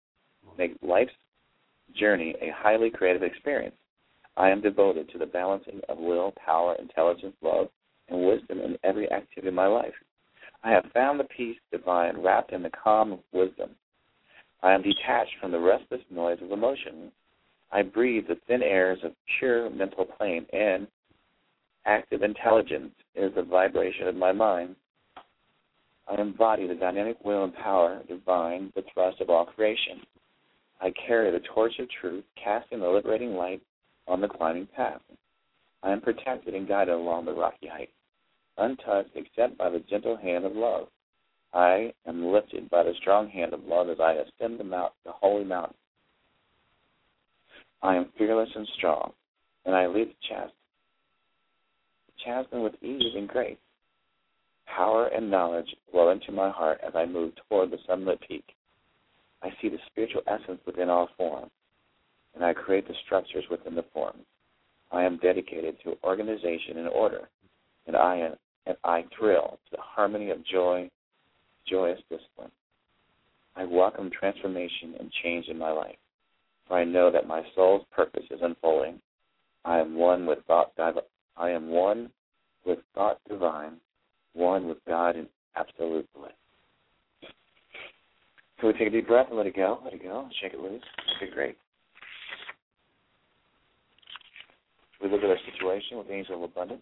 a highly creative experience. I am devoted to the balancing of will, power, intelligence, love, and wisdom in every activity of my life. I have found the peace divine wrapped in the calm of wisdom. I am detached from the restless noise of emotion. I breathe the thin airs of pure mental plane, and active intelligence is the vibration of my mind. I embody the dynamic will and power divine, the thrust of all creation. I carry the torch of truth, casting the liberating light on the climbing path. I am protected and guided along the rocky heights, untouched except by the gentle hand of love. I am lifted by the strong hand of love as I ascend the holy mountain. I am fearless and strong, and I leap the chasm with ease and grace. Power and knowledge flow into my heart as I move toward the sunlit peak. I see the spiritual essence within all forms, and I create the structures within the forms. I am dedicated to organization and order, and I thrill to the harmony of joyous discipline. I welcome transformation and change in my life, for I know that my soul's purpose is unfolding. I am one with thought divine, one with God in absolute bliss. So we take a deep breath and let it go. Let it go. Shake it loose. Okay, great. We look at our situation with the angel of abundance.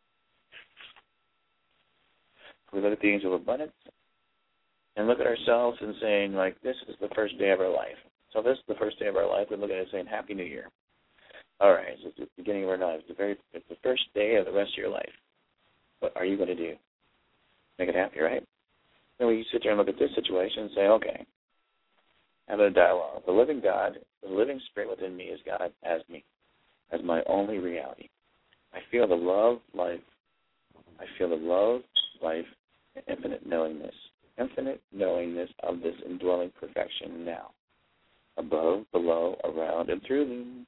We look at the angel of abundance and look at ourselves and saying, like, this is the first day of our life. So this is the first day of our life. We look at it saying, Happy New Year. All right, so it's the beginning of our lives. It's the first day of the rest of your life. What are you going to do? Make it happy, right? Then we sit there and look at this situation and say, okay, have a dialogue. The living God, the living spirit within me is God as me, as my only reality. I feel the love, life, and infinite knowingness of this indwelling perfection now, above, below, around, and through me.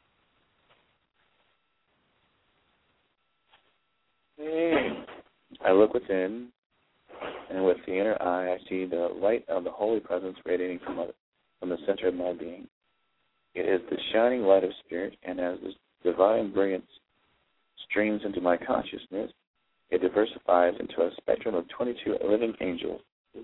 I look within, and with the inner eye, I see the light of the Holy Presence radiating from the center of my being. It is the shining light of Spirit, and as this divine brilliance streams into my consciousness, it diversifies into a spectrum of 22 living angels.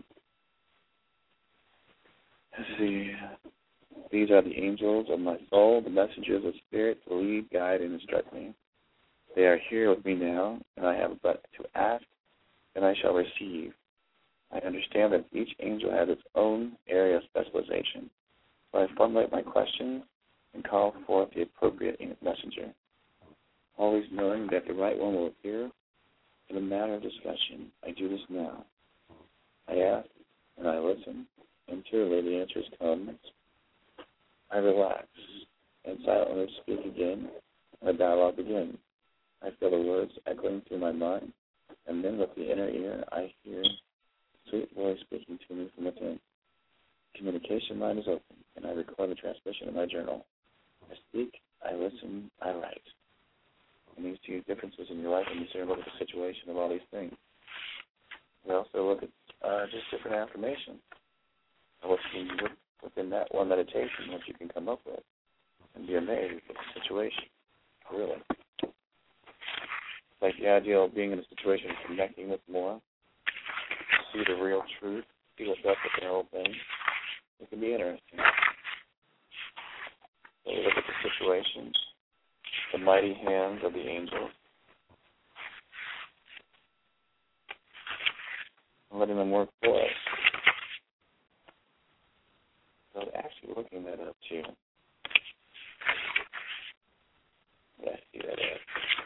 Let's see. These are the angels of my soul, the messengers of Spirit to lead, guide, and instruct me. They are here with me now, and I have but to ask, and I shall receive. I understand that each angel has its own area of specialization, so I formulate my questions and call forth the appropriate messenger, always knowing that the right one will appear in a matter of discussion. I do this now. I ask, and I listen, and truly the answers come. I relax, and silently speak again, and the dialogue begins. I feel the words echoing through my mind, and then with the inner ear, I hear a sweet voice speaking to me from within. Communication line is open, and I record the transmission in my journal. I speak, I listen, I write. And these two differences in your life, and you sort of look at the situation of all these things. We also look at just different affirmations of what's within that one meditation, what you can come up with, and be amazed at the situation, really. Like the idea of being in a situation of connecting with more, see the real truth, see what's up with the whole thing. It can be interesting. So we look at the situation, the mighty hands of the angels, and letting them work for us. So actually looking that up too. Yeah, I see that as.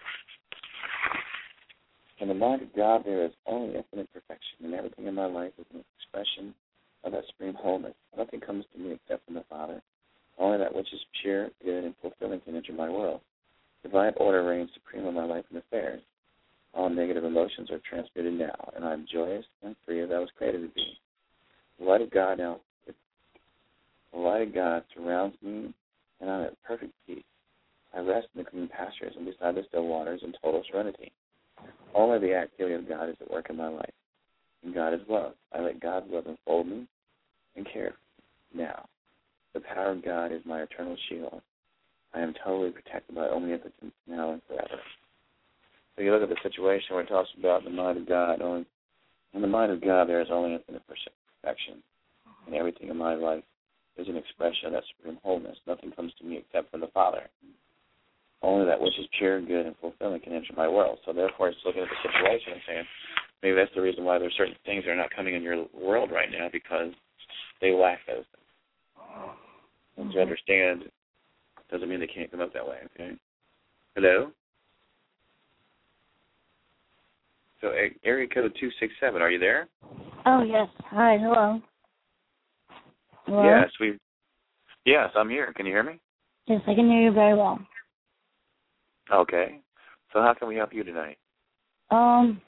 In the mind of God, there is only infinite perfection, and everything in my life is an expression of that supreme wholeness. Nothing comes to me except from the Father. Only that which is pure, good, and fulfilling can enter my world. Divine order reigns supreme in my life and affairs. All negative emotions are transmuted now, and I am joyous and free as I was created to be. The light of God surrounds me, and I am at perfect peace. I rest in the green pastures and beside the still waters in total serenity. Only the activity of God is at work in my life, and God is love. I let God's love enfold me and care for me now. The power of God is my eternal shield. I am totally protected by omnipotence now and forever. So you look at the situation where it talks about the mind of God. In the mind of God, there is only infinite perfection, and everything in my life is an expression of that supreme wholeness. Nothing comes to me except from the Father. Only that which is pure, good, and fulfilling can enter my world. So therefore, it's looking at the situation and saying, maybe that's the reason why there's certain things that are not coming in your world right now, because they lack those things. And to understand doesn't mean they can't come up that way, okay? Hello? So area code 267, are you there? Oh, yes. Hi, hello. Hello? Yes, I'm here. Can you hear me? Yes, I can hear you very well. Okay. So how can we help you tonight?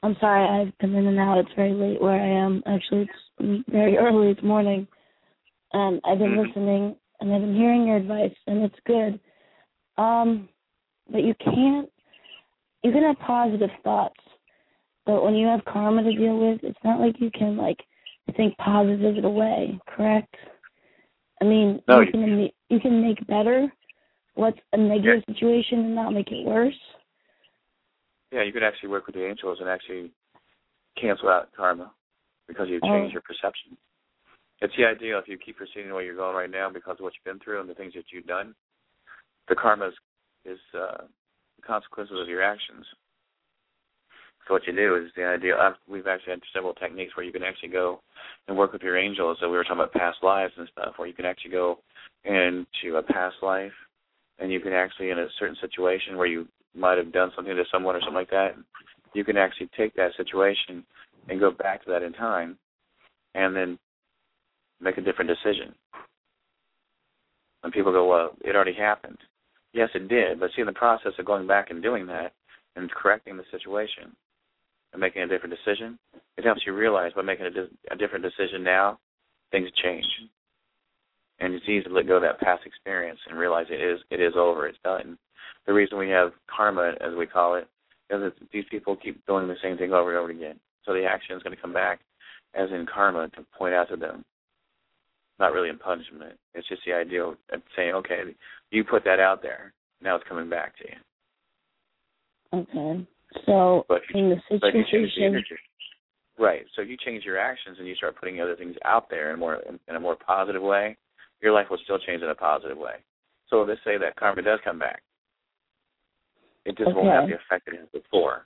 I'm sorry, I've been in and out. It's very late where I am. Actually, it's very early. It's morning. And I've been listening, and I've been hearing your advice, and it's good. But you can have positive thoughts. But when you have karma to deal with, it's not like you can, think positive it away, correct? I mean, no, you can make better what's a negative situation and not make it worse. Yeah, you could actually work with the angels and actually cancel out karma because you've changed your perception. It's the idea if you keep proceeding the way you're going right now because of what you've been through and the things that you've done, the karma is the consequences of your actions. So what you do is the idea, we've actually had several techniques where you can actually go and work with your angels. So we were talking about past lives and stuff, where you can actually go into a past life and you can actually, in a certain situation where you might have done something to someone or something like that, you can actually take that situation and go back to that in time and then make a different decision. And people go, well, it already happened. Yes, it did, but see, in the process of going back and doing that and correcting the situation and making a different decision, it helps you realize by making a different decision now, things change. And it's easy to let go of that past experience and realize it is over, it's done. The reason we have karma, as we call it, is that these people keep doing the same thing over and over again. So the action is going to come back as in karma to point out to them. Not really in punishment. It's just the idea of saying, okay, you put that out there. Now it's coming back to you. Okay. So in the situation... Right. So you change your actions and you start putting other things out there in a more positive way, your life will still change in a positive way. So let's say that karma does come back. It just won't have the effect it had before.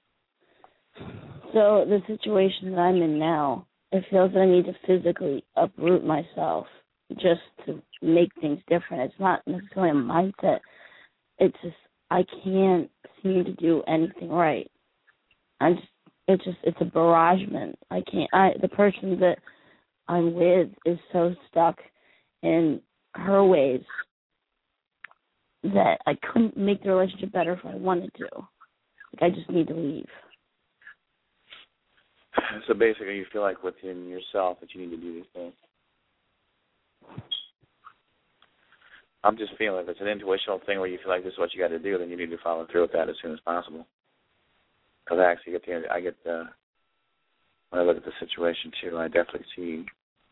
So the situation that I'm in now, it feels that I need to physically uproot myself just to make things different. It's not necessarily a mindset. It's just I can't seem to do anything right. It's a barragement. The person that I'm with is so stuck in her ways that I couldn't make the relationship better if I wanted to. I just need to leave. So basically you feel like within yourself that you need to do these things. I'm just feeling if it's an intuitional thing where you feel like this is what you got to do, then you need to follow through with that as soon as possible. Because I actually when I look at the situation too, I definitely see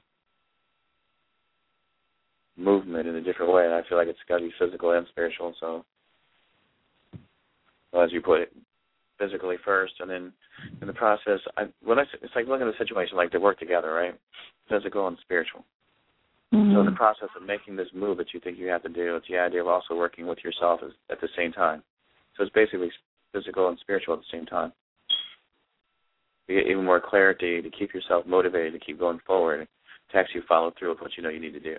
movement in a different way, and I feel like it's got to be physical and spiritual. So, well, as you put it, physically first, and then in the process, it's like looking at the situation like they work together, right? Physical and spiritual. Mm-hmm. So in the process of making this move that you think you have to do, it's the idea of also working with yourself at the same time. So it's basically physical and spiritual at the same time. You get even more clarity to keep yourself motivated to keep going forward, to actually follow through with what you know you need to do.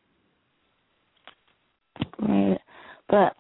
Right, but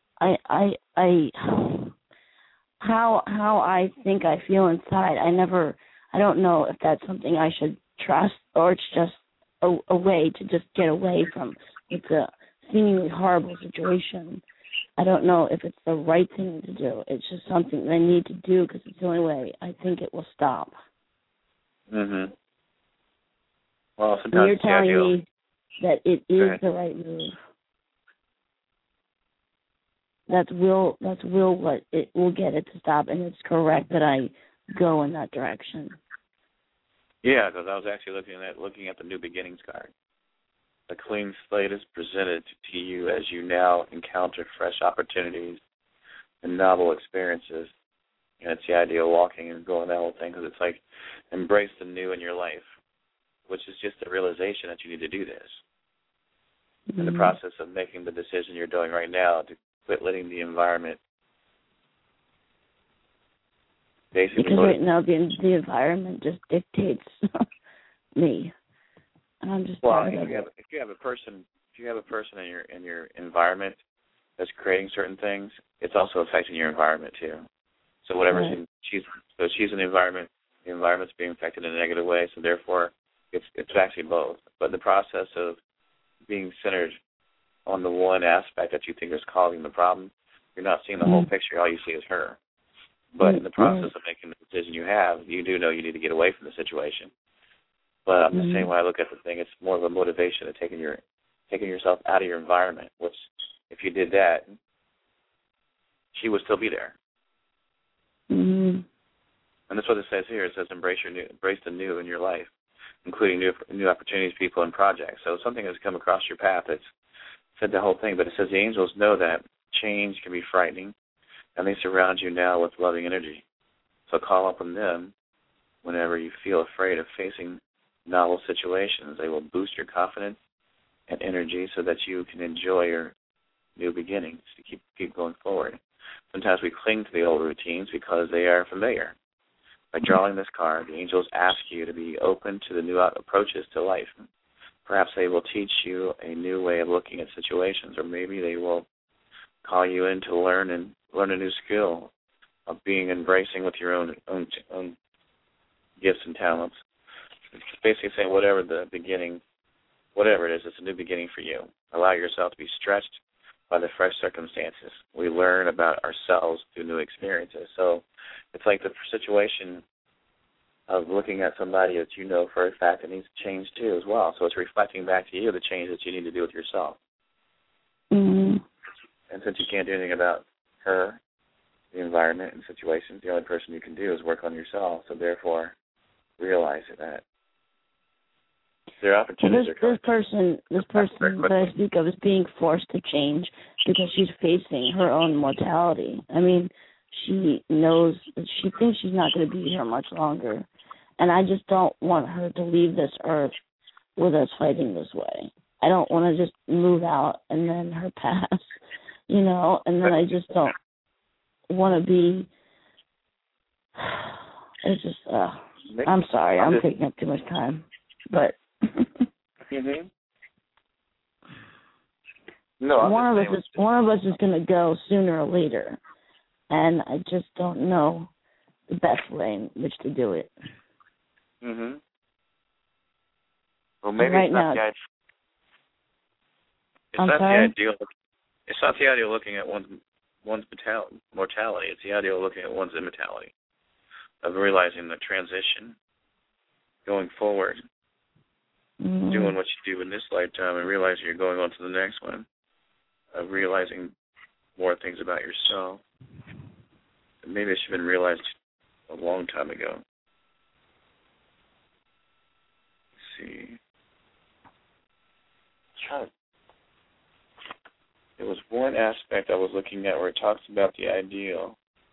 how I think I feel inside, I don't know if that's something I should trust or it's just a way to just get away from. It's a seemingly horrible situation. I don't know if it's the right thing to do. It's just something that I need to do because it's the only way I think it will stop. Mhm. Well, sometimes you're telling me that it is the right move. That's will what it will get it to stop, and it's correct that I go in that direction. Yeah, because I was actually looking at the New Beginnings card. A clean slate is presented to you as you now encounter fresh opportunities and novel experiences. And it's the idea of walking and going that whole thing, because it's like embrace the new in your life, which is just a realization that you need to do this. Mm-hmm. In the process of making the decision you're doing right now to quit letting the environment basically... Because right now the environment just dictates me. And I'm just tired of it. If you have a person in your environment that's creating certain things, it's also affecting your environment too. So whatever she's in the environment's being affected in a negative way. So therefore, it's actually both. But in the process of being centered on the one aspect that you think is causing the problem, you're not seeing the whole picture. All you see is her. But in the process of making the decision you do know you need to get away from the situation. But I'm the same way I look at the thing. It's more of a motivation of taking yourself out of your environment, which if you did that, she would still be there. Mm-hmm. And that's what it says here. It says embrace the new in your life, including new opportunities, people, and projects. So something has come across your path that's said the whole thing, but it says the angels know that change can be frightening, and they surround you now with loving energy. So call upon them whenever you feel afraid of facing novel situations. They will boost your confidence and energy so that you can enjoy your new beginnings to keep going forward. Sometimes we cling to the old routines because they are familiar. By drawing this card, the angels ask you to be open to the new approaches to life. Perhaps they will teach you a new way of looking at situations, or maybe they will call you in to learn a new skill of being embracing with your own gifts and talents. It's basically saying whatever it is, it's a new beginning for you. Allow yourself to be stretched by the fresh circumstances. We learn about ourselves through new experiences. So it's like the situation of looking at somebody that you know for a fact that needs to change too as well. So it's reflecting back to you the change that you need to do with yourself. Mm-hmm. And since you can't do anything about her, the environment and situations, the only person you can do is work on yourself. So therefore, realize that there are opportunities. Well, this person that I speak of is being forced to change because she's facing her own mortality. I mean, she thinks she's not going to be here much longer. And I just don't want her to leave this earth with us fighting this way. I don't want to just move out and then her pass, and then I just don't want to be, it's just, I'm sorry, I'm taking up too much time, but. Mm-hmm. No, one of us is going to go sooner or later, and I just don't know the best way in which to do it. Mm-hmm. Well, maybe right it's not now, the idea. It's not the idea of looking at one's mortality. It's the idea of looking at one's immortality, of realizing the transition, going forward, doing what you do in this lifetime and realizing you're going on to the next one, of realizing more things about yourself. Maybe it should have been realized a long time ago. Let's see. There was one aspect I was looking at where it talks about the ideal.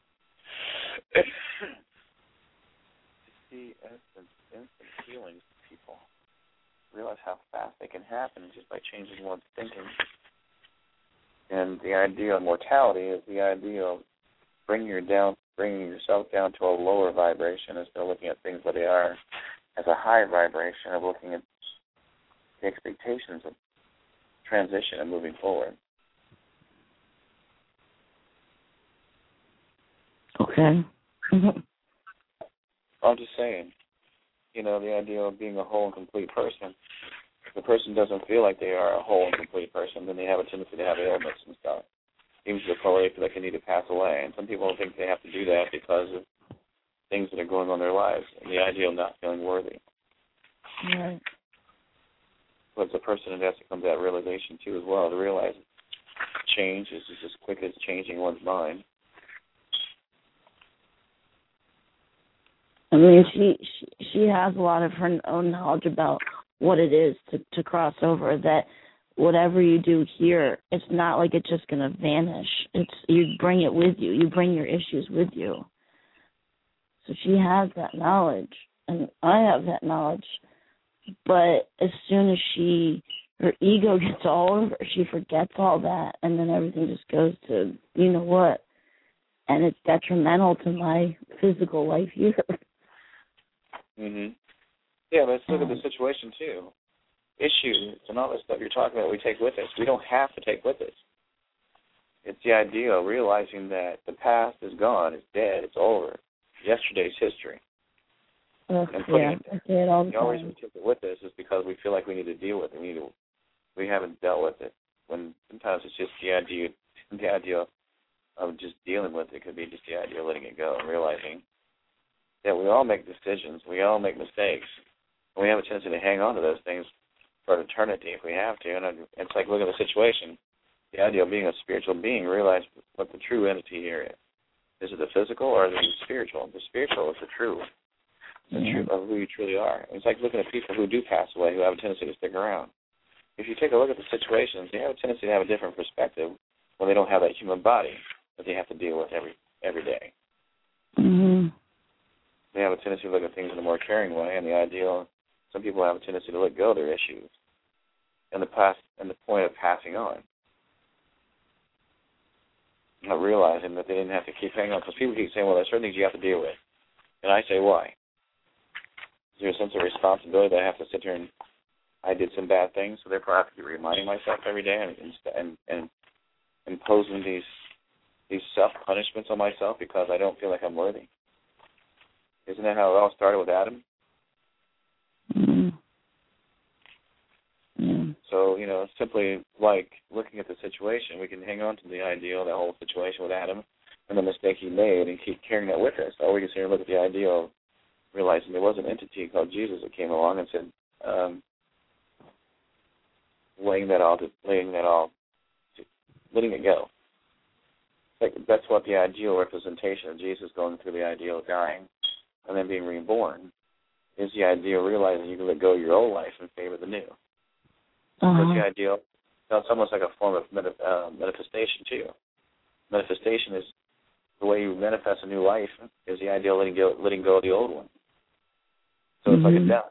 See instant healings of people. Realize how fast they can happen just by changing one's thinking. And the idea of mortality is the idea of bringing yourself down to a lower vibration instead of looking at things where they are as a high vibration, of looking at the expectations of transition and moving forward. Okay. Mm-hmm. I'm just saying, the idea of being a whole and complete person. If the person doesn't feel like they are a whole and complete person, then they have a tendency to have ailments and stuff, even to the point where they feel like they need to pass away. And some people think they have to do that because of things that are going on in their lives, and the idea of not feeling worthy. Right. But it's a person that has to come to that realization, too, as well, to realize change is just as quick as changing one's mind. I mean, she has a lot of her own knowledge about what it is to cross over, that whatever you do here, it's not like it's just going to vanish. You bring it with you. You bring your issues with you. So she has that knowledge, and I have that knowledge. But as soon as her ego gets all over, she forgets all that, and then everything just goes to what. And it's detrimental to my physical life here. Mm-hmm. Yeah, let's look at the situation, too. Issues and all this stuff you're talking about we take with us. We don't have to take with us. It's the idea of realizing that the past is gone, it's dead, it's over. Yesterday's history. And putting it there. The only reason we take it with us is because we feel like we need to deal with it. We haven't dealt with it. When sometimes it's just the idea of of just dealing with it could be just the idea of letting it go and realizing that we all make decisions, we all make mistakes, and we have a tendency to hang on to those things for eternity if we have to. And it's like looking at the situation, the idea of being a spiritual being, realize what the true entity here is. Is it the physical or is it the spiritual? The spiritual is the true, truth of who you truly are. It's like looking at people who do pass away who have a tendency to stick around. If you take a look at the situations, they have a tendency to have a different perspective when they don't have that human body that they have to deal with every day. Mm-hmm. They have a tendency to look at things in a more caring way, and the ideal, some people have a tendency to let go of their issues and the point of passing on. Not realizing that they didn't have to keep hanging on, because people keep saying, well, there's certain things you have to deal with. And I say, why? Is there a sense of responsibility that I have to sit here and I did some bad things, so therefore I have to be reminding myself every day and imposing these self-punishments on myself because I don't feel like I'm worthy? Isn't that how it all started with Adam? Mm-hmm. Yeah. So, simply like looking at the situation, we can hang on to the ideal, that whole situation with Adam and the mistake he made and keep carrying that with us. Or we can sit here and look at the ideal of realizing there was an entity called Jesus that came along and said, letting it go. Like, that's what the ideal representation of Jesus going through the ideal of dying and then being reborn is the ideal, realizing you can let go of your old life in favor of the new. That's the ideal. It's almost like a form of manifestation, too. Manifestation is the way you manifest a new life is the ideal letting go of the old one. So it's like a death.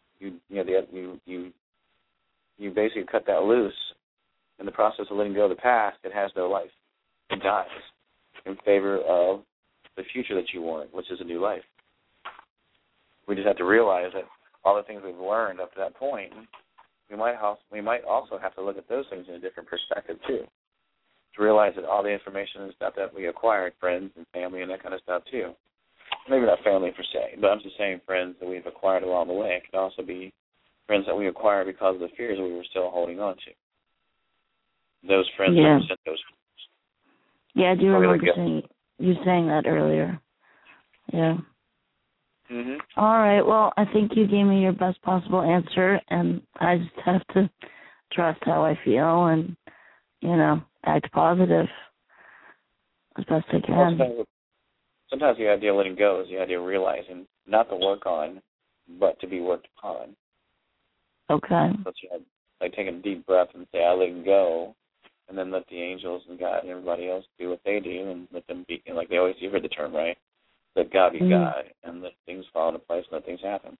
You basically cut that loose. In the process of letting go of the past, it has no life. It dies in favor of the future that you want, which is a new life. We just have to realize that all the things we've learned up to that point, we might also have to look at those things in a different perspective too. To realize that all the information and stuff that we acquired, friends and family and that kind of stuff too. Maybe not family per se, but I'm just saying friends that we've acquired along the way. It could also be friends that we acquired because of the fears that we were still holding on to. Those friends represent those. Yeah, I do remember you saying that earlier. Yeah. Mm-hmm. All right. Well, I think you gave me your best possible answer, and I just have to trust how I feel and, act positive as best I can. Well, sometimes the idea of letting go is the idea of realizing not to work on, but to be worked upon. Okay. So like taking a deep breath and say, I let go, and then let the angels and God and everybody else do what they do and let them be, like they always, you've heard the term, right? Let God be God and let things fall into place and let things happen.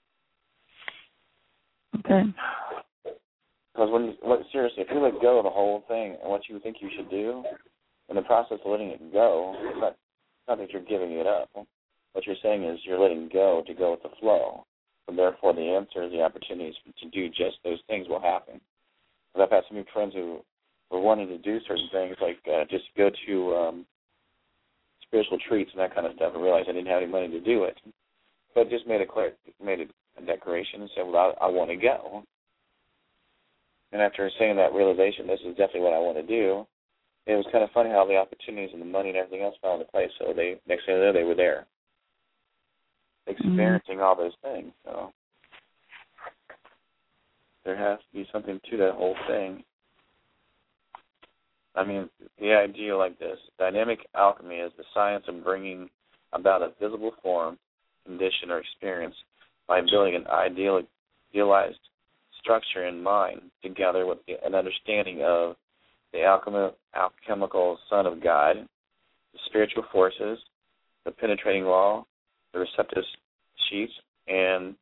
Okay. Because seriously, if you let go of the whole thing and what you think you should do, in the process of letting it go, it's not that you're giving it up. What you're saying is you're letting go to go with the flow. So therefore, the answers, the opportunities to do just those things will happen. Because I've had some new friends who were wanting to do certain things, like just go to spiritual treats and that kind of stuff, and realized I didn't have any money to do it. But just made a declaration and said, well, I want to go. And after saying that realization, this is definitely what I want to do, it was kind of funny how the opportunities and the money and everything else fell into place. So next thing you know, they were there, experiencing all those things. So there has to be something to that whole thing. I mean, the idea like this, dynamic alchemy is the science of bringing about a visible form, condition, or experience by building an idealized structure in mind together with an understanding of the alchemical Son of God, the spiritual forces, the penetrating law, the receptive sheets, and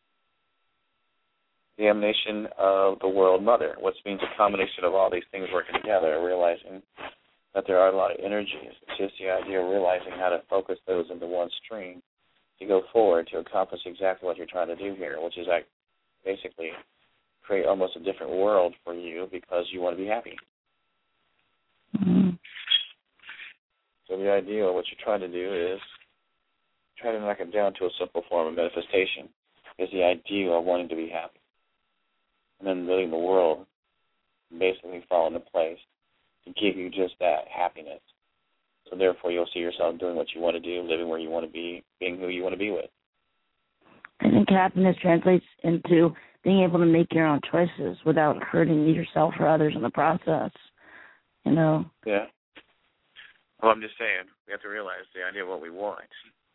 the emanation of the world mother, which means a combination of all these things working together, realizing that there are a lot of energies. It's just the idea of realizing how to focus those into one stream to go forward to accomplish exactly what you're trying to do here, which is basically create almost a different world for you because you want to be happy. Mm-hmm. So the idea of what you're trying to do is try to knock it down to a simple form of manifestation, is the idea of wanting to be happy. And then letting the world basically fall into place to give you just that happiness So therefore, you'll see yourself doing what you want to do, living where you want to be, being who you want to be with. I think happiness translates into being able to make your own choices without hurting yourself or others in the process, you know? Yeah. Well, I'm just saying, we have to realize the idea of what we want.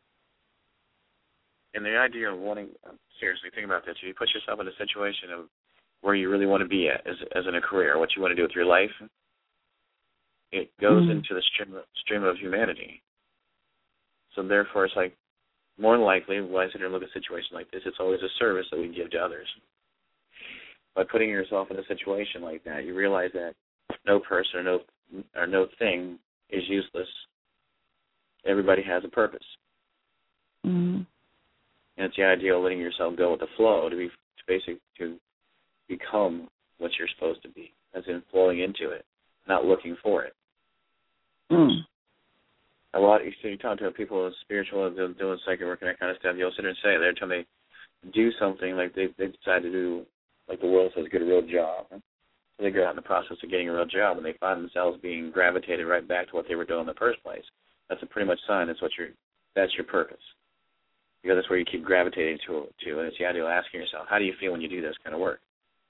And the idea of wanting, seriously, think about this. You put yourself in a situation of where you really want to be at as in a career, what you want to do with your life, it goes into the stream of humanity. So therefore, it's like, more than likely, when I sit here and look at a situation like this, it's always a service that we give to others. By putting yourself in a situation like that, you realize that no person or no thing is useless. Everybody has a purpose. Mm-hmm. And it's the idea of letting yourself go with the flow to become what you're supposed to be, as in flowing into it, not looking for it. A lot, you talk to people who are spiritual, doing psychic work and that kind of stuff, you'll sit there and say, every time they do something, like they decide to do, like the world says, get a real job. So they go out in the process of getting a real job, and they find themselves being gravitated right back to what they were doing in the first place. That's a pretty much sign that's your purpose. Because that's where you keep gravitating to, and it's the idea of asking yourself, how do you feel when you do this kind of work?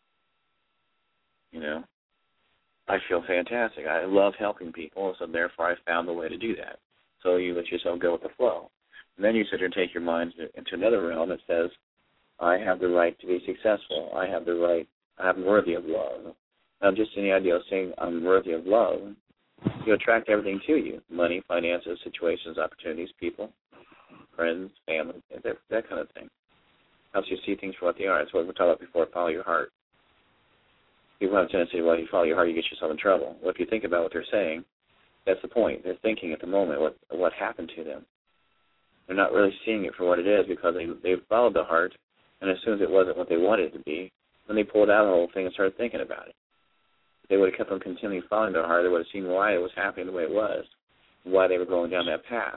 You know, I feel fantastic. I love helping people, so therefore I found the way to do that. So you let yourself go with the flow. And then you sit there and take your mind into another realm that says, I have the right to be successful. I'm worthy of love. Now, just in the idea of saying I'm worthy of love, you attract everything to you, money, finances, situations, opportunities, people, friends, family, that kind of thing. Helps you see things for what they are. That's what we talked about before, follow your heart. People have a tendency to, well, you follow your heart, you get yourself in trouble. Well, if you think about what they're saying, that's the point. They're thinking at the moment what happened to them. They're not really seeing it for what it is because they followed the heart, and as soon as it wasn't what they wanted it to be, then they pulled out the whole thing and started thinking about it. If they would have kept on continually following their heart, they would have seen why it was happening the way it was, why they were going down that path.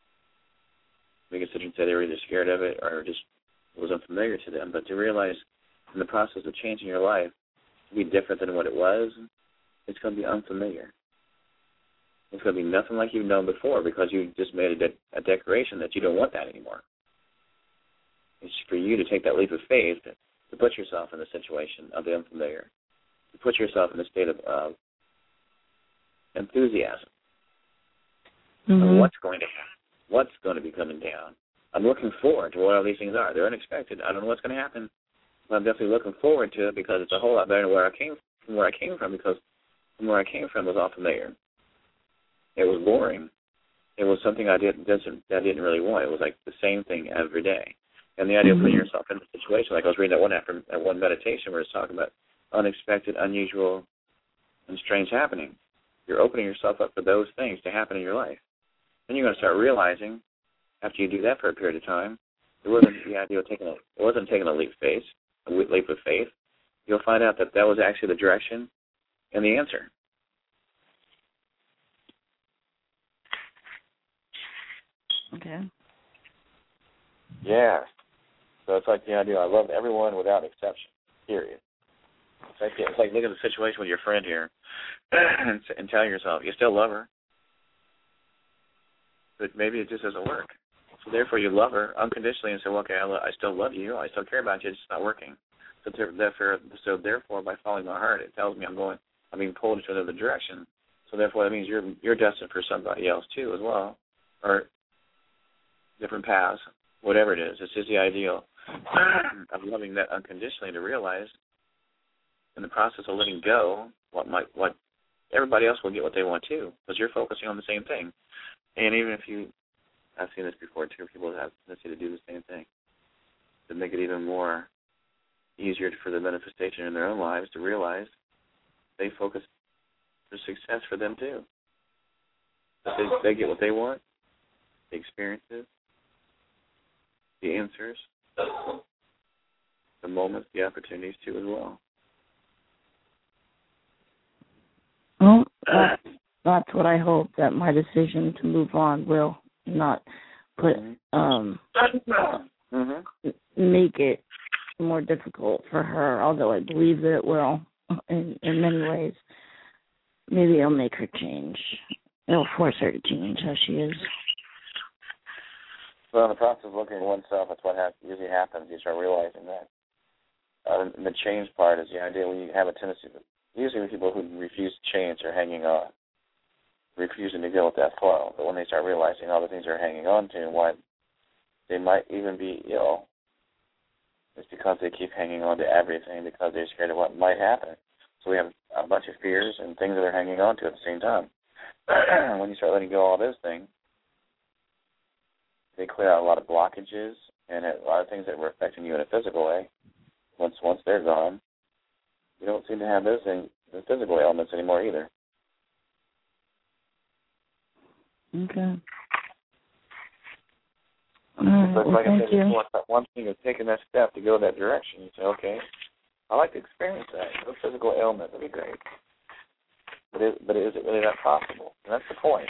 We could sit and say they were either scared of it or just it was unfamiliar to them. But to realize in the process of changing your life to be different than what it was, it's going to be unfamiliar. It's going to be nothing like you've known before because you just made a declaration that you don't want that anymore. It's for you to take that leap of faith to put yourself in the situation of the unfamiliar, to put yourself in a state of enthusiasm. Mm-hmm. What's going to happen? What's going to be coming down? I'm looking forward to what all these things are. They're unexpected. I don't know what's going to happen, but I'm definitely looking forward to it because it's a whole lot better than where I came from because from where I came from was all familiar. It was boring. It was something I didn't really want. It was like the same thing every day. And the idea of putting yourself in a situation, like I was reading that one meditation where it's talking about unexpected, unusual, and strange happening. You're opening yourself up for those things to happen in your life. Then you're going to start realizing, after you do that for a period of time, it wasn't the idea of taking a leap of faith. You'll find out that was actually the direction and the answer. Okay. Yeah. So it's like the idea, I love everyone without exception, period. It's like looking at the situation with your friend here and telling yourself, you still love her, but maybe it just doesn't work. So therefore you love her unconditionally and say, well, okay, I still love you, I still care about you, it's just not working. So therefore, by following my heart, it tells me I'm being pulled into another direction. So therefore that means you're destined for somebody else too as well, or different paths, whatever it is. It's just the ideal of loving that unconditionally to realize in the process of letting go what everybody else will get what they want too, because you're focusing on the same thing. And even if I've seen this before too, people have a tendency to do the same thing, to make it even more easier for the manifestation in their own lives to realize they focus for success for them too. They get what they want, the experiences, the answers, the moments, the opportunities too as well. Well, that's what I hope, that my decision to move on will not put make it more difficult for her, although I believe that it will in many ways. Maybe it'll make her change it'll force her to change how she is. So in the process of looking at oneself, that's what usually happens. You start realizing that. And the change part is the idea when you have a tendency, usually people who refuse to change are hanging on, refusing to go with that flow. But when they start realizing all the things they're hanging on to and why they might even be ill, it's because they keep hanging on to everything because they're scared of what might happen. So we have a bunch of fears and things that they're hanging on to at the same time. When you start letting go of all those things, they clear out a lot of blockages and a lot of things that were affecting you in a physical way. Once they're gone, you don't seem to have those things, the physical ailments anymore either. Okay. But like I said, one thing is taking that step to go that direction. You say, okay, I like to experience that. No physical ailment would be great. But is it really that possible? And that's the point.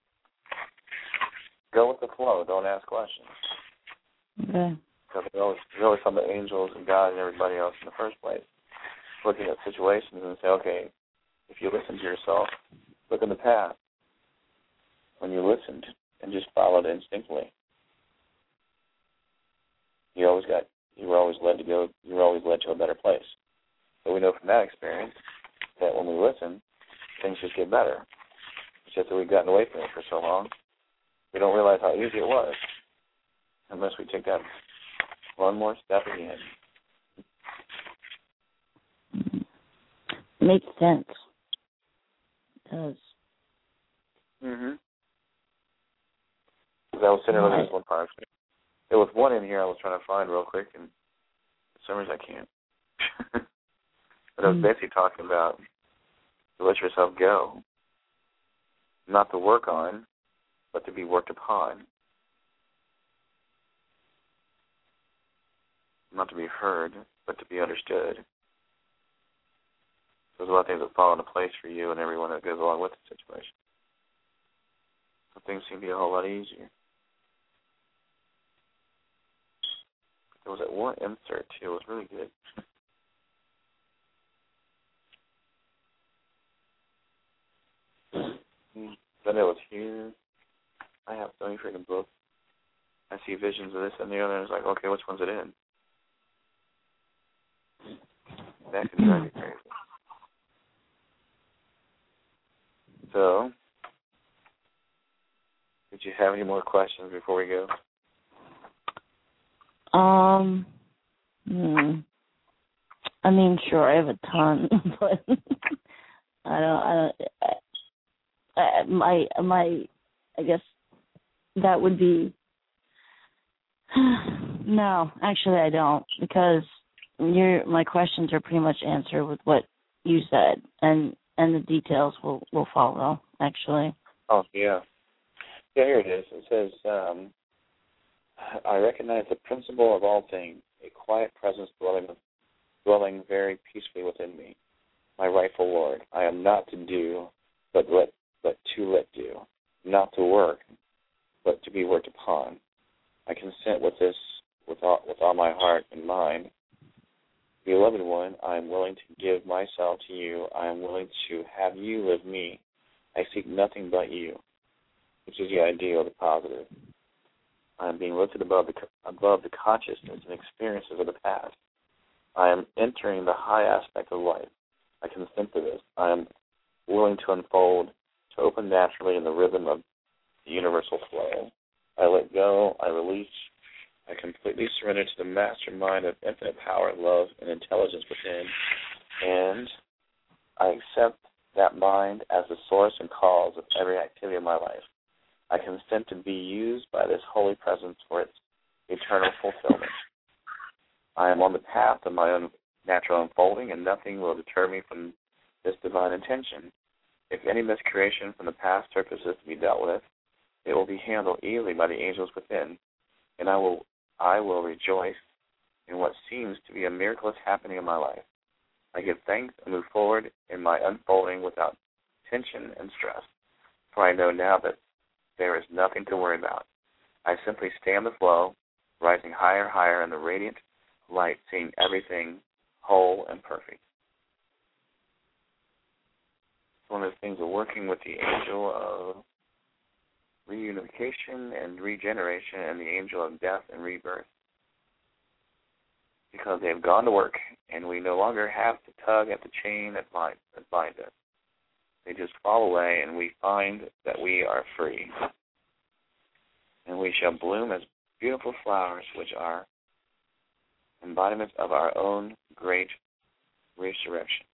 Go with the flow. Don't ask questions. Okay. Because it's always from the angels and God and everybody else in the first place. Looking at situations and say, okay, if you listen to yourself, look in the past. When you listened and just followed instinctively, you were always led to a better place. So we know from that experience that when we listen, things just get better. It's just that we've gotten away from it for so long, we don't realize how easy it was unless we take that one more step again. Makes sense. It does. Mm-hmm. Because I was sitting looking at this one part. There was one in here I was trying to find real quick, and for some reason I can't. But I was basically talking about to let yourself go. Not to work on, but to be worked upon. Not to be heard, but to be understood. There's a lot of things that fall into place for you and everyone that goes along with the situation. So things seem to be a whole lot easier. There was that one insert, too. It was really good. Then it was here. I have so many freaking books. I see visions of this and the other, and it's like, okay, which one's it in? That can drive you crazy. So, did you have any more questions before we go? I mean, sure, I have a ton, but I guess that would be, no, actually I don't, because my questions are pretty much answered with what you said, and the details will follow, actually. Oh, yeah. Yeah, here it is. It says, I recognize the principle of all things, a quiet presence dwelling very peacefully within me. My rightful Lord, I am not to do, but to let do. Not to work, but to be worked upon. I consent with this with all my heart and mind. Beloved one, I am willing to give myself to you. I am willing to have you live me. I seek nothing but you, which is the ideal, the positive. I am being lifted above the consciousness and experiences of the past. I am entering the high aspect of life. I consent to this. I am willing to unfold, to open naturally in the rhythm of the universal flow. I let go, I release, I completely surrender to the mastermind of infinite power, love, and intelligence within, and I accept that mind as the source and cause of every activity of my life. I consent to be used by this holy presence for its eternal fulfillment. I am on the path of my own natural unfolding, and nothing will deter me from this divine intention. If any miscreation from the past surfaces to be dealt with, it will be handled easily by the angels within, and I will rejoice in what seems to be a miraculous happening in my life. I give thanks and move forward in my unfolding without tension and stress, for I know now that there is nothing to worry about. I simply stay on the flow, rising higher in the radiant light, seeing everything whole and perfect. One of the things of working with the angel of reunification and regeneration, and the angel of death and rebirth. Because they have gone to work, and we no longer have to tug at the chain that binds us. They just fall away, and we find that we are free. And we shall bloom as beautiful flowers, which are embodiments of our own great resurrection.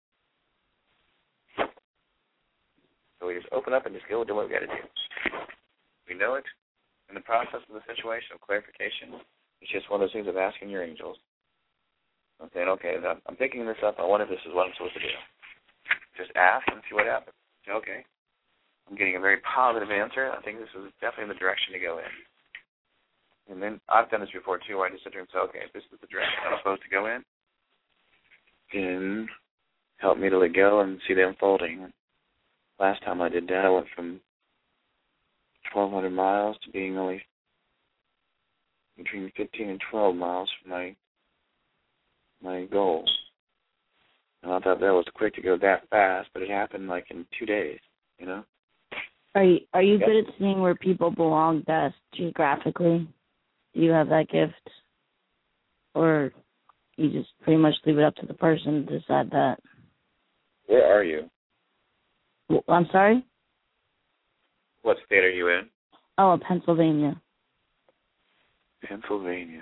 So we just open up and just go do what we got to do. We know it. In the process of the situation of clarification, it's just one of those things of asking your angels. I'm saying, okay, I'm picking this up. I wonder if this is what I'm supposed to do. Just ask and see what happens. Say, okay, I'm getting a very positive answer. I think this is definitely the direction to go in. And then I've done this before, too, where I just sit there and say, okay, if this is the direction I'm supposed to go in, then help me to let go and see the unfolding. Last time I did that, I went from 1,200 miles to being only between 15 and 12 miles from my goal. And I thought that was quick to go that fast, but it happened like in 2 days, you know? Are you good at seeing where people belong best geographically? Do you have that gift? Or you just pretty much leave it up to the person to decide that? Where are you? I'm sorry? What state are you in? Oh, Pennsylvania. Pennsylvania.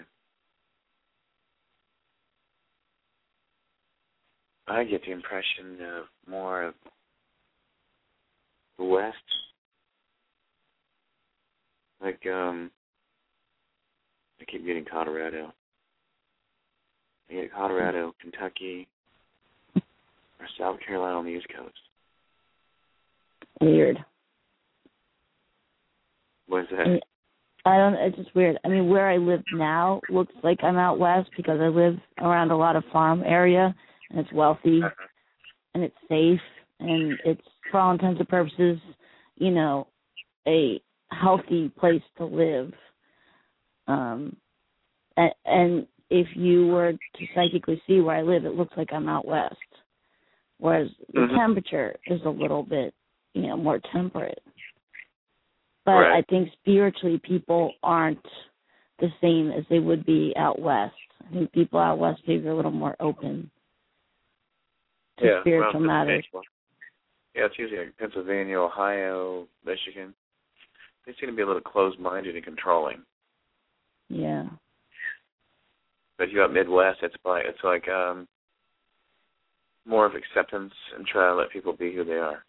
I get the impression of more of the West. Like, I keep getting Colorado. I get Colorado, Kentucky, or South Carolina on the East Coast. Weird. What is that? It's just weird. I mean, where I live now looks like I'm out west because I live around a lot of farm area, and it's wealthy, and it's safe, and it's, for all intents and purposes, you know, a healthy place to live. And if you were to psychically see where I live, it looks like I'm out west, whereas the temperature is a little bit, you know, more temperate. But right. I think spiritually people aren't the same as they would be out west. I think people out west maybe are a little more open to spiritual matters. Yeah, it's usually like Pennsylvania, Ohio, Michigan. They seem to be a little closed-minded and controlling. Yeah. But you out Midwest, it's like more of acceptance and try to let people be who they are.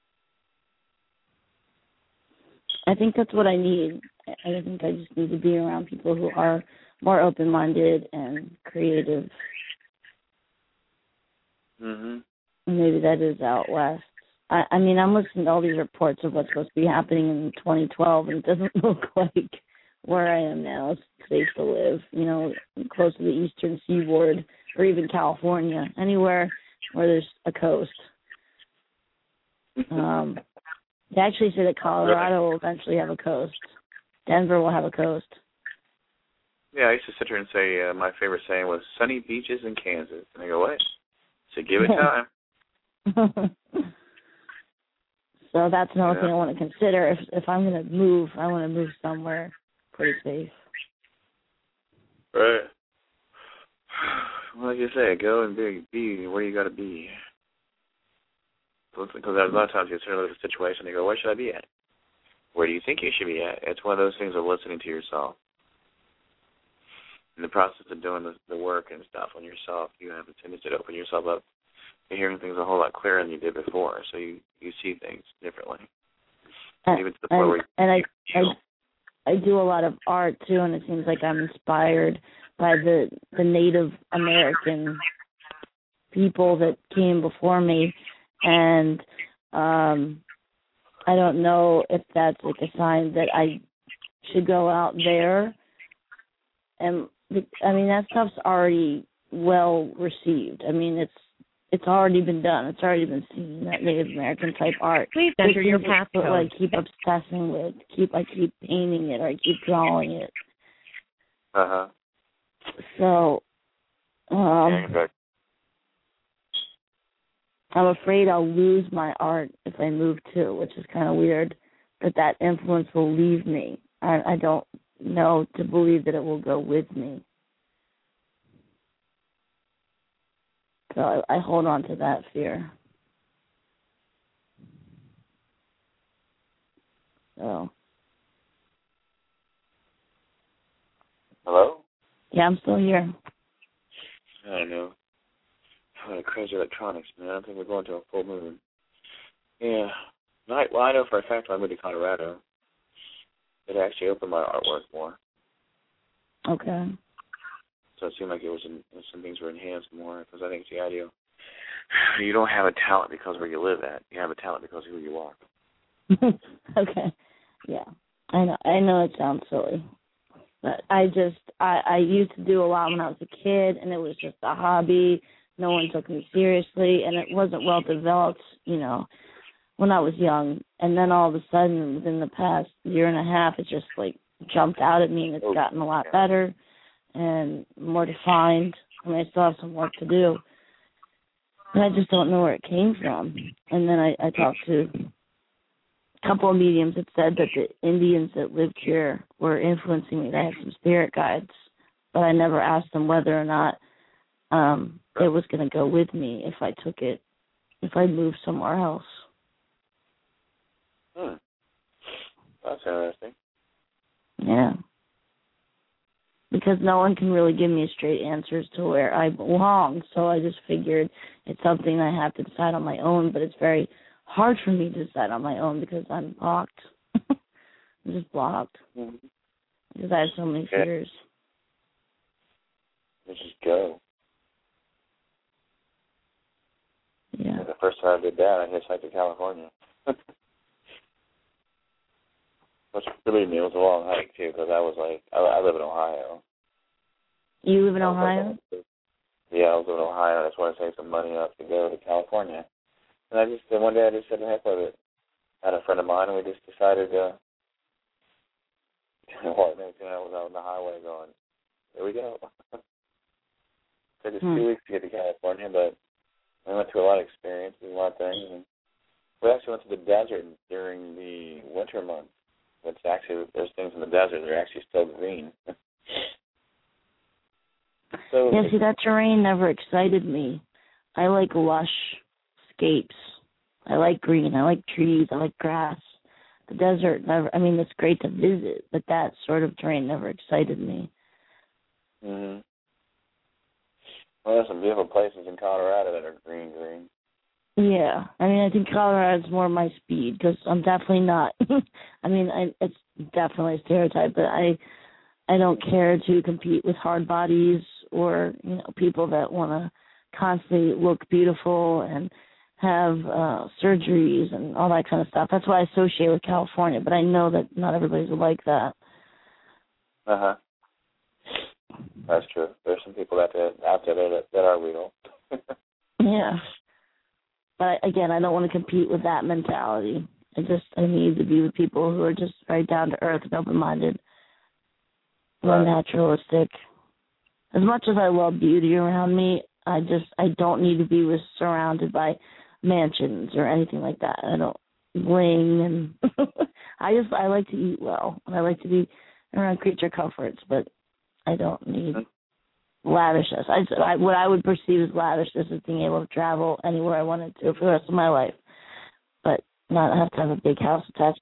I think that's what I need. I think I just need to be around people who are more open-minded and creative. Mhm. Maybe that is out west. I mean, I'm listening to all these reports of what's supposed to be happening in 2012, and it doesn't look like where I am now is safe to live. You know, close to the eastern seaboard, or even California, anywhere where there's a coast. They actually say that Colorado will eventually have a coast. Denver will have a coast. Yeah, I used to sit here and say my favorite saying was sunny beaches in Kansas. And I go, what? So give it time. So that's another thing I want to consider. If I'm going to move, I want to move somewhere pretty safe. Right. Well, like you say, go and be where you got to be. Because a lot of times you sort of look at a situation and you go, where should I be at? Where do you think you should be at? It's one of those things of listening to yourself. In the process of doing the work and stuff on yourself, you have a tendency to open yourself up to hearing things a whole lot clearer than you did before. So you see things differently. Even to the point where I do a lot of art too, and it seems like I'm inspired by the Native American people that came before me, and I don't know if that's like a sign that I should go out there. And I mean, that stuff's already well received. I mean, it's already been done. It's already been seen, that Native American type art. Please enter your passcode. I keep obsessing with. I keep painting it, or I keep drawing it. So, I'm afraid I'll lose my art if I move too, which is kind of weird. that influence will leave me. I don't know to believe that it will go with me. So I hold on to that fear. So. Hello? Yeah, I'm still here. I don't know. Crazy electronics, man. I think we're going to a full moon. Yeah. Well, I know for a fact when I moved to Colorado, it actually opened my artwork more. Okay. So it seemed like some things were enhanced more, because I think it's the idea. You don't have a talent because of where you live at. You have a talent because of who you are. Okay. Yeah. I know it sounds silly. But I used to do a lot when I was a kid, and it was just a hobby. No one took me seriously, and it wasn't well developed, when I was young. And then all of a sudden, within the past year and a half, it just, jumped out at me, and it's gotten a lot better and more defined. I mean, I still have some work to do. And I just don't know where it came from. And then I talked to a couple of mediums that said that the Indians that lived here were influencing me. They had some spirit guides, but I never asked them whether or not it was going to go with me if I took it, if I moved somewhere else. That's interesting. Yeah. Because no one can really give me straight answers to where I belong, so I just figured it's something I have to decide on my own, but it's very hard for me to decide on my own because I'm blocked. I'm just blocked. Mm-hmm. Because I have so many fears. Let's just go. Yeah. The first time I did that, I hitchhiked to California. Which, believe me, it was a long hike, too, because I live in Ohio. You live in Ohio? Yeah, I was in Ohio. That's why I saved some money up to go to California. And one day I just said, heck with it. I had a friend of mine, and we just decided to, I was out on the highway going, here we go. Took us 2 weeks to get to California, but we went through a lot of experiences, a lot of things. And we actually went to the desert during the winter months. Which actually, there's things in the desert that are actually still green. So yeah, see, that terrain never excited me. I like lush scapes. I like green. I like trees. I like grass. The desert never, it's great to visit, but that sort of terrain never excited me. Mm-hmm. Well, there's some beautiful places in Colorado that are green. Yeah, I think Colorado's more my speed because I'm definitely not. It's definitely a stereotype, but I don't care to compete with hard bodies or people that want to constantly look beautiful and have surgeries and all that kind of stuff. That's why I associate with California, but I know that not everybody's like that. Uh-huh. That's true. There's some people out there that are real. Yeah. But again, I don't want to compete with that mentality. I need to be with people who are just very down to earth and open-minded, more naturalistic. As much as I love beauty around me, I don't need to be surrounded by mansions or anything like that. I don't bling and I like to eat well and I like to be around creature comforts, but I don't need lavishness. What I would perceive as lavishness is being able to travel anywhere I wanted to for the rest of my life, but not have to have a big house attached.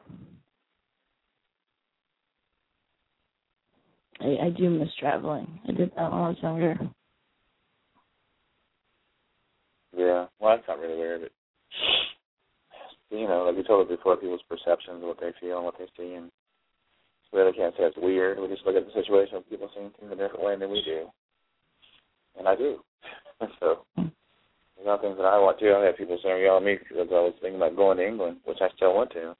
I do miss traveling. I did that when I was younger. Yeah, well, that's not really weird. But, like we told it before, people's perceptions, what they feel and what they see, and we really can't say it's weird. We just look at the situation of people seeing things a different way than we do. And I do. So, there's not things that I want to. I have people saying, yell at me because I was thinking about going to England, which I still want to.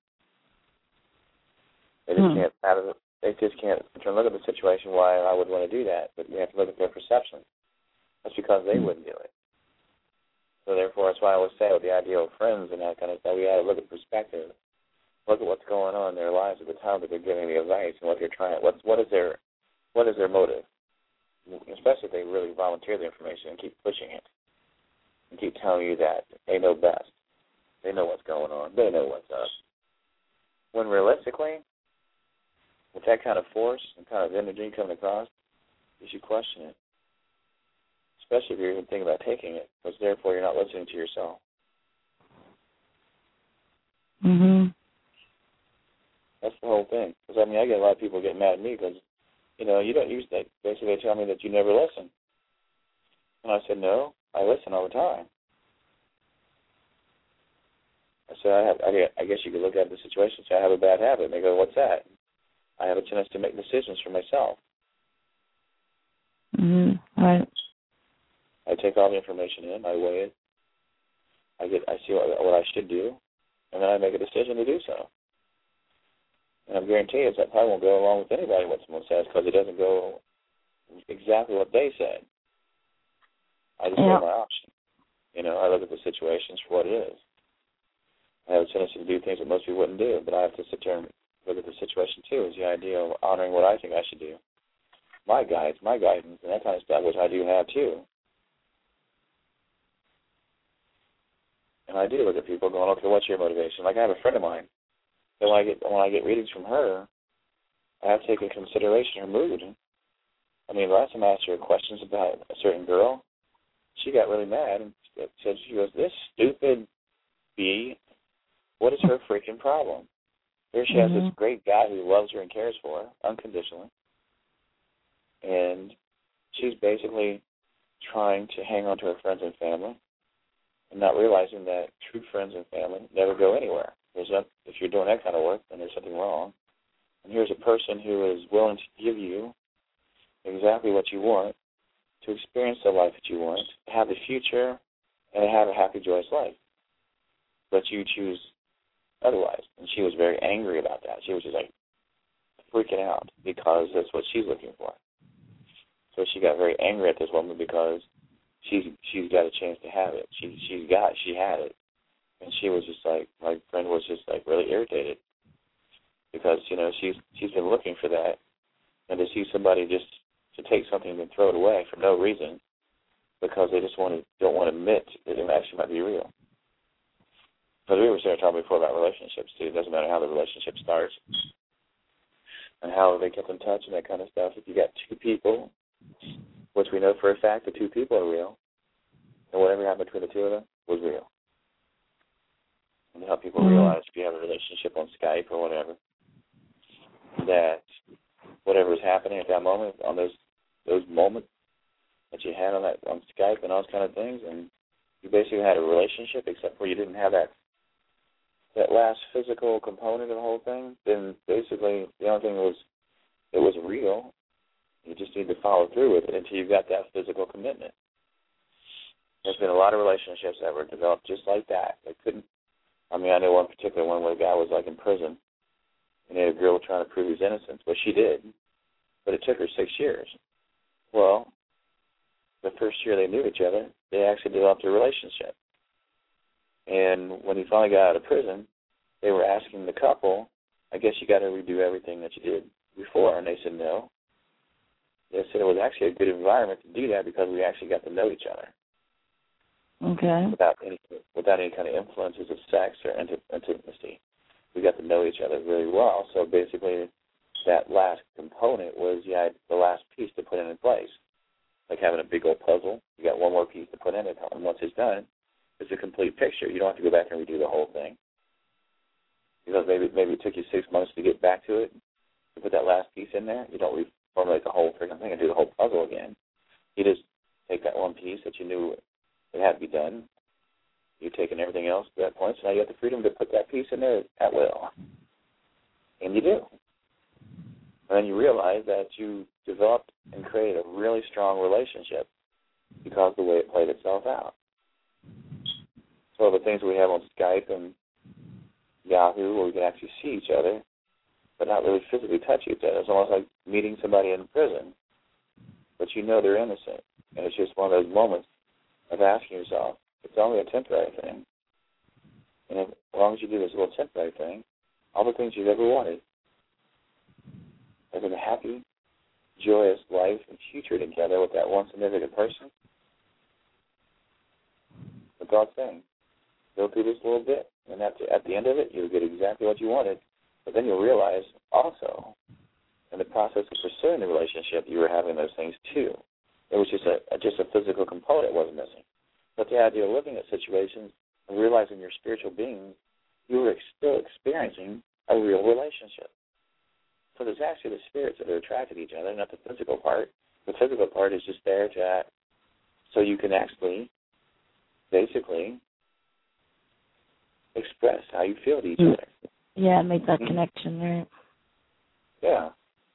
They just can't look at the situation why I would want to do that, but you have to look at their perception. That's because they wouldn't do it. So therefore, that's why I always say with the idea of friends and that kind of stuff, we got to look at perspective. Look at what's going on in their lives at the time that they're giving the advice and what they're trying. What is their motive? Especially if they really volunteer the information and keep pushing it and keep telling you that they know best. They know what's going on. They know what's up. when realistically, with that kind of force and kind of energy coming across, you should question it. Especially if you're even thinking about taking it, because therefore you're not listening to yourself. Mhm. That's the whole thing. Because, I mean, I get a lot of people getting mad at me because, you know, you don't use that. Basically, they tell me that you never listen. And I said, no, I listen all the time. I said, I guess you could look at the situation and say, I have a bad habit. And they go, what's that? I have a chance to make decisions for myself. Right. I take all the information in, I weigh it, I see what I should do, and then I make a decision to do so. And I'm guaranteed that probably won't go along with anybody what someone says because it doesn't go exactly what they said. I just weigh my option. You know, I look at the situations for what it is. I have a tendency to do things that most people wouldn't do, but I have to sit there and look at the situation too, is the idea of honoring what I think I should do. My guidance, and that kind of stuff, which I do have too. And I do look at people going, okay, what's your motivation? Like I have a friend of mine that when I get readings from her, I have to take into consideration her mood. I mean, last time I asked her questions about a certain girl, she got really mad and said, she goes, this stupid bee, what is her freaking problem? Here she has this great guy who loves her and cares for her unconditionally. And she's basically trying to hang on to her friends and family and not realizing that true friends and family never go anywhere. If you're doing that kind of work, then there's something wrong. And here's a person who is willing to give you exactly what you want, to experience the life that you want, to have the future, and to have a happy, joyous life. But you choose otherwise. And she was very angry about that. She was just like freaking out because that's what she's looking for. So she got very angry at this woman because she's got a chance to have it. She had it. And she was just like, my friend was just like really irritated because, you know, she's been looking for that. And to see somebody just to take something and throw it away for no reason because they just don't want to admit that it actually might be real. Because we were talking before about relationships, too. It doesn't matter how the relationship starts and how they get in touch and that kind of stuff. If you got two people, which we know for a fact the two people are real, and whatever happened between the two of them was real. And to help people realize if you have a relationship on Skype or whatever, that whatever was happening at that moment, on those moments that you had on Skype and all those kind of things, and you basically had a relationship except for you didn't have that last physical component of the whole thing, then basically the only thing was it was real. You just need to follow through with it until you got that physical commitment. There's been a lot of relationships that were developed just like that. I know one particular one where the guy was like in prison and he had a girl trying to prove his innocence, but she did. But it took her 6 years. Well, the first year they knew each other, they actually developed a relationship. And when he finally got out of prison, they were asking the couple, I guess you got to redo everything that you did before. And they said no. They said it was actually a good environment to do that because we actually got to know each other. Okay. Without any kind of influences of sex or intimacy. We got to know each other very well. So basically that last component was the last piece to put in place. Like having a big old puzzle. You got one more piece to put in it, and once it's done, it's a complete picture. You don't have to go back and redo the whole thing. Because maybe it took you 6 months to get back to it, to put that last piece in there. You don't reformulate the whole freaking thing and do the whole puzzle again. You just take that one piece that you knew it had to be done. You've taken everything else to that point, so now you have the freedom to put that piece in there at will. And you do. And then you realize that you developed and created a really strong relationship because of the way it played itself out. So the things we have on Skype and Yahoo where we can actually see each other but not really physically touch each other. It's almost like meeting somebody in prison, but you know they're innocent. And it's just one of those moments of asking yourself, it's only a temporary thing. And as long as you do this little temporary thing, all the things you've ever wanted, as in a happy, joyous life and future together with that one significant person, that's all I'm saying. Go through this little bit, and at the end of it, you'll get exactly what you wanted But then you'll realize also, in the process of pursuing the relationship, you were having those things too. It was just a physical component was missing. But the idea of looking at situations and realizing your spiritual being, you were still experiencing a real relationship. So there's actually the spirits that are attracted to each other, not the physical part. The physical part is just there to act so you can actually basically express how you feel to each other. Yeah, make that connection, right? Yeah.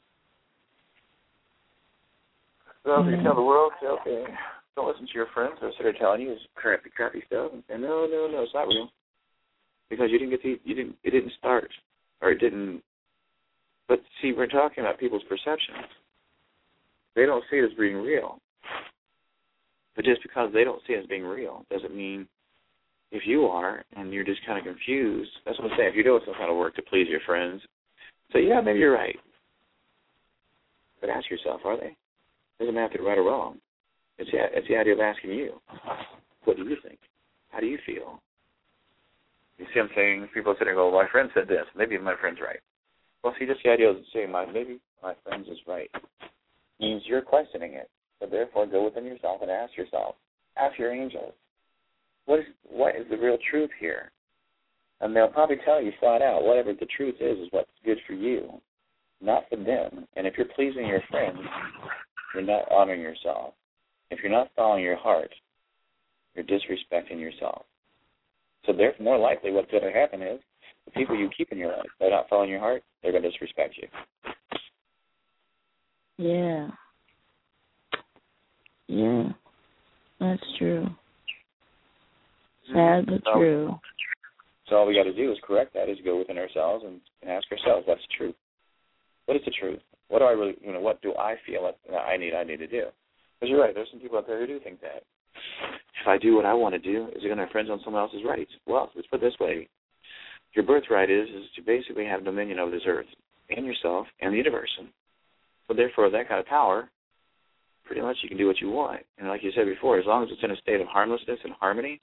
So if you tell the world, say, okay, don't listen to your friends. They're telling you it's crappy stuff. And no, it's not real. Because you didn't get it didn't start, or it didn't. But see, we're talking about people's perceptions. They don't see it as being real. But just because they don't see it as being real doesn't mean if you are and you're just kind of confused, that's what I'm saying. If you're doing some kind of work to please your friends, say, yeah, maybe you're right. But ask yourself, are they? It doesn't matter if they're right or wrong. It's the idea of asking you, what do you think? How do you feel? You see what I'm saying? People are sitting there going, well, my friend said this. Maybe my friend's right. Well, see, just the idea of saying, maybe my friend is right means you're questioning it. So therefore, go within yourself and ask yourself, ask your angels, what is the real truth here? And they'll probably tell you flat out, whatever the truth is what's good for you, not for them. And if you're pleasing your friends, you're not honoring yourself. If you're not following your heart, you're disrespecting yourself. So therefore, more likely what's going to happen is the people you keep in your life, they're not following your heart, they're going to disrespect you. Yeah. Yeah. That's true. Sad but true. So all we got to do is correct that, is go within ourselves and ask ourselves, what's the truth? What is the truth? What do I really, what do I feel that I need to do? Because you're right, there's some people out there who do think that. If I do what I want to do, is it going to infringe on someone else's rights? Well, let's put it this way. Your birthright is to basically have dominion over this earth and yourself and the universe. So therefore, that kind of power, pretty much you can do what you want. And like you said before, as long as it's in a state of harmlessness and harmony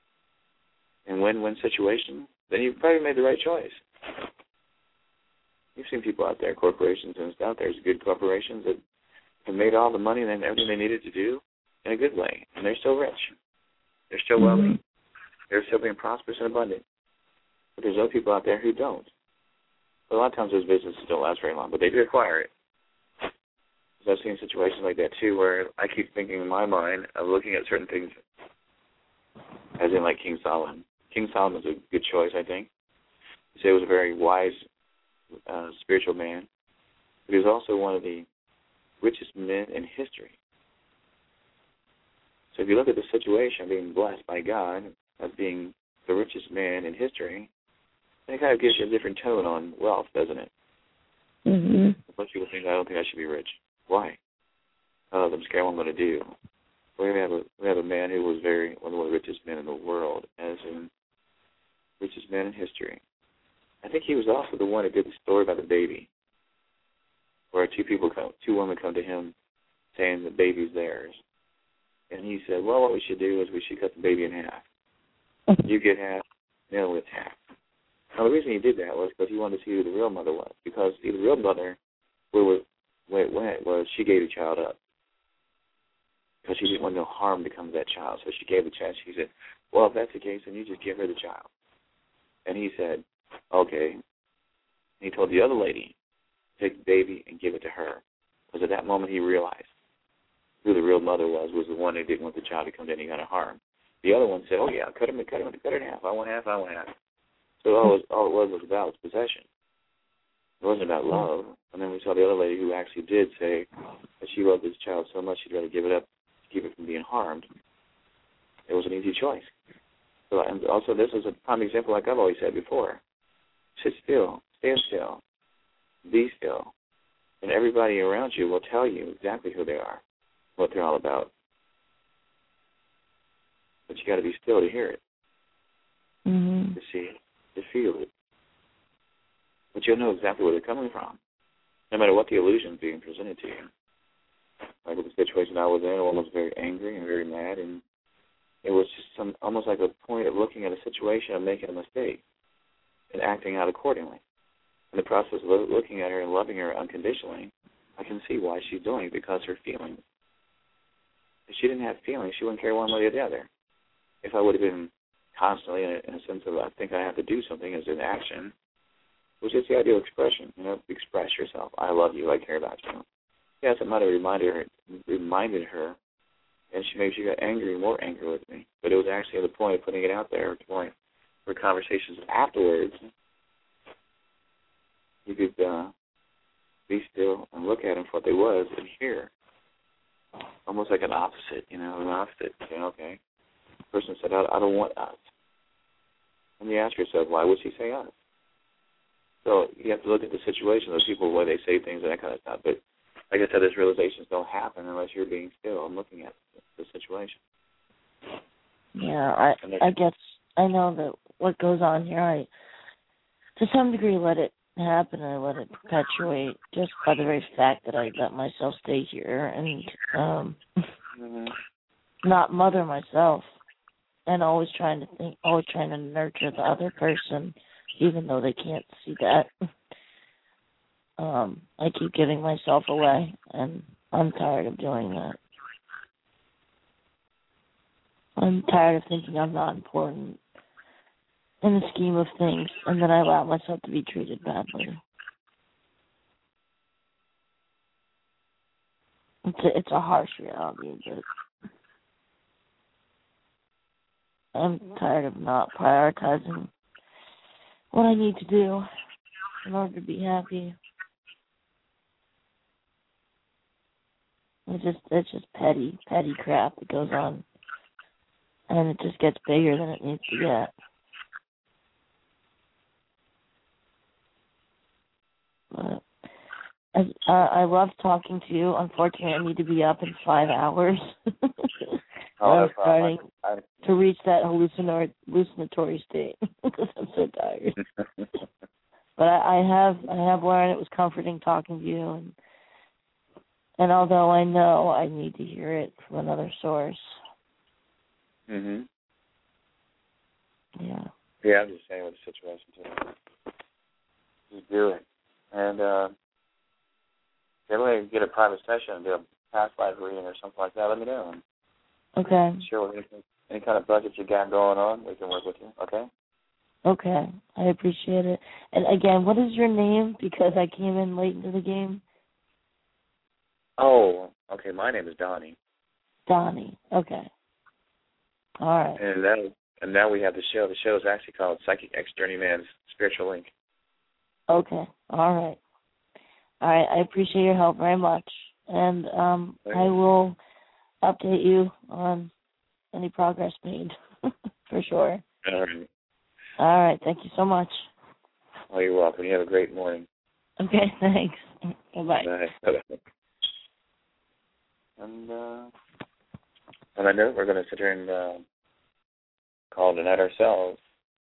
and win-win situation, then you've probably made the right choice. You've seen people out there, corporations and stuff. There's good corporations that have made all the money and everything they needed to do in a good way, and they're still rich. They're still wealthy. They're still being prosperous and abundant. But there's other people out there who don't. But a lot of times those businesses don't last very long, but they do acquire it. So I've seen situations like that, too, where I keep thinking in my mind of looking at certain things, as in like King Solomon. King Solomon was a good choice, I think. You say he was a very wise, spiritual man, but he was also one of the richest men in history. So if you look at the situation of being blessed by God as being the richest man in history, then it kind of gives you a different tone on wealth, doesn't it? Mm-hmm. Most people think, I don't think I should be rich. Why? I'm scared what I'm going to do. We have a man who was one of the richest men in the world, as in richest man in history. I think he was also the one who did the story about the baby, where two women come to him saying the baby's theirs. And he said, well, what we should do is we should cut the baby in half. You get half, Nell gets half. Now, the reason he did that was because he wanted to see who the real mother was. Because the real mother, where it went was she gave the child up. Because she didn't want no harm to come to that child. So she gave the child. She said, well, if that's the case, then you just give her the child. And he said, okay. And he told the other lady, take the baby and give it to her. Because at that moment he realized who the real mother was the one who didn't want the child to come to any kind of harm. The other one said, oh, yeah, cut her in half. I want half. So all it was about possession. It wasn't about love. And then we saw the other lady who actually did say that she loved this child so much she'd rather give it up to keep it from being harmed. It was an easy choice. So, and also this is a prime example, like I've always said before. Sit still. Stand still. Be still. And everybody around you will tell you exactly who they are, what they're all about. But you got to be still to hear it, to see it, to feel it. But you'll know exactly where they're coming from, no matter what the illusion is being presented to you. Like with the situation I was in, I was very angry and very mad, and it was just almost like a point of looking at a situation and making a mistake and acting out accordingly. in the process of looking at her and loving her unconditionally, I can see why she's doing it, because her feelings. If she didn't have feelings, she wouldn't care one way or the other. If I would have been constantly in a sense of I think I have to do something as an action, which is the ideal expression, express yourself. I love you, I care about you. Yes, it might have reminded her, and maybe she got more angry with me. But it was actually the point of putting it out there, the point for conversations afterwards. You could be still and look at them for what they was and hear. Almost like an opposite, an opposite. Okay. The person said, I don't want us. And you ask yourself, why would she say us? So you have to look at the situation of people, why they say things and that kind of stuff. But like I said, these realizations don't happen unless you're being still and looking at the situation. Yeah, I guess I know that what goes on here, I to some degree let it happen and I let it perpetuate just by the very fact that I let myself stay here and not mother myself, and always trying to nurture the other person, even though they can't see that. I keep giving myself away, and I'm tired of doing that. I'm tired of thinking I'm not important in the scheme of things, and then I allow myself to be treated badly. It's a harsh reality, but I'm tired of not prioritizing what I need to do in order to be happy. It's just petty crap that goes on, and it just gets bigger than it needs to get. But I love talking to you. Unfortunately, I need to be up in 5 hours. I'm starting to reach that hallucinatory state because I'm so tired. But I have learned it was comforting talking to you, and although I know I need to hear it from another source. Mhm. Yeah. Yeah, I'm just saying with the situation too. Just do it, and if we get a private session, do a past life reading or something like that, let me know. Okay. Sure, with any kind of budget you got going on, we can work with you, okay? Okay, I appreciate it. And again, what is your name? Because I came in late into the game. Oh, okay, my name is Donnie. Donnie, okay. All right. And now we have the show. The show is actually called Psychic Ex-Journeyman's Spiritual Link. Okay, all right. All right, I appreciate your help very much. And I will update you on any progress made, for sure. All right. All right, thank you so much. Oh, you're welcome. You have a great morning. Okay, thanks. Bye-bye. Bye. And on that note, we're going to sit here and call it a night ourselves.